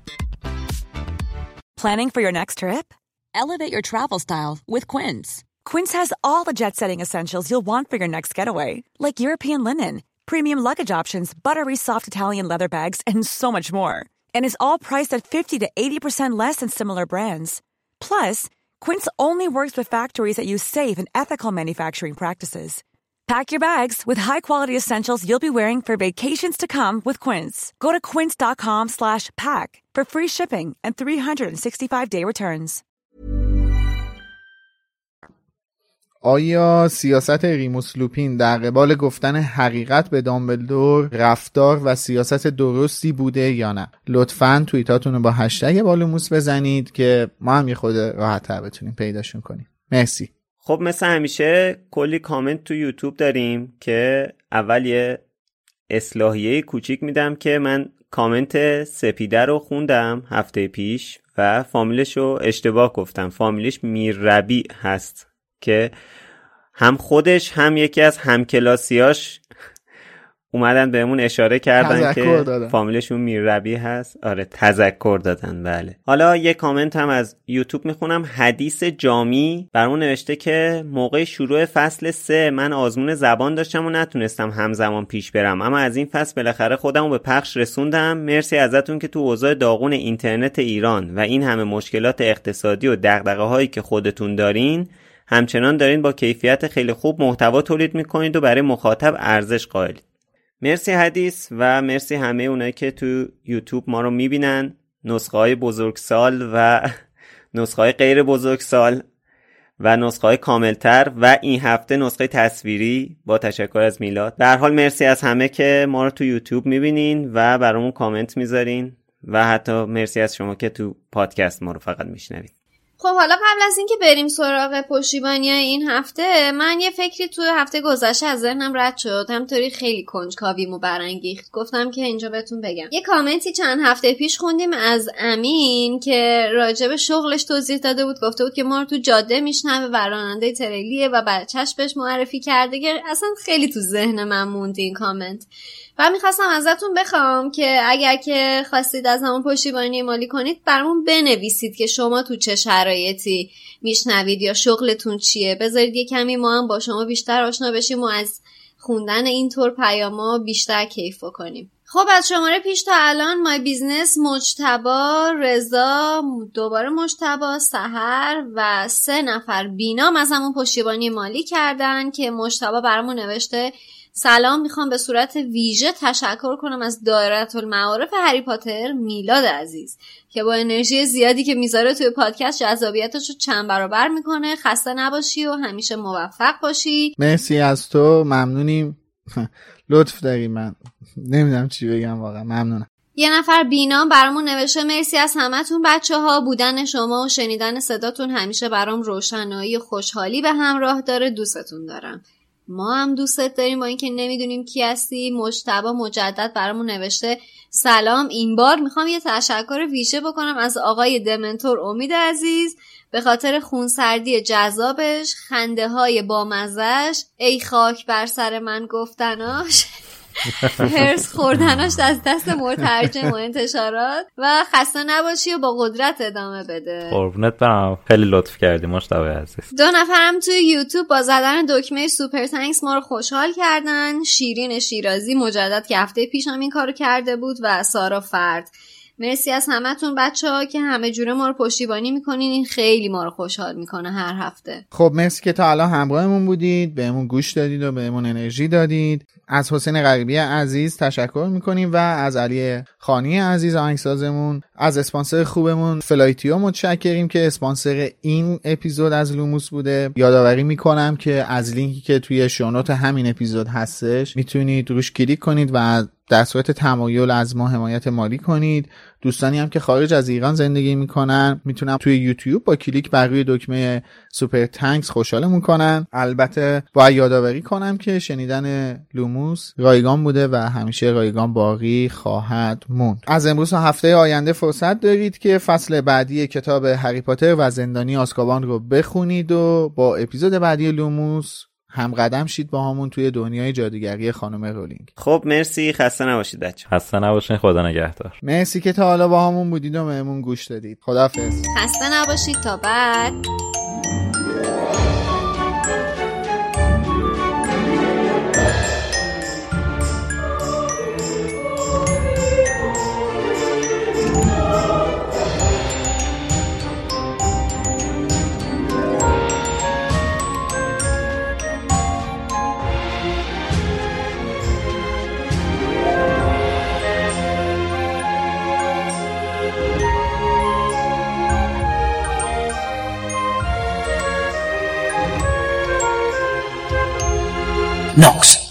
Planning for your next trip? Elevate your travel style with Quince. Quince has all the jet-setting essentials you'll want for your next getaway, like European linen, premium luggage options, buttery soft Italian leather bags, and so much more. And is all priced at fifty to eighty percent less than similar brands. Plus, Quince only works with factories that use safe and ethical manufacturing practices. Pack your bags with high-quality essentials you'll be wearing for vacations to come with Quince. Go to quince.com slash pack for free shipping and three sixty-five day returns. آیا سیاست ریموس لوپین در قبال گفتن حقیقت به دامبلدور رفتار و سیاست درستی بوده یا نه؟ لطفاً توییتاتون رو با هشتگ بالوموس بزنید که ما هم یه خود راحت تر بتونیم پیداشون کنیم. مرسی. خب مثل همیشه کلی کامنت تو یوتیوب داریم که اول یه اصلاحیه کوچیک میدم که من کامنت سپیده رو خوندم هفته پیش و فامیلش رو اشتباه گفتم. فامیلش میرربیع هست که هم خودش هم یکی از همکلاسیاش اومدن بهمون اشاره کردن که دادن. فامیلشون میرربیع هست. آره تذکر دادن. بله. حالا یه کامنت هم از یوتیوب میخونم. حدیث جامی برامون نوشته که موقع شروع فصل سه من آزمون زبان داشتم و نتونستم همزمان پیش برم، اما از این فصل بالاخره خودمو به پخش رسوندم. مرسی ازتون که تو اوضاع داغون اینترنت ایران و این همه مشکلات اقتصادی و دغدغه هایی که خودتون دارین همچنان دارین با کیفیت خیلی خوب محتوا تولید میکنید و برای مخاطب ارزش قائلید. مرسی حدیث و مرسی همه اونایی که تو یوتیوب ما رو میبینن، نسخه های بزرگسال و نسخه های غیر بزرگسال و نسخه های کاملتر و این هفته نسخه تصویری با تشکر از میلاد. به هر حال مرسی از همه که ما رو تو یوتیوب میبینین و برامون کامنت میذارین و حتی مرسی از شما که تو پادکست ما رو فقط میشنوید. خب حالا قبل از اینکه بریم سراغ پشتیبانی این هفته، من یه فکری تو هفته گذشته از ذهنم رد شد، همطوری خیلی کنجکاویمو برانگیخت، گفتم که اینجا بهتون بگم. یه کامنتی چند هفته پیش خوندیم از امین که راجع به شغلش توضیح داده بود، گفته بود که ما رو تو جاده میشنوه و راننده تریلیه و بچه‌ش بهش معرفی کرده، که اصلا خیلی تو ذهن من موند این کامنت و میخواستم ازتون بخوام که اگر که خواستید از همون پشتیبانی مالی کنید برامون بنویسید که شما تو چه شرایطی میشنوید یا شغلتون چیه، بذارید یه کمی ما هم با شما بیشتر آشنا بشیم و از خوندن اینطور پیاما بیشتر کیف کنیم. خب از شماره پیش تا الان مای بیزنس، مجتبی، رضا، دوباره مجتبی، سحر و سه نفر بینام از همون پشتیبانی مالی کردن که مجتبی برامون نوشته سلام، میخوام به صورت ویژه تشکر کنم از دایره المعارف هری پاتر میلاد عزیز که با انرژی زیادی که میذاره توی پادکست جذابیتش رو چند برابر میکنه. خسته نباشی و همیشه موفق باشی. مرسی از تو، ممنونیم. لطف داری، من نمیدونم چی بگم، واقعا ممنونم. یه نفر بینام برامون نوشته مرسی از همتون بچه ها، بودن شما و شنیدن صداتون همیشه برام روشنایی و خوشحالی به همراه داره، دوستتون دارم. ما هم دوستت داریم با اینکه نمیدونیم کی هستی. مجتبی مجدد برامون نوشته سلام، این بار میخوام یه تشکر ویژه بکنم از آقای دمنتور امید عزیز به خاطر خونسردی جذابش، خنده های بامزش، ای خاک بر سر من گفتناش، هرس خوردناش از دست مترجم و انتشارات و خسته نباشی و با قدرت ادامه بده. قربونت برم، خیلی لطف کردی مجتبی عزیز. دو نفرم توی یوتیوب با زدن دکمه سوپر تانکس ما رو خوشحال کردن. شیرین شیرازی مجدد که هفته پیش هم این کارو کرده بود و سارا فرد. مرسی از همتون بچه‌ها که همه جوره ما رو پشتیبانی میکنین، این خیلی ما رو خوشحال میکنه هر هفته. خب مرسی که تا الان همراهمون بودید، بهمون گوش دادید و بهمون انرژی دادید. از حسین غریبی عزیز تشکر میکنیم و از علی خانی عزیز آهنگسازمون. از اسپانسر خوبمون فلایتیو متشکریم که اسپانسر این اپیزود از لوموس بوده. یادآوری میکنم که از لینکی که توی شونوت همین اپیزود هستش میتونید روش کلیک کنید و در صورت تمایل از ما حمایت مالی کنید. دوستانی هم که خارج از ایران زندگی میکنن میتونن توی یوتیوب با کلیک بر روی دکمه سوپر تانکس خوشحالمون کنن. البته باید یادآوری کنم که شنیدن لوموس رایگان بوده و همیشه رایگان باقی خواهد موند. از امروز تا هفته آینده فرصت دارید که فصل بعدی کتاب هری پاتر و زندانی آزکابان رو بخونید و با اپیزود بعدی لوموس هم قدم شید با همون توی دنیای جادوگری خانم رولینگ. خب مرسی، خسته نباشید بچه‌ها. خسته نباشین، خدا نگهدار. مرسی که تا حالا با همون بودید و بهمون گوش دادید. خداحافظ. خسته نباشید تا بعد. Nox.